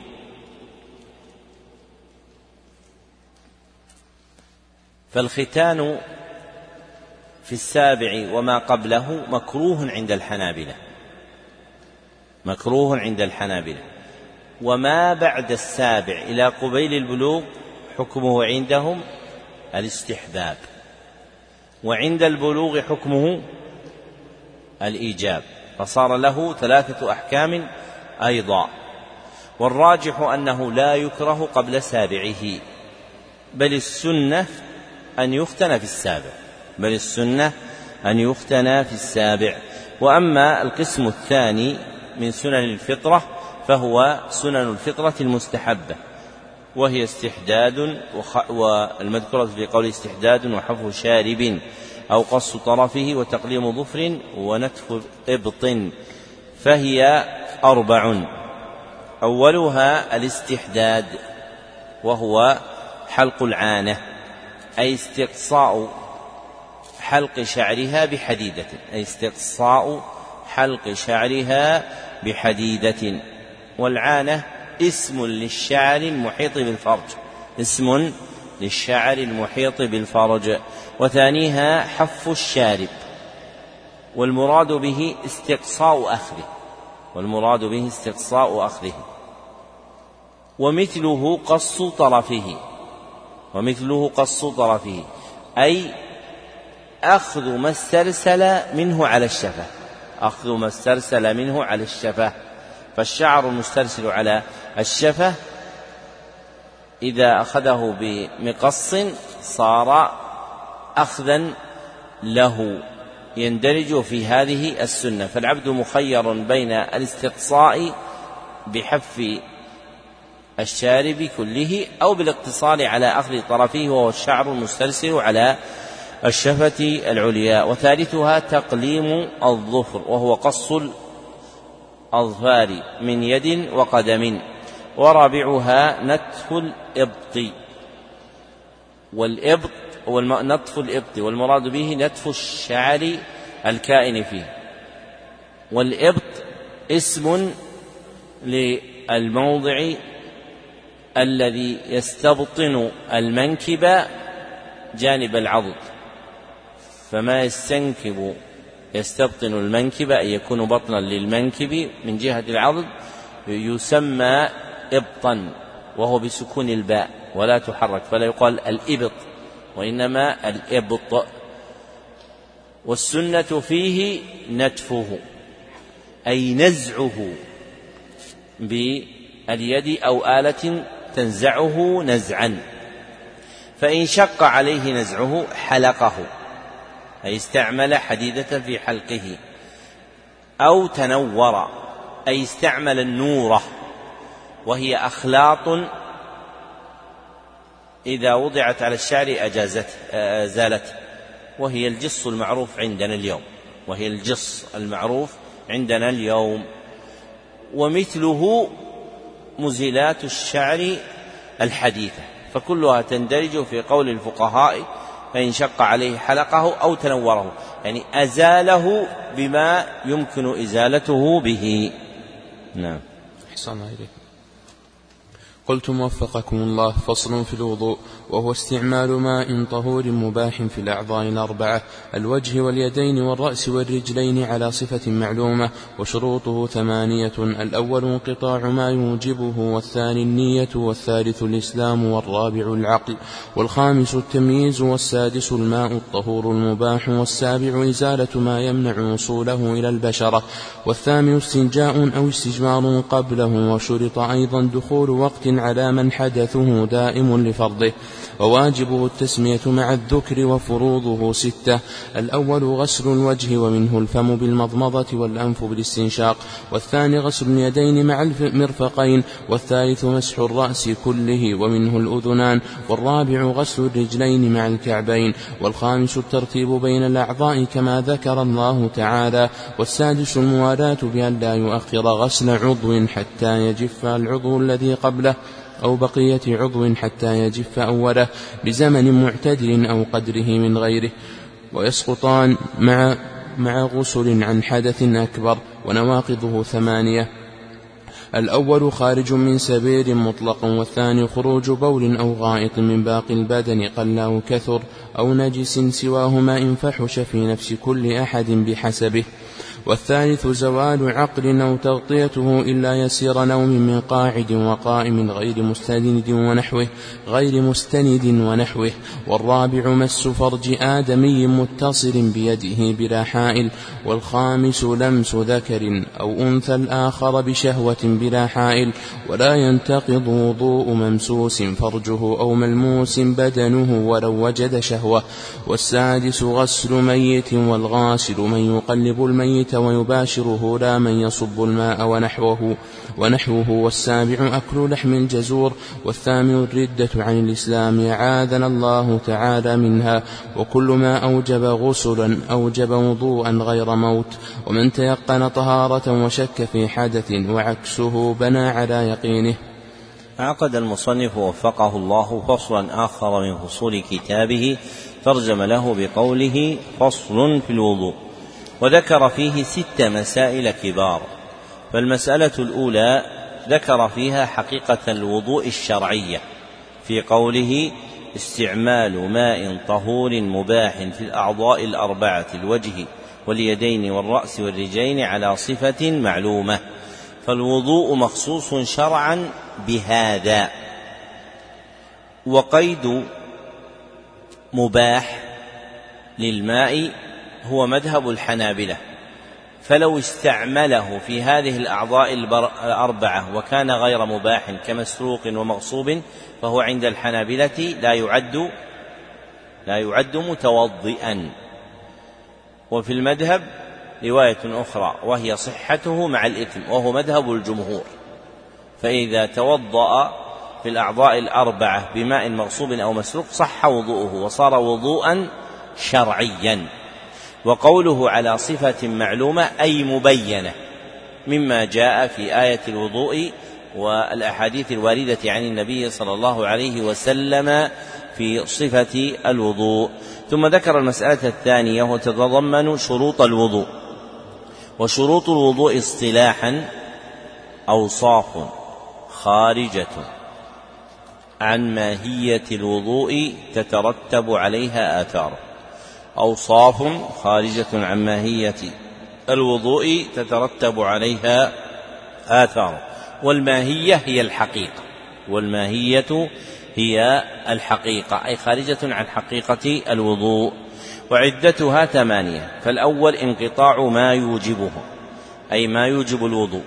فالختان في السابع وما قبله مكروه عند الحنابلة، مكروه عند الحنابلة. وما بعد السابع إلى قبيل البلوغ حكمه عندهم الاستحباب، وعند البلوغ حكمه الإيجاب، فصار له ثلاثة أحكام أيضا. والراجح أنه لا يكره قبل سابعه، بل السنة أن يختن في السابع، بل السنة أن يختن في السابع. وأما القسم الثاني من سنن الفطرة فهو سنن الفطرة المستحبة، وهي استحداد، والمذكورة في قول استحداد وحفظ شارب أو قص طرفه وتقليم ظفر ونتف إبط، فهي أربع. أولها الاستحداد، وهو حلق العانة، أي استقصاء حلق شعرها بحديدة، أي استقصاء حلق شعرها بحديدة. والعانة اسم للشعر المحيط بالفرج، اسم للشعر المحيط بالفرج. وثانيها حف الشارب، والمراد به استقصاء أخذه، والمراد به استقصاء أخذه. ومثله قص طرفه، ومثله قص طرفه أي أخذ ما استرسل منه على الشفة، أخذ ما استرسل منه على الشفة. فالشعر المسترسل على الشفة إذا أخذه بمقص صار أخذا له، يندرج في هذه السنة. فالعبد مخير بين الاستقصاء بحف الشارب كله أو بالاقتصار على أخذ طرفه وهو الشعر المسترسل على الشفة العليا. وثالثها تقليم الظفر، وهو قص الأظفار من يد وقدم. ورابعها نتف الإبط، والإبط هو نتف الإبط، والمراد به نتف الشعر الكائن فيه. والإبط اسم للموضع الذي يستبطن المنكب جانب العضد، فما يستنكب يستبطن المنكب أن يكون بطنا للمنكب من جهة العضد يسمى إبطا، وهو بسكون الباء ولا تحرك، فلا يقال الإبط وإنما الإبط. والسنة فيه نتفه، أي نزعه باليد أو آلة تنزعه نزعا. فإن شق عليه نزعه حلقه، أي استعمل حديدة في حلقه. أو تنور، أي استعمل النورة، وهي أخلاط إذا وضعت على الشعر أجازت أزالته، وهي الجص المعروف عندنا اليوم، وهي الجص المعروف عندنا اليوم. ومثله مزيلات الشعر الحديثة، فكلها تندرج في قول الفقهاء فإن شق عليه حلقه أو تنوره، يعني أزاله بما يمكن إزالته به. نعم. أحسن عليك. قلت موفقكم الله. فصل في الوضوء، وهو استعمال ماء طهور مباح في الأعضاء الأربعة، الوجه واليدين والرأس والرجلين على صفة معلومة. وشروطه ثمانية: الأول انقطاع ما يوجبه، والثاني النية، والثالث الإسلام، والرابع العقل، والخامس التمييز، والسادس الماء الطهور المباح، والسابع إزالة ما يمنع وصوله إلى البشرة، والثامن استنجاء أو استجمار قبله. وشرط أيضا دخول وقت على من حدثه دائم لفرضه. وواجبه التسمية مع الذكر. وفروضه ستة: الأول غسل الوجه ومنه الفم بالمضمضة والأنف بالاستنشاق، والثاني غسل اليدين مع المرفقين، والثالث مسح الرأس كله ومنه الأذنان، والرابع غسل الرجلين مع الكعبين، والخامس الترتيب بين الأعضاء كما ذكر الله تعالى، والسادس الموالاة بأن لا يؤخر غسل عضو حتى يجف العضو الذي قبله أو بقية عضو حتى يجف أوله بزمن معتدل أو قدره من غيره، ويسقطان مع مع غسل عن حدث أكبر. ونواقضه ثمانية: الأول خارج من سبيل مطلق، والثاني خروج بول أو غائط من باقي البدن قل أو كثر، أو نجس سواهما إن فحش في نفس كل أحد بحسبه، والثالث زوال عقل أو تغطيته إلا يسير نوم من قاعد وقائم غير مستند ونحوه غير مستند ونحوه والرابع مس فرج آدمي متصل بيده بلا حائل، والخامس لمس ذكر أو أنثى الآخر بشهوة بلا حائل، ولا ينتقض وضوء ممسوس فرجه أو ملموس بدنه ولو وجد شهوة، والسادس غسل ميت، والغاسل من يقلب الميت ويباشره لا من يصب الماء ونحوه ونحوه والسابع أكل لحم الجزور، والثامن الردة عن الإسلام أعاذنا الله تعالى منها، وكل ما أوجب غسلا أوجب وضوءا غير موت، ومن تيقن طهارة وشك في حدث وعكسه بنى على يقينه. عقد المصنف وفقه الله فصلا آخر من فصول كتابه ترجم له بقوله فصل في الوضوء، وذكر فيه ست مسائل كبار. فالمسألة الأولى ذكر فيها حقيقة الوضوء الشرعية في قوله استعمال ماء طهور مباح في الأعضاء الأربعة الوجه واليدين والرأس والرجلين على صفة معلومة، فالوضوء مخصوص شرعا بهذا. وقيد مباح للماء هو مذهب الحنابلة، فلو استعمله في هذه الأعضاء الأربعة وكان غير مباح كمسروق ومغصوب فهو عند الحنابلة لا يعد لا يعد متوضئا. وفي المذهب رواية أخرى وهي صحته مع الإثم، وهو مذهب الجمهور، فإذا توضأ في الأعضاء الأربعة بماء مغصوب أو مسروق صح وضوءه وصار وضوءا شرعيا. وقوله على صفة معلومة أي مبينة مما جاء في آية الوضوء والأحاديث الواردة عن النبي صلى الله عليه وسلم في صفة الوضوء. ثم ذكر المسألة الثانية وتتضمن شروط الوضوء. وشروط الوضوء اصطلاحا أوصاف خارجة عن ماهية الوضوء تترتب عليها آثار. أوصاف خارجة عن ماهية الوضوء تترتب عليها آثار، والماهية هي الحقيقة، والماهية هي الحقيقة أي خارجة عن حقيقة الوضوء. وعدتها ثمانية: فالأول انقطاع ما يوجبه أي ما يوجب الوضوء،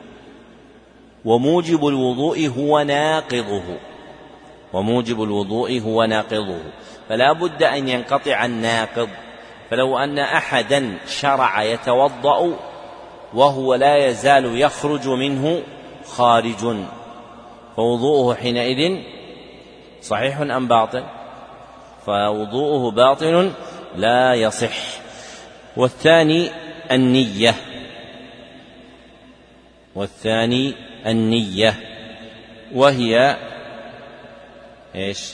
وموجب الوضوء هو ناقضه، وموجب الوضوء هو ناقضه، فلا بد أن ينقطع الناقض. فلو أن أحدا شرع يتوضأ وهو لا يزال يخرج منه خارج فوضوءه حينئذ صحيح أم باطل؟ فوضوءه باطل لا يصح. والثاني النية، والثاني النية وهي إيش؟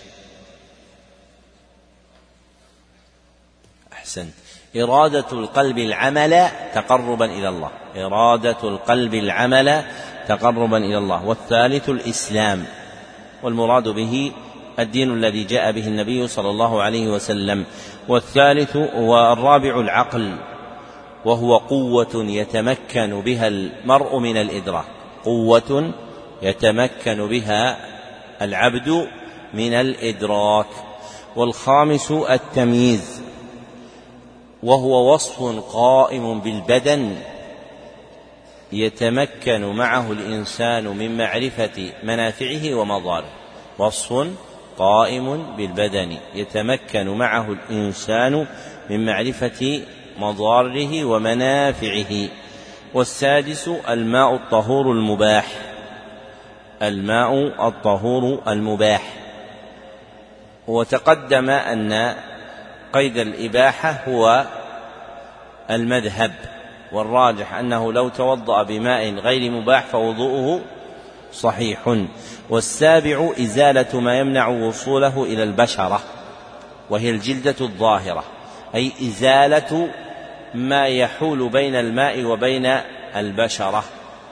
أحسن، إرادة القلب العمل تقربا إلى الله، إرادة القلب العمل تقربا إلى الله. والثالث الإسلام، والمراد به الدين الذي جاء به النبي صلى الله عليه وسلم. والثالث والرابع العقل، وهو قوة يتمكن بها المرء من الإدراك، قوة يتمكن بها العبد من الإدراك. والخامس التمييز، وهو وصف قائم بالبدن يتمكن معه الإنسان من معرفة منافعه ومضاره، وصف قائم بالبدن يتمكن معه الإنسان من معرفة مضاره ومنافعه. والسادس الماء الطهور المباح، الماء الطهور المباح. وتقدم أن قيد الإباحة هو المذهب، والراجح أنه لو توضأ بماء غير مباح فوضوءه صحيح. والسابع إزالة ما يمنع وصوله إلى البشرة، وهي الجلدة الظاهرة، أي إزالة ما يحول بين الماء وبين البشرة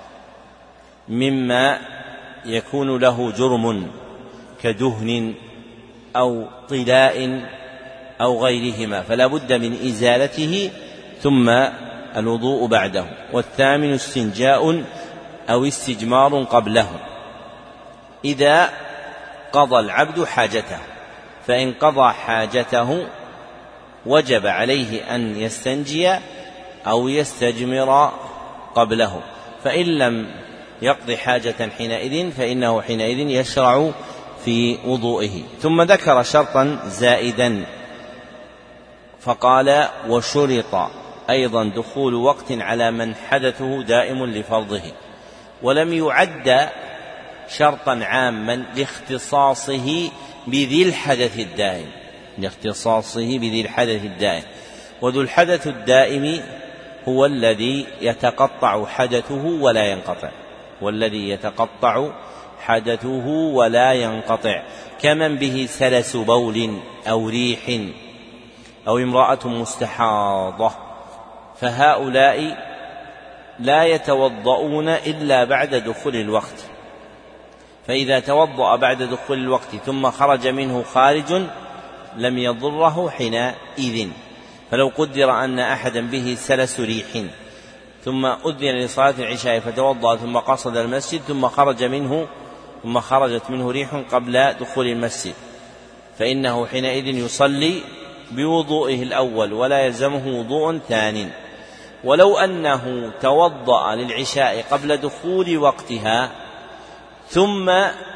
مما يكون له جرم كدهن أو طلاء أو غيرهما، فلا بد من إزالته ثم الوضوء بعده. والثامن استنجاء أو استجمار قبله إذا قضى العبد حاجته، فإن قضى حاجته وجب عليه أن يستنجي أو يستجمر قبله، فإن لم يقضي حاجة حينئذ فإنه حينئذ يشرع في وضوئه. ثم ذكر شرطا زائدا فقال: وشرط أيضا دخول وقت على من حدثه دائم لفرضه، ولم يعد شرطا عاما لاختصاصه بذي الحدث الدائم لاختصاصه بذي الحدث الدائم وذو الحدث الدائم هو الذي يتقطع حدثه ولا ينقطع والذي يتقطع حدثه ولا ينقطع كمن به سلس بول أو ريح أو امرأة مستحاضة، فهؤلاء لا يتوضؤون إلا بعد دخول الوقت، فإذا توضأ بعد دخول الوقت ثم خرج منه خارج لم يضره حينئذ. فلو قدر أن أحدا به سلس ريح ثم أذن لصلاة العشاء فتوضأ ثم قصد المسجد ثم خرج منه ثم خرجت منه ريح قبل دخول المسجد، فإنه حينئذ يصلي بوضوئه الأول ولا يلزمه وضوء ثان. ولو أنه توضأ للعشاء قبل دخول وقتها ثم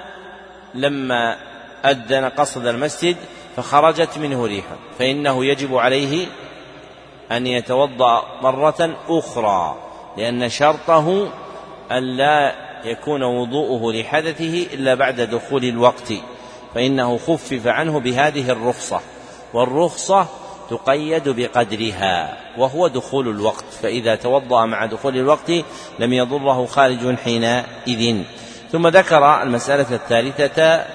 لما أذن قصد المسجد فخرجت منه ريح فإنه يجب عليه أن يتوضأ مرة أخرى، لأن شرطه أن لا يكون وضوءه لحدثه إلا بعد دخول الوقت، فإنه خفف عنه بهذه الرخصة، والرخصة تقيد بقدرها وهو دخول الوقت، فإذا توضأ مع دخول الوقت لم يضره خارج حينئذ. ثم ذكر المسألة الثالثة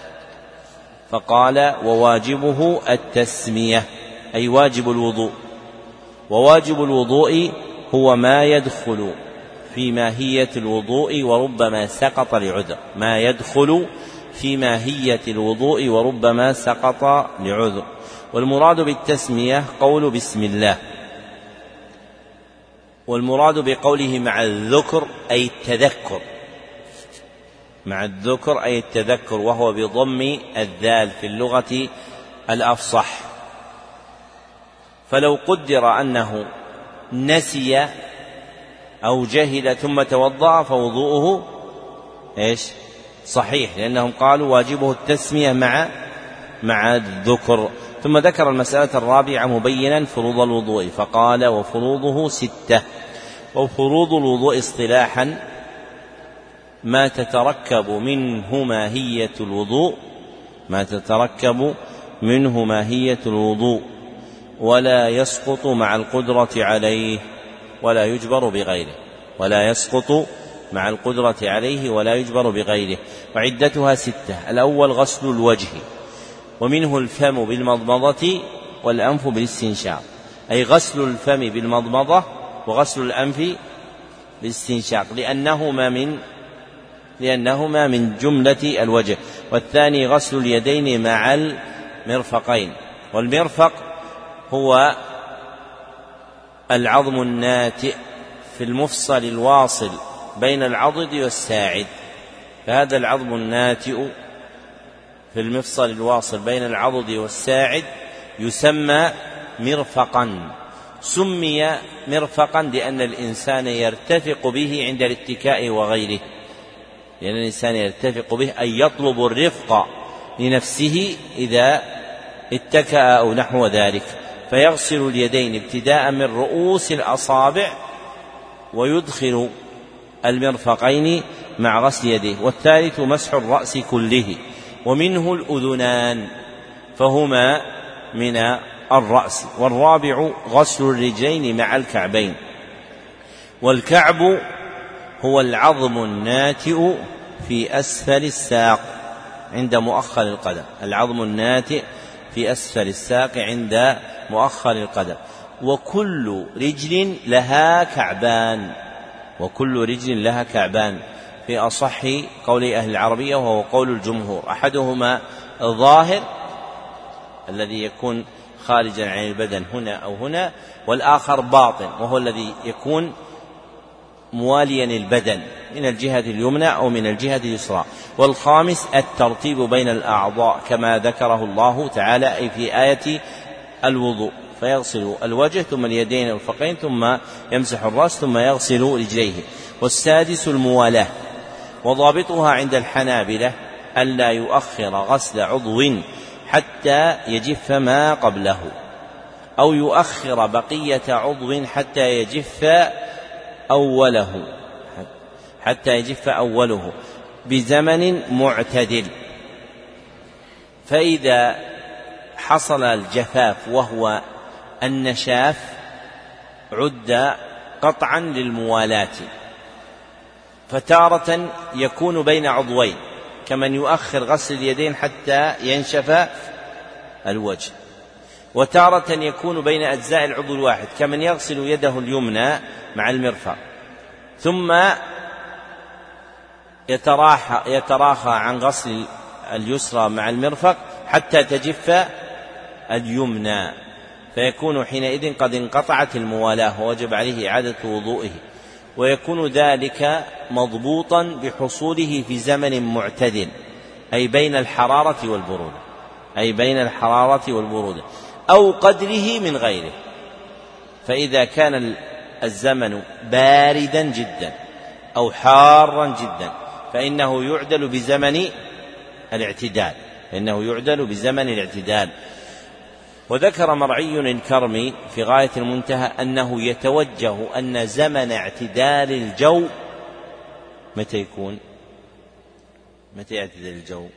فقال: وواجبه التسمية، أي واجب الوضوء. وواجب الوضوء هو ما يدخل في ماهية الوضوء وربما سقط لعذر ما يدخل في ماهية الوضوء وربما سقط لعذر والمراد بالتسمية قول بسم الله، والمراد بقوله مع الذكر أي التذكر مع الذكر أي التذكر وهو بضم الذال في اللغة الأفصح. فلو قدر أنه نسي أو جهل ثم توضأ فوضوءه إيش؟ صحيح، لأنهم قالوا واجبه التسمية مع مع الذكر. ثم ذكر المسألة الرابعة مبينا فروض الوضوء فقال: وفروضه ستة. وفروض الوضوء اصطلاحا ما تتركب منه ماهية الوضوء ما تتركب منه ماهية الوضوء ولا يسقط مع القدرة عليه ولا يجبر بغيره ولا يسقط مع القدرة عليه ولا يجبر بغيره وعدتها ستة. الأول غسل الوجه، ومنه الفم بالمضمضة والأنف بالاستنشاق، أي غسل الفم بالمضمضة وغسل الأنف بالاستنشاق لأنهما من لأنهما من جملة الوجه. والثاني غسل اليدين مع المرفقين، والمرفق هو العظم الناتئ في المفصل الواصل بين العضد والساعد، فهذا العظم الناتئ في المفصل الواصل بين العضد والساعد يسمى مرفقا. سمي مرفقا لأن الإنسان يرتفق به عند الاتكاء وغيره، لأن الإنسان يرتفق به أي يطلب الرفق لنفسه إذا اتكأ أو نحو ذلك، فيغسل اليدين ابتداء من رؤوس الأصابع ويدخل المرفقين مع غسل يديه. والثالث مسح الرأس كله، ومنه الأذنان فهما من الرأس. والرابع غسل الرجلين مع الكعبين، والكعب هو العظم الناتئ في أسفل الساق عند مؤخر القدم العظم الناتئ في أسفل الساق عند مؤخر القدم. وكل رجل لها كعبان، وكل رجل لها كعبان في أصح قول أهل العربية، وهو قول الجمهور. أحدهما الظاهر الذي يكون خارجا عن البدن هنا أو هنا، والآخر باطن وهو الذي يكون مواليا البدن من الجهة اليمنى أو من الجهة اليسرى. والخامس الترتيب بين الأعضاء كما ذكره الله تعالى أي في آية الوضوء، فيغسل الوجه ثم اليدين والفقين ثم يمسح الرأس ثم يغسل رجليه. والسادس الموالاة، وضابطها عند الحنابلة ألا يؤخر غسل عضو حتى يجف ما قبله، أو يؤخر بقية عضو حتى يجف أوله حتى يجف أوله بزمن معتدل. فإذا حصل الجفاف وهو النشاف عد قطعا للموالاة، فتارة يكون بين عضوين كمن يؤخر غسل اليدين حتى ينشف الوجه، وتارة يكون بين أجزاء العضو الواحد كمن يغسل يده اليمنى مع المرفق ثم يتراخى, يتراخى عن غسل اليسرى مع المرفق حتى تجف اليمنى، فيكون حينئذ قد انقطعت الموالاة ووجب عليه إعادة وضوئه، ويكون ذلك مضبوطا بحصوله في زمن معتدل أي بين الحرارة والبرودة أي بين الحرارة والبرودة أو قدره من غيره. فإذا كان الزمن باردا جدا أو حارا جدا فإنه يعدل بزمن الاعتدال فإنه يعدل بزمن الاعتدال. وذكر مرعي الكرمي في غاية المنتهى أنه يتوجه أن زمن اعتدال الجو متى يكون؟ متى يعتدل الجو؟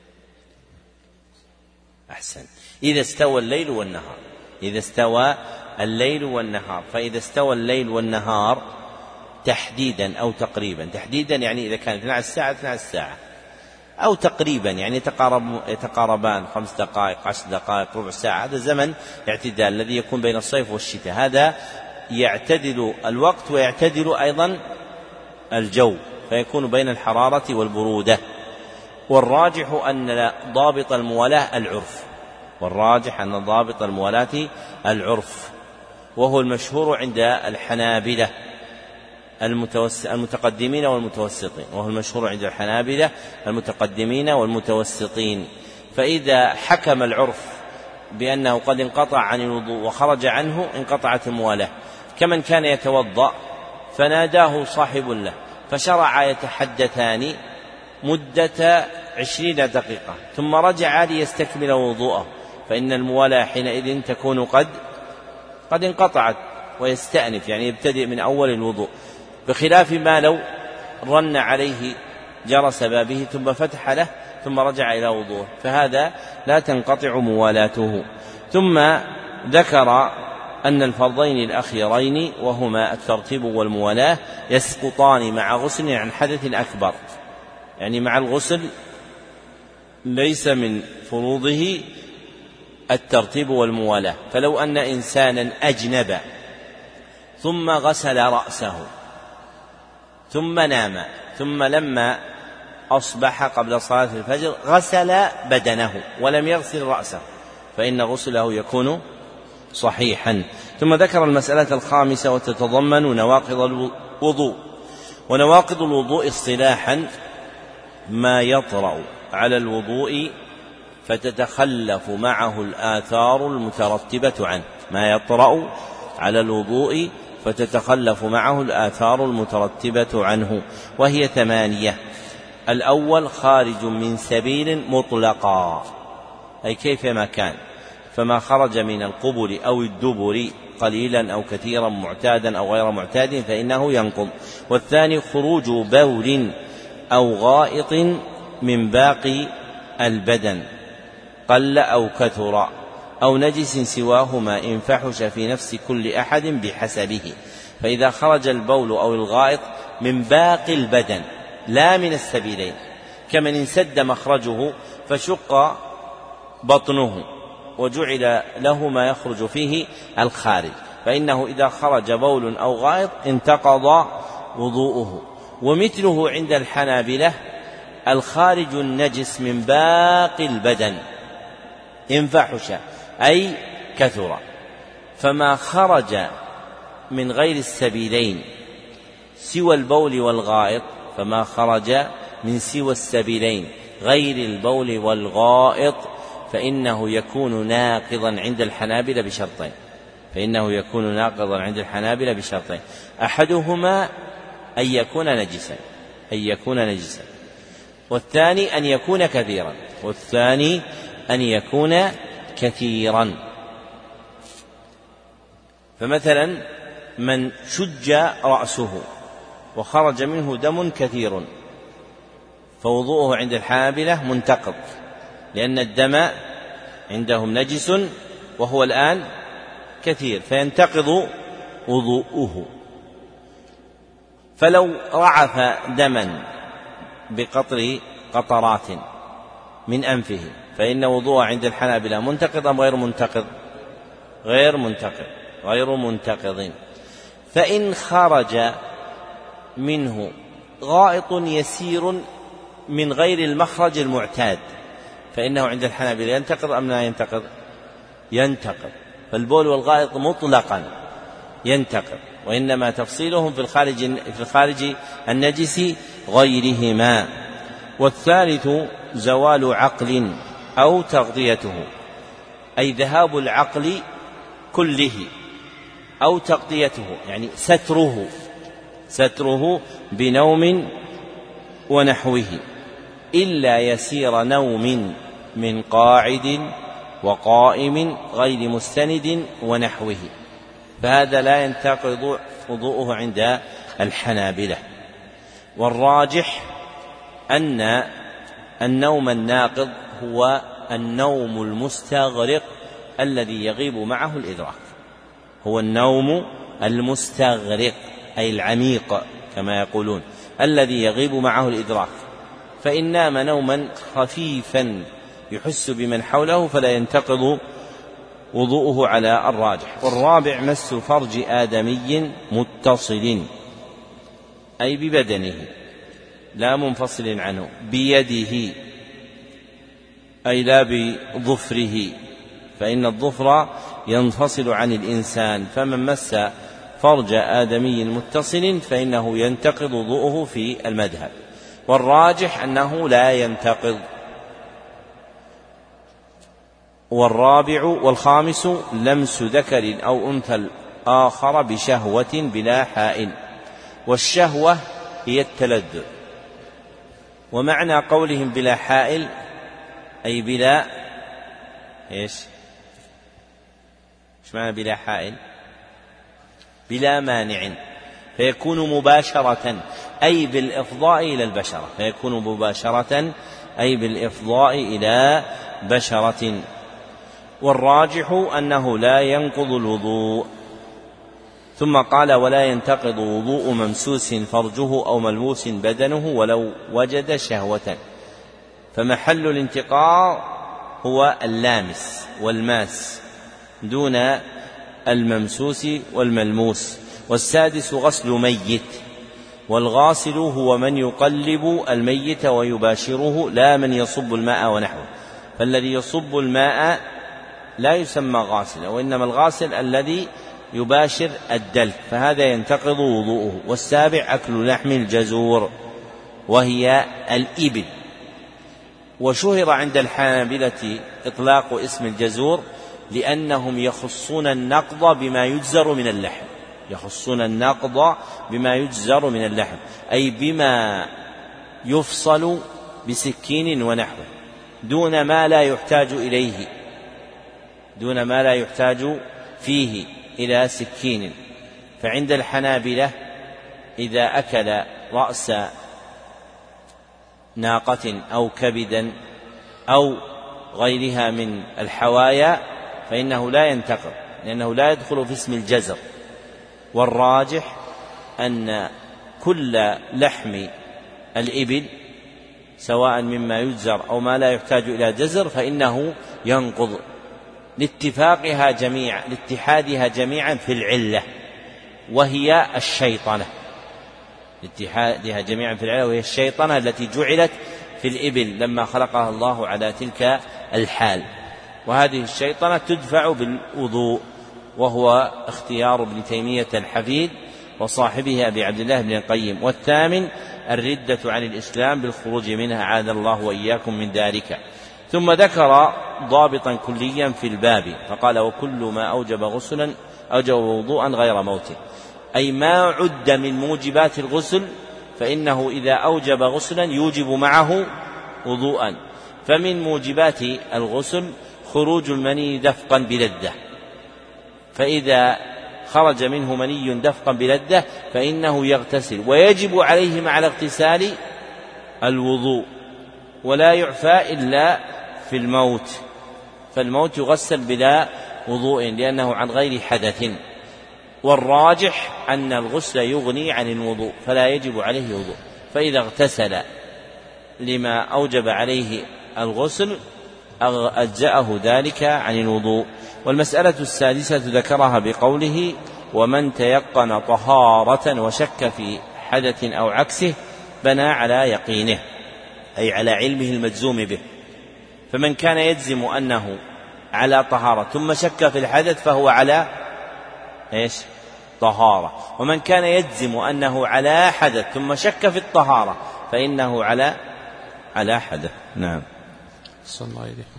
أحسن، إذا استوى الليل والنهار إذا استوى الليل والنهار فإذا استوى الليل والنهار تحديدا أو تقريبا، تحديدا يعني إذا كان اثنتي عشرة ساعة اثنتي عشرة ساعة، أو تقريبا يعني يتقارب يتقاربان خمس دقائق عشر دقائق ربع ساعة، هذا زمن اعتدال الذي يكون بين الصيف والشتاء، هذا يعتدل الوقت ويعتدل أيضا الجو فيكون بين الحرارة والبرودة. والراجح أن ضابط الموالاة العرف والراجح أن ضابط الموالاة العرف وهو المشهور عند الحنابلة المتقدمين والمتوسطين وهو المشهور عند الحنابلة المتقدمين والمتوسطين. فإذا حكم العرف بأنه قد انقطع عن الوضوء وخرج عنه انقطعت الموالاة، كمن كان يتوضأ فناداه صاحب له فشرع يتحدثان مدة عشرين دقيقة ثم رجع ليستكمل وضوءه، فإن الموالاة حينئذ تكون قد قد انقطعت ويستأنف يعني يبتدئ من أول الوضوء، بخلاف ما لو رن عليه جرس بابه ثم فتح له ثم رجع إلى وضوءه، فهذا لا تنقطع موالاته. ثم ذكر أن الفرضين الأخيرين وهما الترتيب والموالاة يسقطان مع غسل عن حدث أكبر، يعني مع الغسل ليس من فروضه الترتيب والموالاة. فلو أن إنسانا أجنب ثم غسل رأسه ثم نام ثم لما أصبح قبل صلاة الفجر غسل بدنه ولم يغسل رأسه فإن غسله يكون صحيحا. ثم ذكر المسألة الخامسة وتتضمن نواقض الوضوء. ونواقض الوضوء اصطلاحا ما يطرأ على الوضوء فتتخلف معه الآثار المترتبة عنه ما يطرأ على الوضوء فتتخلف معه الآثار المترتبة عنه، وهي ثمانية. الأول خارج من سبيل مطلقا أي كيفما كان، فما خرج من القبل أو الدبر قليلا أو كثيرا معتادا أو غير معتاد فإنه ينقض. والثاني خروج بول أو غائط من باقي البدن قل أو كثر أو نجس سواهما إن فحش في نفس كل أحد بحسبه. فإذا خرج البول أو الغائط من باقي البدن لا من السبيلين، كمن انسد مخرجه فشق بطنه وجعل له ما يخرج فيه الخارج فإنه إذا خرج بول أو غائط انتقض وضوءه. ومثله عند الحنابلة الخارج النجس من باقي البدن إن فحش أي كثر، فما خرج من غير السبيلين سوى البول والغائط فما خرج من سوى السبيلين غير البول والغائط فإنه يكون ناقضا عند الحنابلة بشرطين فإنه يكون ناقضا عند الحنابلة بشرطين أحدهما أن يكون نجسا أن يكون نجسا والثاني أن يكون كثيرا والثاني أن يكون كثيرا. فمثلا من شج رأسه وخرج منه دم كثير فوضوءه عند الحنابلة منتقض، لأن الدم عندهم نجس وهو الآن كثير فينتقض وضوءه. فلو رعف دما بقطر قطرات من أنفه فإن وضوءه عند الحنابلة منتقض أم غير منتقض؟ غير منتقض غير منتقض. فإن خرج منه غائط يسير من غير المخرج المعتاد فإنه عند الحنابلة ينتقض أم لا ينتقض؟ ينتقض. فالبول والغائط مطلقا ينتقض، وإنما تفصيلهم في الخارج في الخارج النجس غيرهما. والثالث زوال عقل أو تغطيته، أي ذهاب العقل كله أو تغطيته يعني ستره ستره بنوم ونحوه، إلا يسير نوم من قاعد وقائم غير مستند ونحوه، فهذا لا ينتقض وضوءه عند الحنابلة. والراجح أن النوم الناقض هو النوم المستغرق الذي يغيب معه الإدراك، هو النوم المستغرق أي العميق كما يقولون الذي يغيب معه الإدراك، فإن نام نوما خفيفا يحس بمن حوله فلا ينتقض وضوءه على الراجح. والرابع مس فرج آدمي متصل أي ببدنه لا منفصل عنه، بيده أي لا بظفره، فإن الظفر ينفصل عن الإنسان، فمن مس فرج آدمي متصل فإنه ينتقض وضوءه في المذهب، والراجح أنه لا ينتقض. والرابع والخامس لمس ذكر أو أنثى آخر بشهوة بلا حائل، والشهوة هي التلذذ. ومعنى قولهم بلا حائل أي بلا إيش إيش معنى بلا حائل؟ بلا مانع، فيكون مباشرة أي بالإفضاء إلى البشرة، فيكون مباشرة أي بالإفضاء إلى بشرة. والراجح أنه لا ينقض الوضوء. ثم قال ولا ينتقض وضوء ممسوس فرجه أو ملموس بدنه ولو وجد شهوة، فمحل الانتقاض هو اللامس والماس دون الممسوس والملموس. والسادس غسل ميت، والغاسل هو من يقلب الميت ويباشره لا من يصب الماء ونحوه، فالذي يصب الماء لا يسمى غاسلا، وإنما الغاسل الذي يباشر الدلك، فهذا ينتقض وضوءه. والسابع أكل لحم الجزور وهي الإبل. وشهر عند الحنابلة إطلاق اسم الجزور لأنهم يخصون النقض بما يجزر من اللحم، يخصون النقض بما يجزر من اللحم أي بما يفصل بسكين ونحوه دون ما لا يحتاج إليه، دون ما لا يحتاج فيه إلى سكين. فعند الحنابلة إذا أكل رأس ناقة أو كبدا أو غيرها من الحوايا فإنه لا ينتقض لأنه لا يدخل في اسم الجزر. والراجح أن كل لحم الإبل سواء مما يجزر أو ما لا يحتاج إلى جزر فإنه ينقض لاتفاقها جميعا لاتحادها جميعا في العلة وهي الشيطنة، لاتحادها جميعا في العلة وهي الشيطنة التي جعلت في الإبل لما خلقها الله على تلك الحال. وهذه الشيطنة تدفع بالوضوء، وهو اختيار ابن تيمية الحفيد وصاحبه أبي عبد الله بن القيم. والثامن الردة عن الإسلام بالخروج منها، عاذ الله وإياكم من ذلك. ثم ذكر ضابطا كليا في الباب فقال: وكل ما أوجب غسلا أوجب وضوءا غير موت، أي ما عد من موجبات الغسل فإنه إذا أوجب غسلا يوجب معه وضوءا. فمن موجبات الغسل خروج المني دفقا بلذة، فإذا خرج منه مني دفقا بلذة فإنه يغتسل، ويجب عليه مع الاغتسال الوضوء، ولا يعفى إلا في الموت، فالموت يغسل بلا وضوء لأنه عن غير حدث. والراجح أن الغسل يغني عن الوضوء فلا يجب عليه وضوء، فإذا اغتسل لما أوجب عليه الغسل أجزأه ذلك عن الوضوء. والمسألة السادسة ذكرها بقوله: ومن تيقن طهارة وشك في حدث أو عكسه بنى على يقينه، أي على علمه المجزوم به. فمن كان يجزم أنه على طهارة ثم شك في الحدث فهو على إيش؟ طهارة. ومن كان يجزم أنه على حدث ثم شك في الطهارة فإنه على على حدث. نعم. صلى الله عليكم.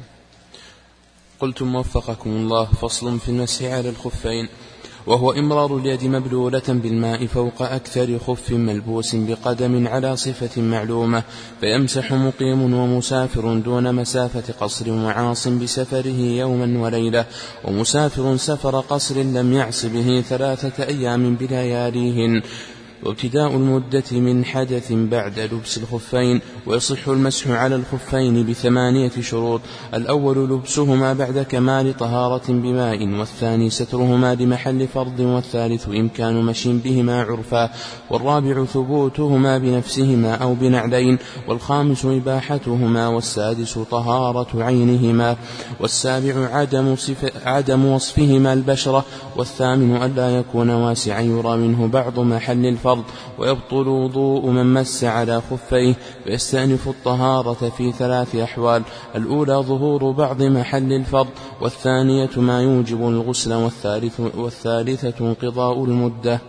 قلتم وفقكم الله: فصل في المسح على الخفين، وهو إمرار اليد مبلولة بالماء فوق أكثر خف ملبوس بقدم على صفة معلومة، فيمسح مقيم ومسافر دون مسافة قصر وعاص بسفره يوما وليلة، ومسافر سفر قصر لم يعص به ثلاثة أيام بلياليهن. وابتداء المدة من حدث بعد لبس الخفين. ويصح المسح على الخفين بثمانية شروط: الأول لبسهما بعد كمال طهارة بماء، والثاني سترهما لمحل فرض، والثالث إمكان مشي بهما عرفا، والرابع ثبوتهما بنفسهما أو بنعلين، والخامس إباحتهما، والسادس طهارة عينهما، والسابع عدم, عدم وصفهما البشرة، والثامن ألا يكون واسعا يرى منه بعض محل الفرض. ويبطل وضوء من مس على خفيه، ويستأنف الطهارة في ثلاث أحوال: الأولى ظهور بعض محل الفرض، والثانية ما يوجب الغسل، والثالث والثالثة انقضاء المدة.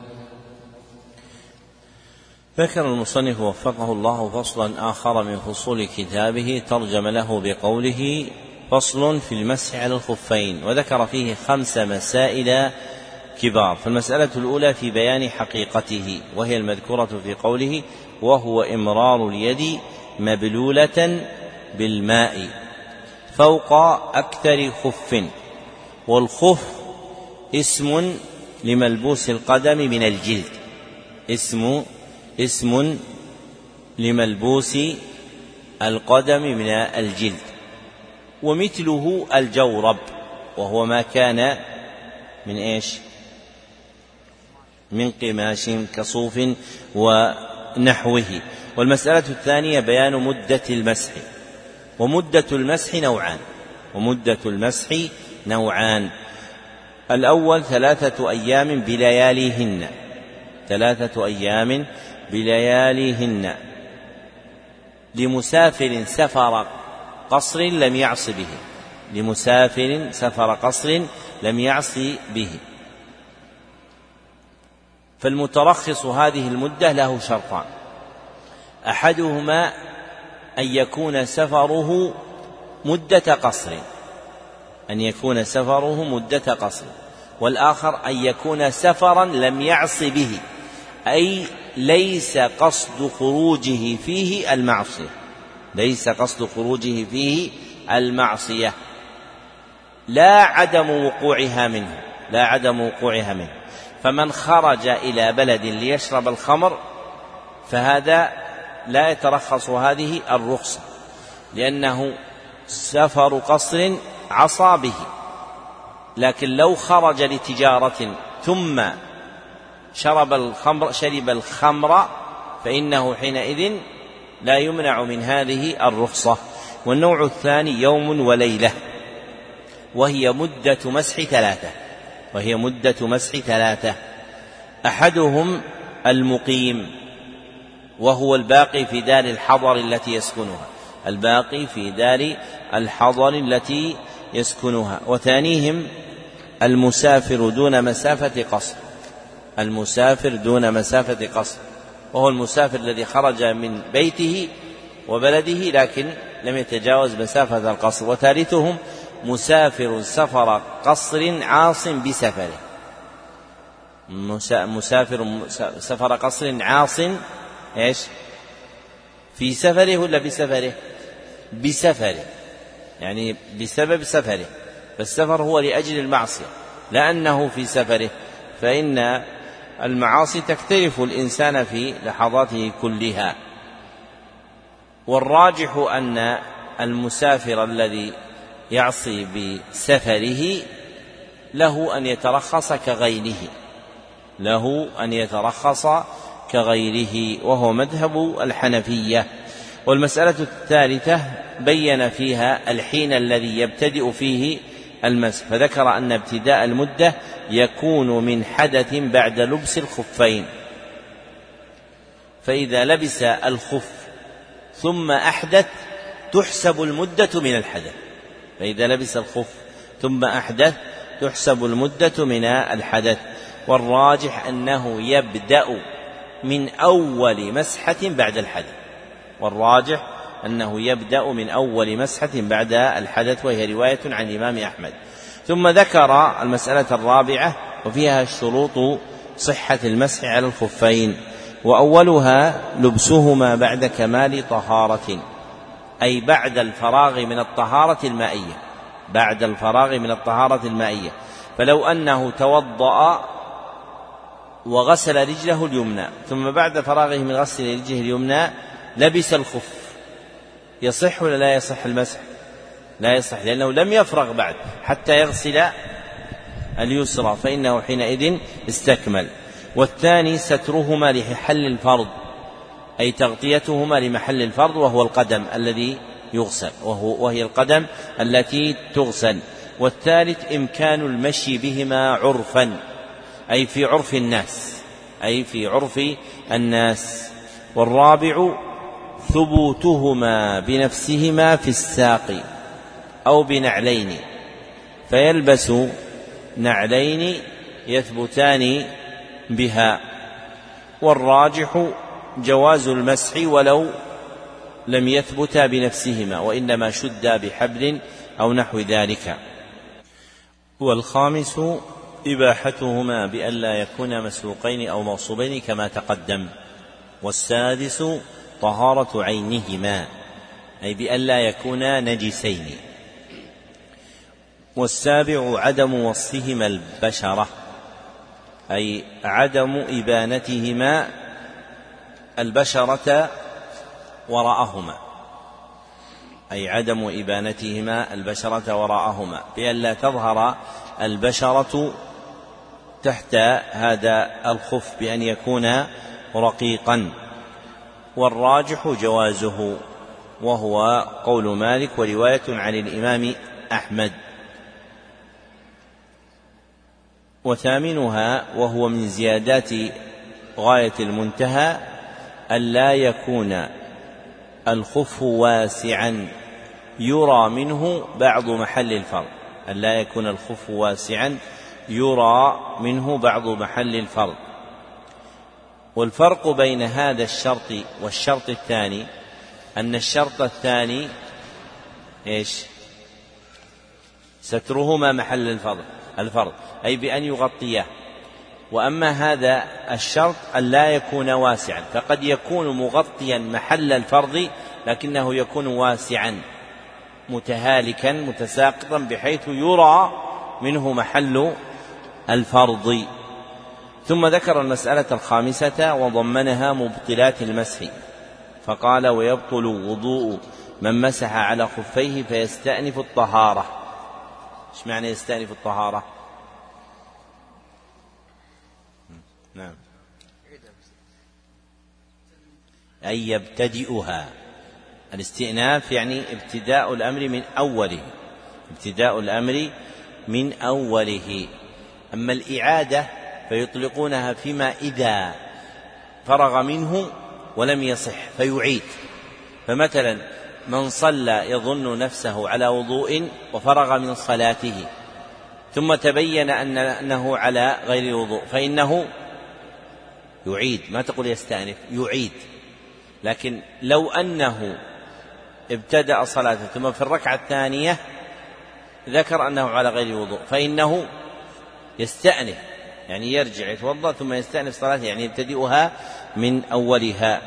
ذكر المصنف وفقه الله فصلا آخر من فصول كتابه ترجم له بقوله: فصل في المسح على الخفين، وذكر فيه خمس مسائل كبار. فالمسألة الأولى في بيان حقيقته، وهي المذكورة في قوله: وهو إمرار اليد مبلولة بالماء فوق أكثر خف. والخف اسم لملبوس القدم من الجلد، اسم اسم لملبوس القدم من الجلد. ومثله الجورب، وهو ما كان من إيش؟ من قماش كصوف ونحوه. والمسألة الثانية بيان مدة المسح. ومدة المسح نوعان ومدة المسح نوعان الأول ثلاثة أيام بلياليهن ثلاثة أيام بلياليهن لمسافر سفر قصر لم يعص به لمسافر سفر قصر لم يعص به. فالمترخص هذه المدة له شرطان: أحدهما أن يكون سفره مدة قصر أن يكون سفره مدة قصر والآخر أن يكون سفرا لم يعص به، أي ليس قصد خروجه فيه المعصية ليس قصد خروجه فيه المعصية لا عدم وقوعها منه لا عدم وقوعها منه. فمن خرج إلى بلد ليشرب الخمر فهذا لا يترخص هذه الرخصة، لأنه سفر قصر عصى به. لكن لو خرج لتجارة ثم شرب الخمر شرب الخمر فإنه حينئذ لا يمنع من هذه الرخصة. والنوع الثاني يوم وليلة، وهي مدة مسح ثلاثة وهي مدة مسح ثلاثة أحدهم المقيم وهو الباقي في دار الحضر التي يسكنها الباقي في دار الحضر التي يسكنها وثانيهم المسافر دون مسافة قصر المسافر دون مسافة قصر وهو المسافر الذي خرج من بيته وبلده لكن لم يتجاوز مسافة القصر وثالثهم مسافر سفر قصر عاص بسفره مسافر سفر قصر عاص ايش في سفره ولا بسفره بسفره يعني بسبب سفره فالسفر هو لأجل المعصية لأنه في سفره فإن المعاصي تكترف الإنسان في لحظاته كلها والراجح أن المسافر الذي يعصي بسفره له أن يترخص كغيره له أن يترخص كغيره وهو مذهب الحنفية. والمسألة الثالثة بين فيها الحين الذي يبتدئ فيه المسح فذكر أن ابتداء المدة يكون من حدث بعد لبس الخفين فإذا لبس الخف ثم أحدث تحسب المدة من الحدث فإذا لبس الخف ثم أحدث تحسب المدة من الحدث والراجح أنه يبدأ من أول مسحة بعد الحدث والراجح أنه يبدأ من أول مسحة بعد الحدث وهي رواية عن الإمام أحمد. ثم ذكر المسألة الرابعة وفيها شروط صحة المسح على الخفين وأولها لبسهما بعد كمال طهارة أي بعد الفراغ من الطهارة المائية بعد الفراغ من الطهارة المائية فلو أنه توضأ وغسل رجله اليمنى ثم بعد فراغه من غسل رجله اليمنى لبس الخف يصح ولا لا يصح المسح؟ لا يصح لأنه لم يفرغ بعد حتى يغسل اليسرى فإنه حينئذ استكمل. والثاني سترهما لحل الفرض أي تغطيتهما لمحل الفرض وهو القدم الذي يغسل وهو وهي القدم التي تغسل. والثالث إمكان المشي بهما عرفا أي في عرف الناس أي في عرف الناس. والرابع ثبوتهما بنفسهما في الساق أو بنعلين فيلبس نعلين يثبتان بها. والراجح جواز المسح ولو لم يثبتا بنفسهما وإنما شدا بحبل أو نحو ذلك. والخامس إباحتهما بألا يكونا مسروقين أو مغصوبين كما تقدم. والسادس طهارة عينهما أي بألا يكونا نجسين. والسابع عدم وصفهما البشرة أي عدم إبانتهما البشرة وراءهما أي عدم إبانتهما البشرة وراءهما بألا تظهر البشرة تحت هذا الخف بأن يكون رقيقا. والراجح جوازه وهو قول مالك ورواية عن الإمام أحمد. وثامنها وهو من زيادات غاية المنتهى ألا يكون الخف واسعا يرى منه بعض محل الفرض ألا يكون الخف واسعا يرى منه بعض محل الفرض. والفرق بين هذا الشرط والشرط الثاني أن الشرط الثاني إيش سترهما محل الفرض الفرض أي بأن يغطيه. وأما هذا الشرط أن لا يكون واسعا فقد يكون مغطيا محل الفرض لكنه يكون واسعا متهالكا متساقطا بحيث يرى منه محل الفرض. ثم ذكر المسألة الخامسة وضمنها مبطلات المسح فقال ويبطل وضوء من مسح على خفيه فيستأنف الطهارة. ايش معنى يستأنف الطهارة؟ نعم أي يبتدئها. الاستئناف يعني ابتداء الأمر من أوله ابتداء الأمر من أوله. أما الإعادة فيطلقونها فيما إذا فرغ منه ولم يصح فيعيد. فمثلا من صلى يظن نفسه على وضوء وفرغ من صلاته ثم تبين أنه على غير وضوء فإنه يعيد، ما تقول يستأنف، يعيد. لكن لو أنه ابتدأ صلاته ثم في الركعة الثانية ذكر أنه على غير وضوء فإنه يستأنف، يعني يرجع يتوضأ ثم يستأنف صلاته، يعني يبتدئها من أولها.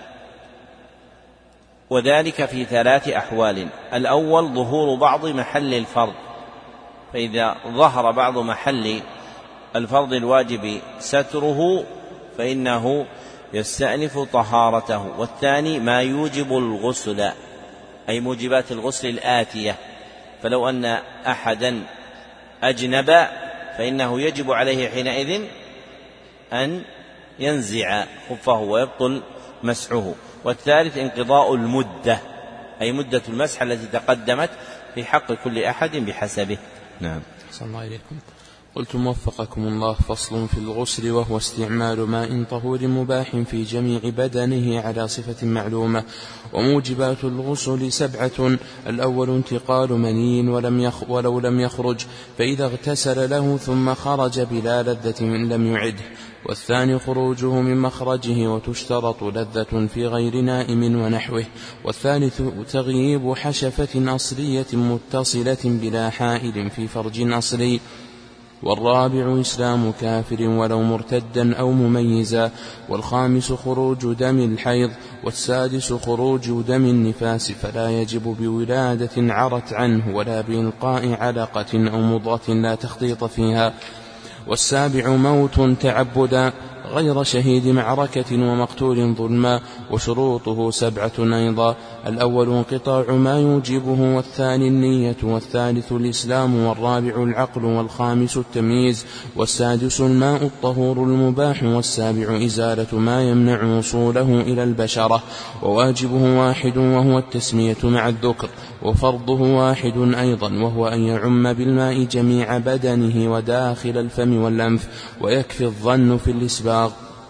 وذلك في ثلاث أحوال: الأول ظهور بعض محل الفرض، فإذا ظهر بعض محل الفرض الواجب ستره فإنه يستأنف طهارته. والثاني ما يوجب الغسل، أي موجبات الغسل الآتية، فلو أن أحدا أجنب فإنه يجب عليه حينئذ أن ينزع خفه ويبطل مسحه. والثالث انقضاء المدة، أي مدة المسح التي تقدمت في حق كل أحد بحسبه. نعم. صلى الله عليكم. قلت موفقكم الله: فصل في الغسل، وهو استعمال ماء طهور مباح في جميع بدنه على صفة معلومة. وموجبات الغسل سبعة: الأول انتقال مني ولم يخ ولو لم يخرج، فإذا اغتسل له ثم خرج بلا لذة لم يعده. والثاني خروجه من مخرجه، وتشترط لذة في غير نائم ونحوه. والثالث تغييب حشفة أصلية متصلة بلا حائل في فرج أصلي. والرابع إسلام كافر ولو مرتدا أو مميزا. والخامس خروج دم الحيض. والسادس خروج دم النفاس، فلا يجب بولادة عرت عنه ولا بإلقاء علقة أو مضغة لا تخطيط فيها. والسابع موت تعبدا غير شهيد معركة ومقتول ظلما. وشروطه سبعة أيضا: الأول انقطاع ما يوجبه، والثاني النية، والثالث الإسلام، والرابع العقل، والخامس التمييز، والسادس الماء الطهور المباح، والسابع إزالة ما يمنع وصوله إلى البشرة. وواجبه واحد وهو التسمية مع الذكر. وفرضه واحد أيضا وهو أن يعم بالماء جميع بدنه وداخل الفم والأنف، ويكفي الظن في الإسباغ.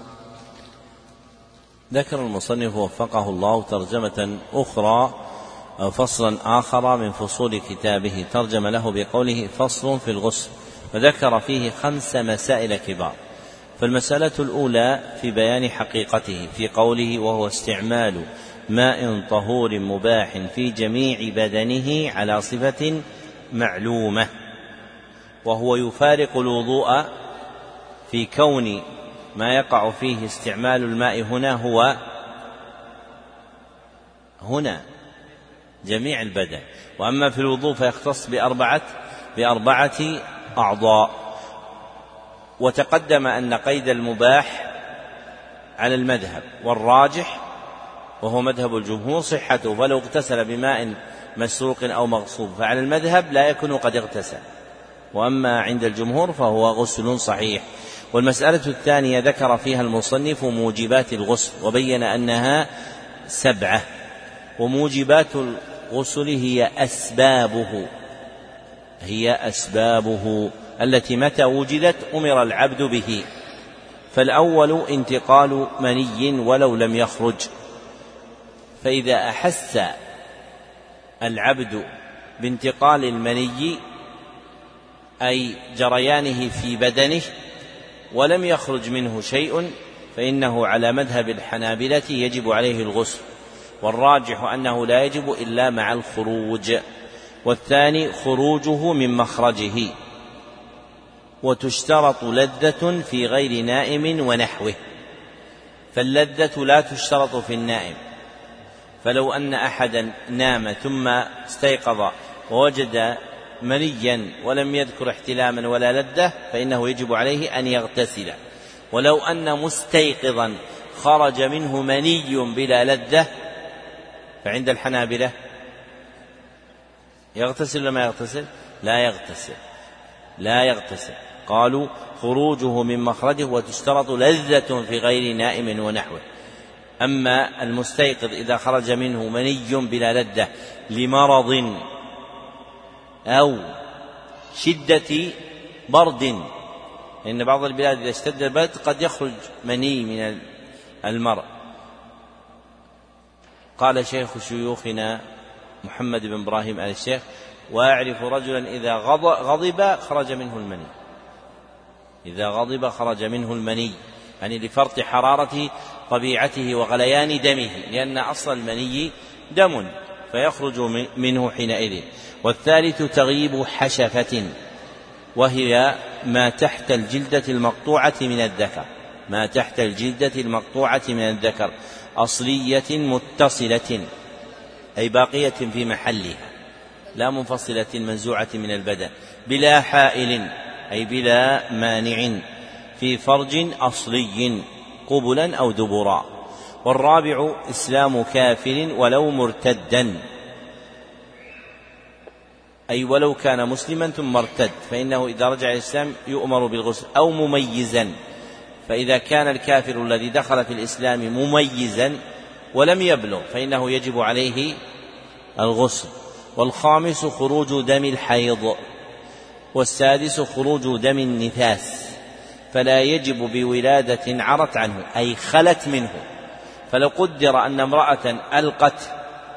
ذكر المصنف وفقه الله ترجمة أخرى أو فصلا آخر من فصول كتابه، ترجم له بقوله فصل في الغسل، وذكر فيه خمس مسائل كبار. فالمسألة الأولى في بيان حقيقته في قوله وهو استعمال ماء طهور مباح في جميع بدنه على صفة معلومة، وهو يفارق الوضوء في كون ما يقع فيه استعمال الماء هنا هو هنا جميع البدن، وأما في الوضوء فيختص بأربعة بأربعة أعضاء. وتقدم أن قيد المباح على المذهب والراجح وهو مذهب الجمهور صحته، فلو اغتسل بماء مسروق أو مغصوب فعلى المذهب لا يكون قد اغتسل، وأما عند الجمهور فهو غسل صحيح. والمسألة الثانية ذكر فيها المصنف موجبات الغسل، وبين أنها سبعة. وموجبات الغسل هي أسبابه هي أسبابه التي متى وجدت أمر العبد به. فالأول انتقال مني ولو لم يخرج، فإذا أحس العبد بانتقال المني أي جريانه في بدنه ولم يخرج منه شيء فإنه على مذهب الحنابلة يجب عليه الغسل، والراجح أنه لا يجب إلا مع الخروج. والثاني خروجه من مخرجه، وتشترط لذة في غير نائم ونحوه، فاللذة لا تشترط في النائم. فلو أن أحدا نام ثم استيقظ ووجد منيا ولم يذكر احتلاما ولا لذة فإنه يجب عليه أن يغتسل. ولو أن مستيقظا خرج منه مني بلا لذة فعند الحنابلة يغتسل ولا ما يغتسل؟ لا يغتسل لا يغتسل قالوا خروجه من مخرجه وتشترط لذة في غير نائم ونحوه. أما المستيقظ إذا خرج منه مني بلا لذة لمرض أو شدة برد، لأن بعض البلاد إذا اشتد البرد قد يخرج مني من المرء. قال شيخ شيوخنا محمد بن إبراهيم آل الشيخ: وأعرف رجلا إذا غضب خرج منه المني، إذا غضب خرج منه المني، يعني لفرط حرارة طبيعته وغليان دمه، لأن أصل المني دم فيخرج منه حينئذ. والثالث تغيب حشفة، وهي ما تحت الجلدة المقطوعة من الذكر، ما تحت الجلدة المقطوعة من الذكر أصلية متصلة، أي باقية في محلها لا منفصلة منزوعة من البدن، بلا حائل أي بلا مانع، في فرج أصلي قبلا أو دبرا. والرابع إسلام كافر ولو مرتدا، أي ولو كان مسلما ثم ارتد، فإنه إذا رجع إلى الإسلام يؤمر بالغسل، أو مميزا، فإذا كان الكافر الذي دخل في الإسلام مميزا ولم يبلغ فإنه يجب عليه الغسل. والخامس خروج دم الحيض، والسادس خروج دم النفاس، فلا يجب بولادة عرت عنه أي خلت منه. فلو قدر أن امرأة ألقت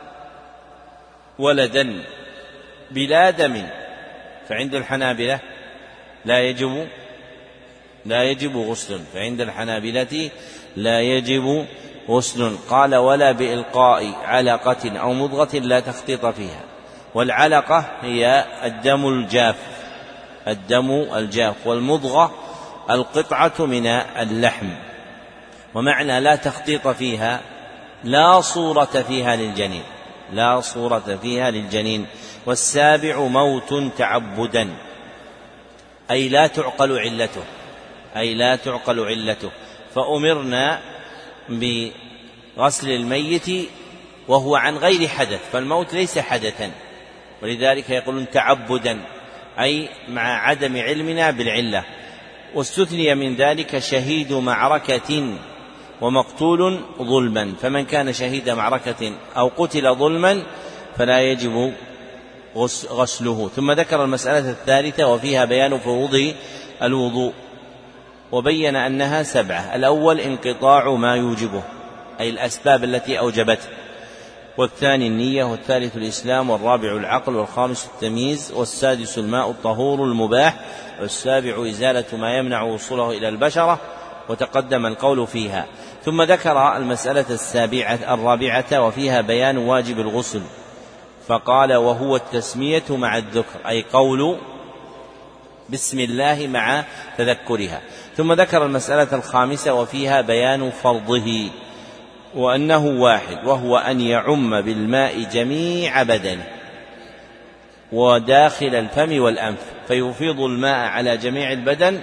ولدا بلا دم فعند الحنابلة لا يجب لا يجب غسل، فعند الحنابلة لا يجب غسل. قال: ولا بإلقاء علقة أو مضغة لا تخطيط فيها. والعلقة هي الدم الجاف، الدم الجاف، والمضغة القطعة من اللحم. ومعنى لا تخطيط فيها لا صورة فيها للجنين، لا صورة فيها للجنين. والسابع موت تعبدا، أي لا تعقل علته، أي لا تعقل علته، فأمرنا بغسل الميت وهو عن غير حدث، فالموت ليس حدثا، ولذلك يقولون تعبدا أي مع عدم علمنا بالعلة. واستثني من ذلك شهيد معركة ومقتول ظلما، فمن كان شهيد معركة أو قتل ظلما فلا يجب غسله. ثم ذكر المسألة الثالثة وفيها بيان فروض الوضوء، وبين أنها سبعة: الأول انقطاع ما يوجبه أي الأسباب التي أوجبته، والثاني النية، والثالث الإسلام، والرابع العقل، والخامس التمييز، والسادس الماء الطهور المباح، والسابع إزالة ما يمنع وصوله إلى البشرة، وتقدم القول فيها. ثم ذكر المسألة السابعة الرابعة وفيها بيان واجب الغسل، فقال: وهو التسمية مع الذكر، أي قول بسم الله مع تذكرها. ثم ذكر المسألة الخامسة وفيها بيان فرضه، وأنه واحد، وهو أن يعم بالماء جميع بدنه وداخل الفم والأنف، فيفيض الماء على جميع البدن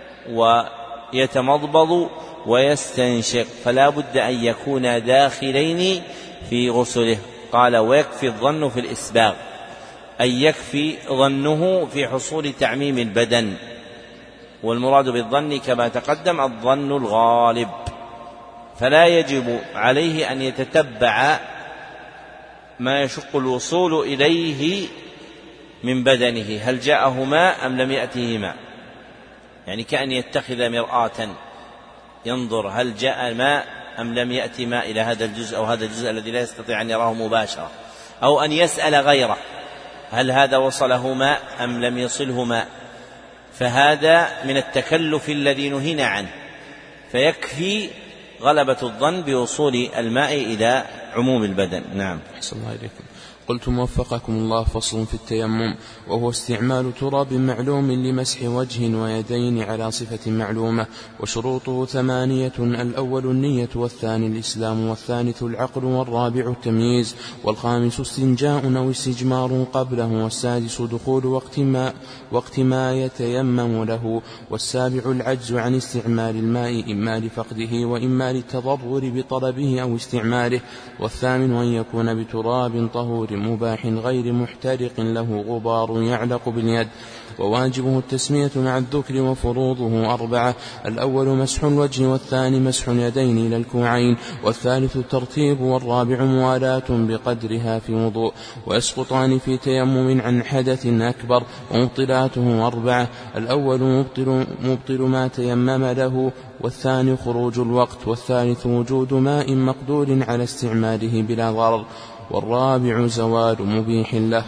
ويتمضمض ويستنشق، فلا بد أن يكون داخلين في غسله. قال: ويكفي الظن في الإسباغ، أي يكفي ظنه في حصول تعميم البدن، والمراد بالظن كما تقدم الظن الغالب، فلا يجب عليه أن يتتبع ما يشق الوصول إليه من بدنه، هل جاءه ماء أم لم يأته ماء، يعني كأن يتخذ مرآة ينظر هل جاء ماء أم لم يأتي ماء إلى هذا الجزء أو هذا الجزء الذي لا يستطيع أن يراه مباشرة، أو أن يسأل غيره هل هذا وصله ماء أم لم يصله ماء، فهذا من التكلف الذي نهينا عنه، فيكفي غلبة الظن بوصول الماء إلى عموم البدن. نعم. أحسن الله إليكم. قلت موفقكم الله. فصل في التيمم، وهو استعمال تراب معلوم لمسح وجه ويدين على صفة معلومة، وشروطه ثمانية: الأول النية، والثاني الإسلام، والثالث العقل، والرابع التمييز، والخامس استنجاء أو استجمار قبله، والسادس دخول وقت ما, وقت ما يتيمم له، والسابع العجز عن استعمال الماء إما لفقده وإما للتضرر بطلبه أو استعماله، والثامن أن يكون بتراب طهور مباح غير محترق له غبار يعلق باليد. وواجبه التسمية مع الذكر وفروضه أربعة: الأول مسح الوجه، والثاني مسح اليدين إلى الكوعين، والثالث الترتيب، والرابع موالاة بقدرها في وضوء. ويسقطان في تيمم عن حدث أكبر، ومبطلاته أربعة: الأول مبطل, مبطل ما تيمم له، والثاني خروج الوقت، والثالث وجود ماء مقدور على استعماله بلا ضرر، والرابع زوال مبيح له.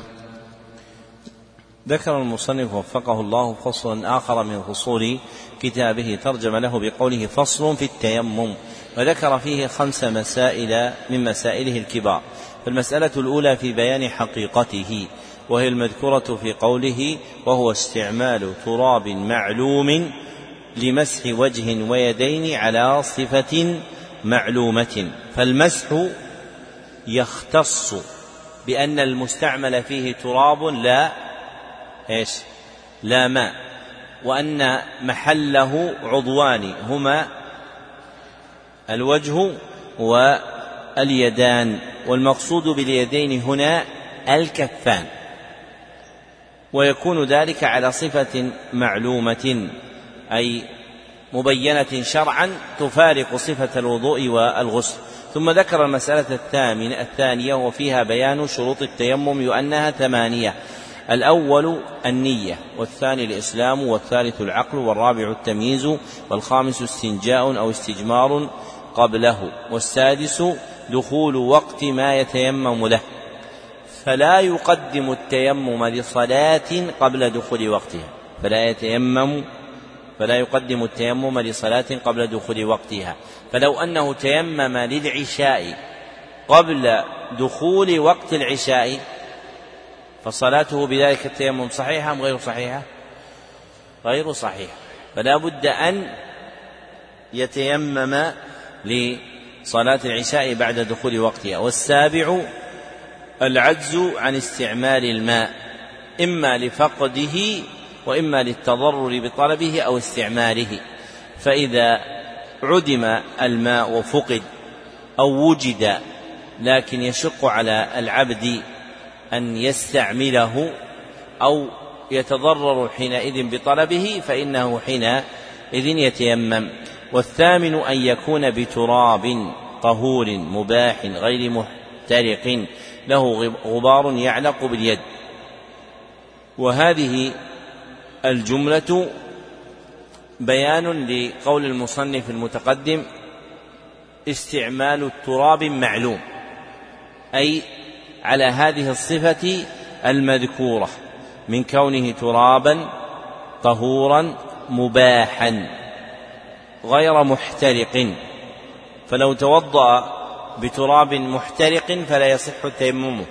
ذكر المصنف وفقه الله فصلا آخر من فصول كتابه ترجم له بقوله فصل في التيمم، وذكر فيه خمس مسائل من مسائله الكبار. فالمسألة الأولى في بيان حقيقته، وهي المذكورة في قوله: وهو استعمال تراب معلوم لمسح وجه ويدين على صفة معلومة. فالمسح يختص بأن المستعمل فيه تراب لا إيش لا ماء، وأن محله عضوان هما الوجه واليدان، والمقصود باليدين هنا الكفان، ويكون ذلك على صفة معلومة أي مبينة شرعا تفارق صفة الوضوء والغسل. ثم ذكر المسألة الثامنة الثانية وفيها بيان شروط التيمم وأنها ثمانية: الأول النية، والثاني الإسلام، والثالث العقل، والرابع التمييز، والخامس استنجاء أو استجمار قبله، والسادس دخول وقت ما يتيمم له، فلا يقدم التيمم لصلاة قبل دخول وقتها فلا يتيمم فلا يقدم التيمم لصلاة قبل دخول وقتها. فلو أنه تيمم للعشاء قبل دخول وقت العشاء فصلاته بذلك التيمم صحيحة أم غير صحيحة؟ غير صحيحة، فلا بد أن يتيمم لصلاة العشاء بعد دخول وقتها. والسابع العجز عن استعمال الماء، إما لفقده وإما للتضرر بطلبه أو استعماله. فإذا عدم الماء وفقد أو وجد لكن يشق على العبد أن يستعمله أو يتضرر حينئذ بطلبه فإنه حينئذ يتيمم. والثامن أن يكون بتراب طهور مباح غير محترق له غبار يعلق باليد. وهذه الجملة بيان لقول المصنف المتقدم: استعمال التراب معلوم، أي على هذه الصفة المذكورة من كونه ترابا طهورا مباحا غير محترق. فلو توضأ بتراب محترق فلا يصح تيممه،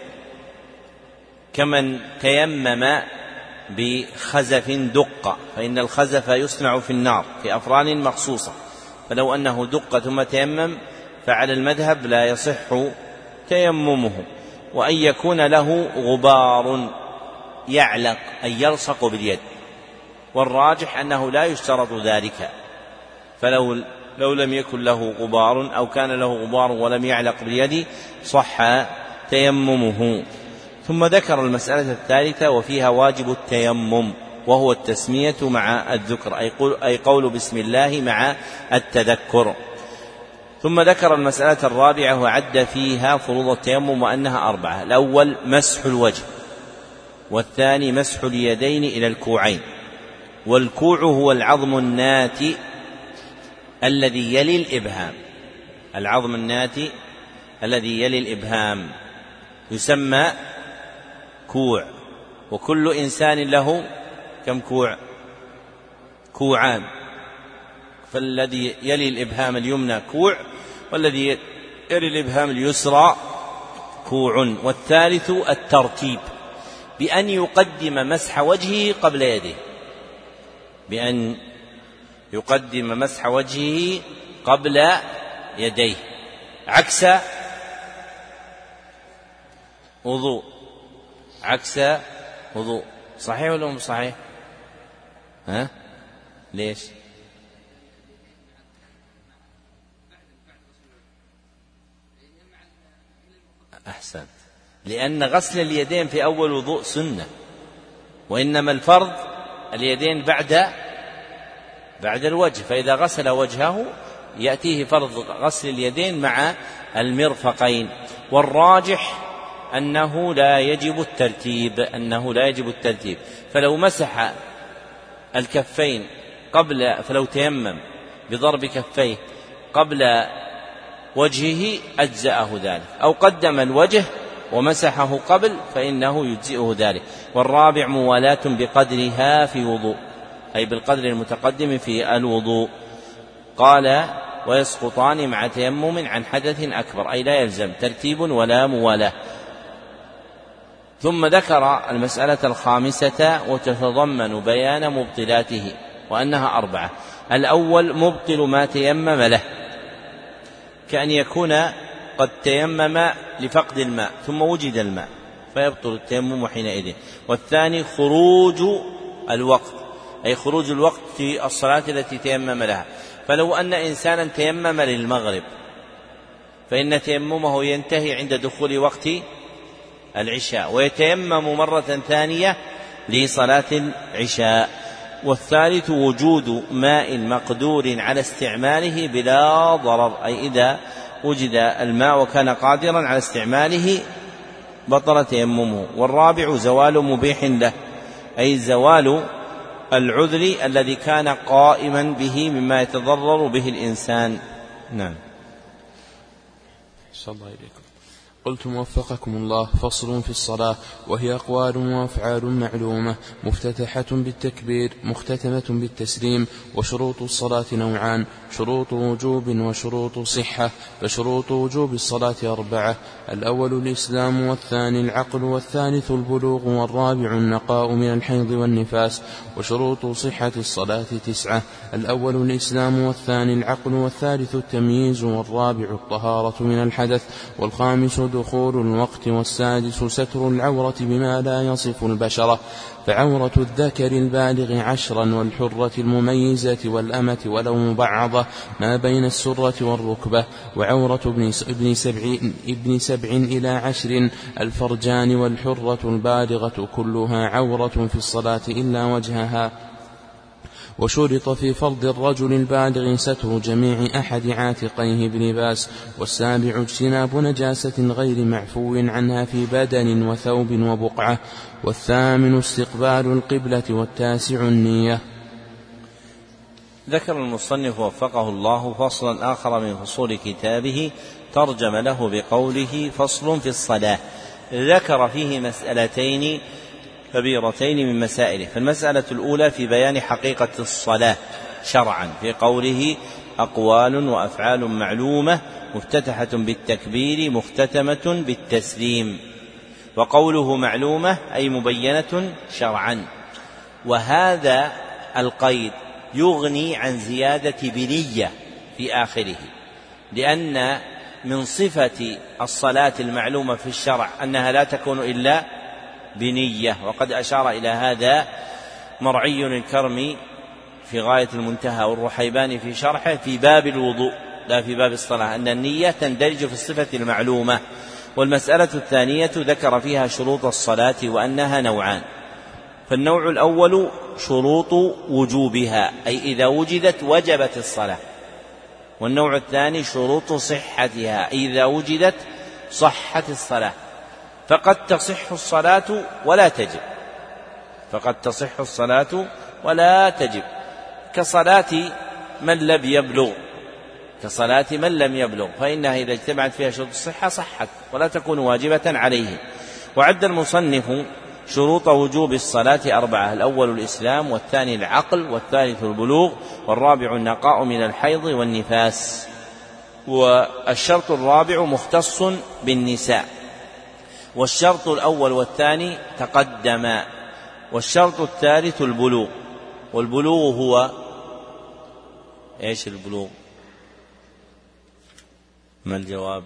كمن تيمم بخزف دق، فإن الخزف يصنع في النار في أفران مخصوصة، فلو أنه دق ثم تيمم فعلى المذهب لا يصح تيممه. وأن يكون له غبار يعلق أي يلصق باليد، والراجح أنه لا يشترط ذلك، فلو لو لم يكن له غبار أو كان له غبار ولم يعلق باليد صح تيممه. ثم ذكر المسألة الثالثة وفيها واجب التيمم، وهو التسمية مع الذكر، أي قول بسم الله مع التذكر. ثم ذكر المسألة الرابعة وعد فيها فروض التيمم وأنها أربعة: الأول مسح الوجه، والثاني مسح اليدين إلى الكوعين، والكوع هو العظم الناتي الذي يلي الإبهام العظم الناتي الذي يلي الإبهام يسمى كوع. وكل إنسان له كم كوع؟ كوعان، فالذي يلي الإبهام اليمنى كوع، والذي يلي الإبهام اليسرى كوع. والثالث الترتيب، بأن يقدم مسح وجهه قبل يده بأن يقدم مسح وجهه قبل يديه، عكس وضوء عكس وضوء صحيح ولا مو صحيح؟ ها؟ ليش؟ أحسنت، لأن غسل اليدين في أول وضوء سنة، وإنما الفرض اليدين بعد بعد الوجه، فإذا غسل وجهه يأتيه فرض غسل اليدين مع المرفقين. والراجح أنه لا يجب الترتيب أنه لا يجب الترتيب فلو مسح الكفين قبل فلو تيمم بضرب كفيه قبل وجهه أجزأه ذلك، أو قدم الوجه ومسحه قبل فإنه يجزئه ذلك. والرابع موالاة بقدرها في وضوء، أي بالقدر المتقدم في الوضوء. قال ويسقطان مع تيمم عن حدث أكبر، أي لا يلزم ترتيب ولا موالاة. ثم ذكر المسألة الخامسة وتتضمن بيان مبطلاته وأنها أربعة. الأول مبطل ما تيمم له، كأن يكون قد تيمم لفقد الماء ثم وجد الماء فيبطل التيمم حينئذ. والثاني خروج الوقت، أي خروج الوقت في الصلاة التي تيمم لها. فلو أن إنسانا تيمم للمغرب فإن تيممه ينتهي عند دخول وقت العشاء، ويتيمم مرة ثانية لصلاة العشاء. والثالث وجود ماء مقدور على استعماله بلا ضرر، أي إذا وجد الماء وكان قادرا على استعماله بطل تيممه. والرابع زوال مبيح له، أي زوال العذر الذي كان قائما به مما يتضرر به الإنسان. نعم. صلى الله عليكم. قلت وفقكم الله. فصل في الصلاة، وهي أقوال وأفعال معلومة مفتتحة بالتكبير مختتمة بالتسليم. وشروط الصلاة نوعان: شروط وجوب وشروط صحة. فشروط وجوب الصلاة أربعة: الأول الإسلام، والثاني العقل، والثالث البلوغ، والرابع النقاء من الحيض والنفاس. وشروط صحة الصلاة تسعة: الأول الإسلام، والثاني العقل، والثالث التمييز، والرابع الطهارة من الحدث، والخامس دخول الوقت، والسادس ستر العورة بما لا يصف البشرة. فعورة الذكر البالغ عشرا، والحرة المميزة والأمة ولو مبعضة ما بين السرة والركبة. وعورة ابن سبع, ابن سبع إلى عشر الفرجان، والحرة البالغة كلها عورة في الصلاة إلا وجهها. وشرط في فرض الرجل البالغ ستر جميع أحد عاتقيه بلباس. والسابع اجتناب نجاسة غير معفو عنها في بدن وثوب وبقعة. والثامن استقبال القبلة. والتاسع النية. ذكر المصنف وفقه الله فصلا آخر من فصول كتابه ترجم له بقوله فصل في الصلاة. ذكر فيه مسألتين كبيرتين من مسائله. فالمسألة الأولى في بيان حقيقة الصلاة شرعا في قوله أقوال وأفعال معلومة مفتتحة بالتكبير مختتمة بالتسليم. وقوله معلومة أي مبينة شرعا. وهذا القيد يغني عن زيادة بنية في آخره، لأن من صفة الصلاة المعلومة في الشرع أنها لا تكون إلا بنية. وقد أشار إلى هذا مرعي الكرمي في غاية المنتهى والرحيباني في شرحه في باب الوضوء لا في باب الصلاة، أن النية تندرج في الصفة المعلومة. والمسألة الثانية ذكر فيها شروط الصلاة وأنها نوعان. فالنوع الأول شروط وجوبها، أي إذا وجدت وجبت الصلاة. والنوع الثاني شروط صحتها، أي إذا وجدت صحت الصلاة. فقد تصح الصلاة ولا تجب فقد تصح الصلاة ولا تجب كصلاة من لم يبلغ كصلاة من لم يبلغ فإنها إذا اجتمعت فيها شروط الصحة صحت ولا تكون واجبة عليه. وعد المصنف شروط وجوب الصلاة أربعة: الأول الإسلام، والثاني العقل، والثالث البلوغ، والرابع النقاء من الحيض والنفاس. والشرط الرابع مختص بالنساء. والشرط الأول والثاني تقدما. والشرط الثالث البلوغ. والبلوغ هو إيش البلوغ؟ ما الجواب؟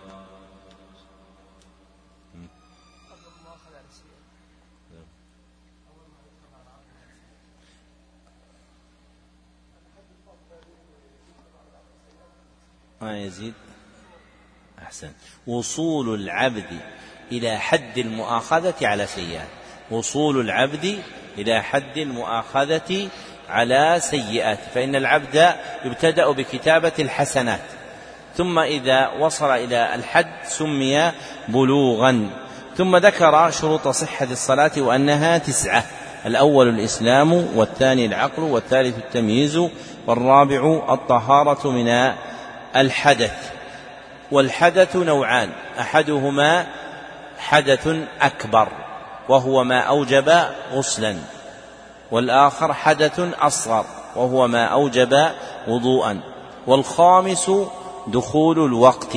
ما يزيد. أحسن. وصول العبد إلى حد المؤاخذة على سيئات، وصول العبد إلى حد المؤاخذة على سيئات، فإن العبد يبتدأ بكتابة الحسنات، ثم إذا وصل إلى الحد سمي بلوغا. ثم ذكر شروط صحة الصلاة وأنها تسعة: الأول الإسلام، والثاني العقل، والثالث التمييز، والرابع الطهارة من الحدث. والحدث نوعان: أحدهما حدث أكبر وهو ما أوجب غسلا، والآخر حدث أصغر وهو ما أوجب وضوءا. والخامس دخول الوقت.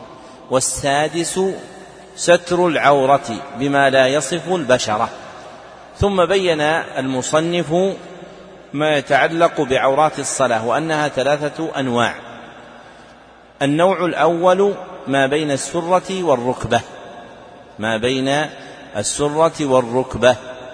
والسادس ستر العورة بما لا يصف البشرة. ثم بين المصنف ما يتعلق بعورات الصلاة وأنها ثلاثة أنواع: النوع الأول ما بين السرة والركبة، ما بين السرة والركبة،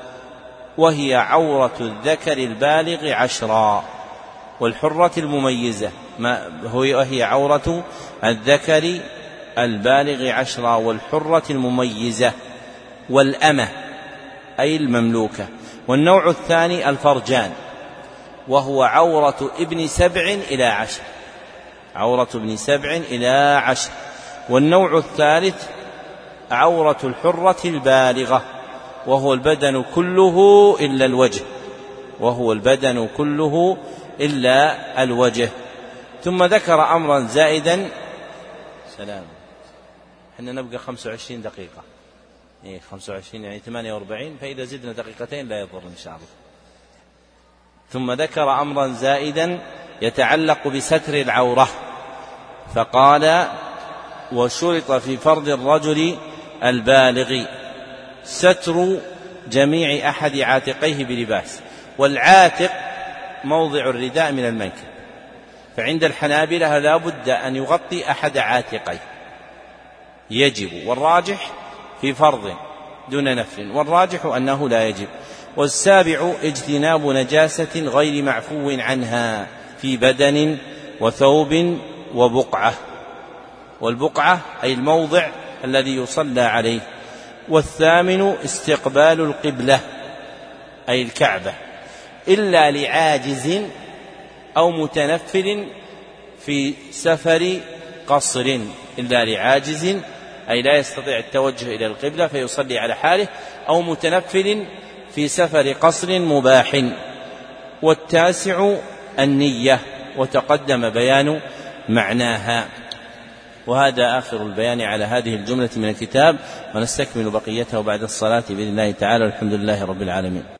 وهي عورة الذكر البالغ عشرا، والحرة المميزة وهي عورة الذكر البالغ عشرا، والحرة المميزة، والأمة أي المملوكة. والنوع الثاني الفرجان، وهو عورة ابن سبع إلى عشر، عورة ابن سبع إلى عشر. والنوع الثالث عورة الحرة البالغة، وهو البدن كله إلا الوجه، وهو البدن كله إلا الوجه. ثم ذكر أمرا زائدا. سلام، احنا نبقى خمسة وعشرين دقيقة، إيه خمسة وعشرين يعني ثمانية وأربعين، فإذا زدنا دقيقتين لا يضر إن شاء الله. ثم ذكر أمرا زائدا يتعلق بستر العورة، فقال: وشرط في فرض الرجل البالغ ستر جميع أحد عاتقيه بلباس. والعاتق موضع الرداء من المنكب، فعند الحنابلة لا بد أن يغطي أحد عاتقيه، يجب، والراجح في فرض دون نفل، والراجح أنه لا يجب. والسابع اجتناب نجاسة غير معفو عنها في بدن وثوب وبقعة، والبقعة أي الموضع الذي يصلى عليه. والثامن استقبال القبلة أي الكعبة، إلا لعاجز أو متنفل في سفر قصر، إلا لعاجز أي لا يستطيع التوجه إلى القبلة فيصلي على حاله، أو متنفل في سفر قصر مباح. والتاسع النية، وتقدم بيان معناها. وهذا آخر البيان على هذه الجملة من الكتاب، ونستكمل بقيته بعد الصلاة بإذن الله تعالى، والحمد لله رب العالمين.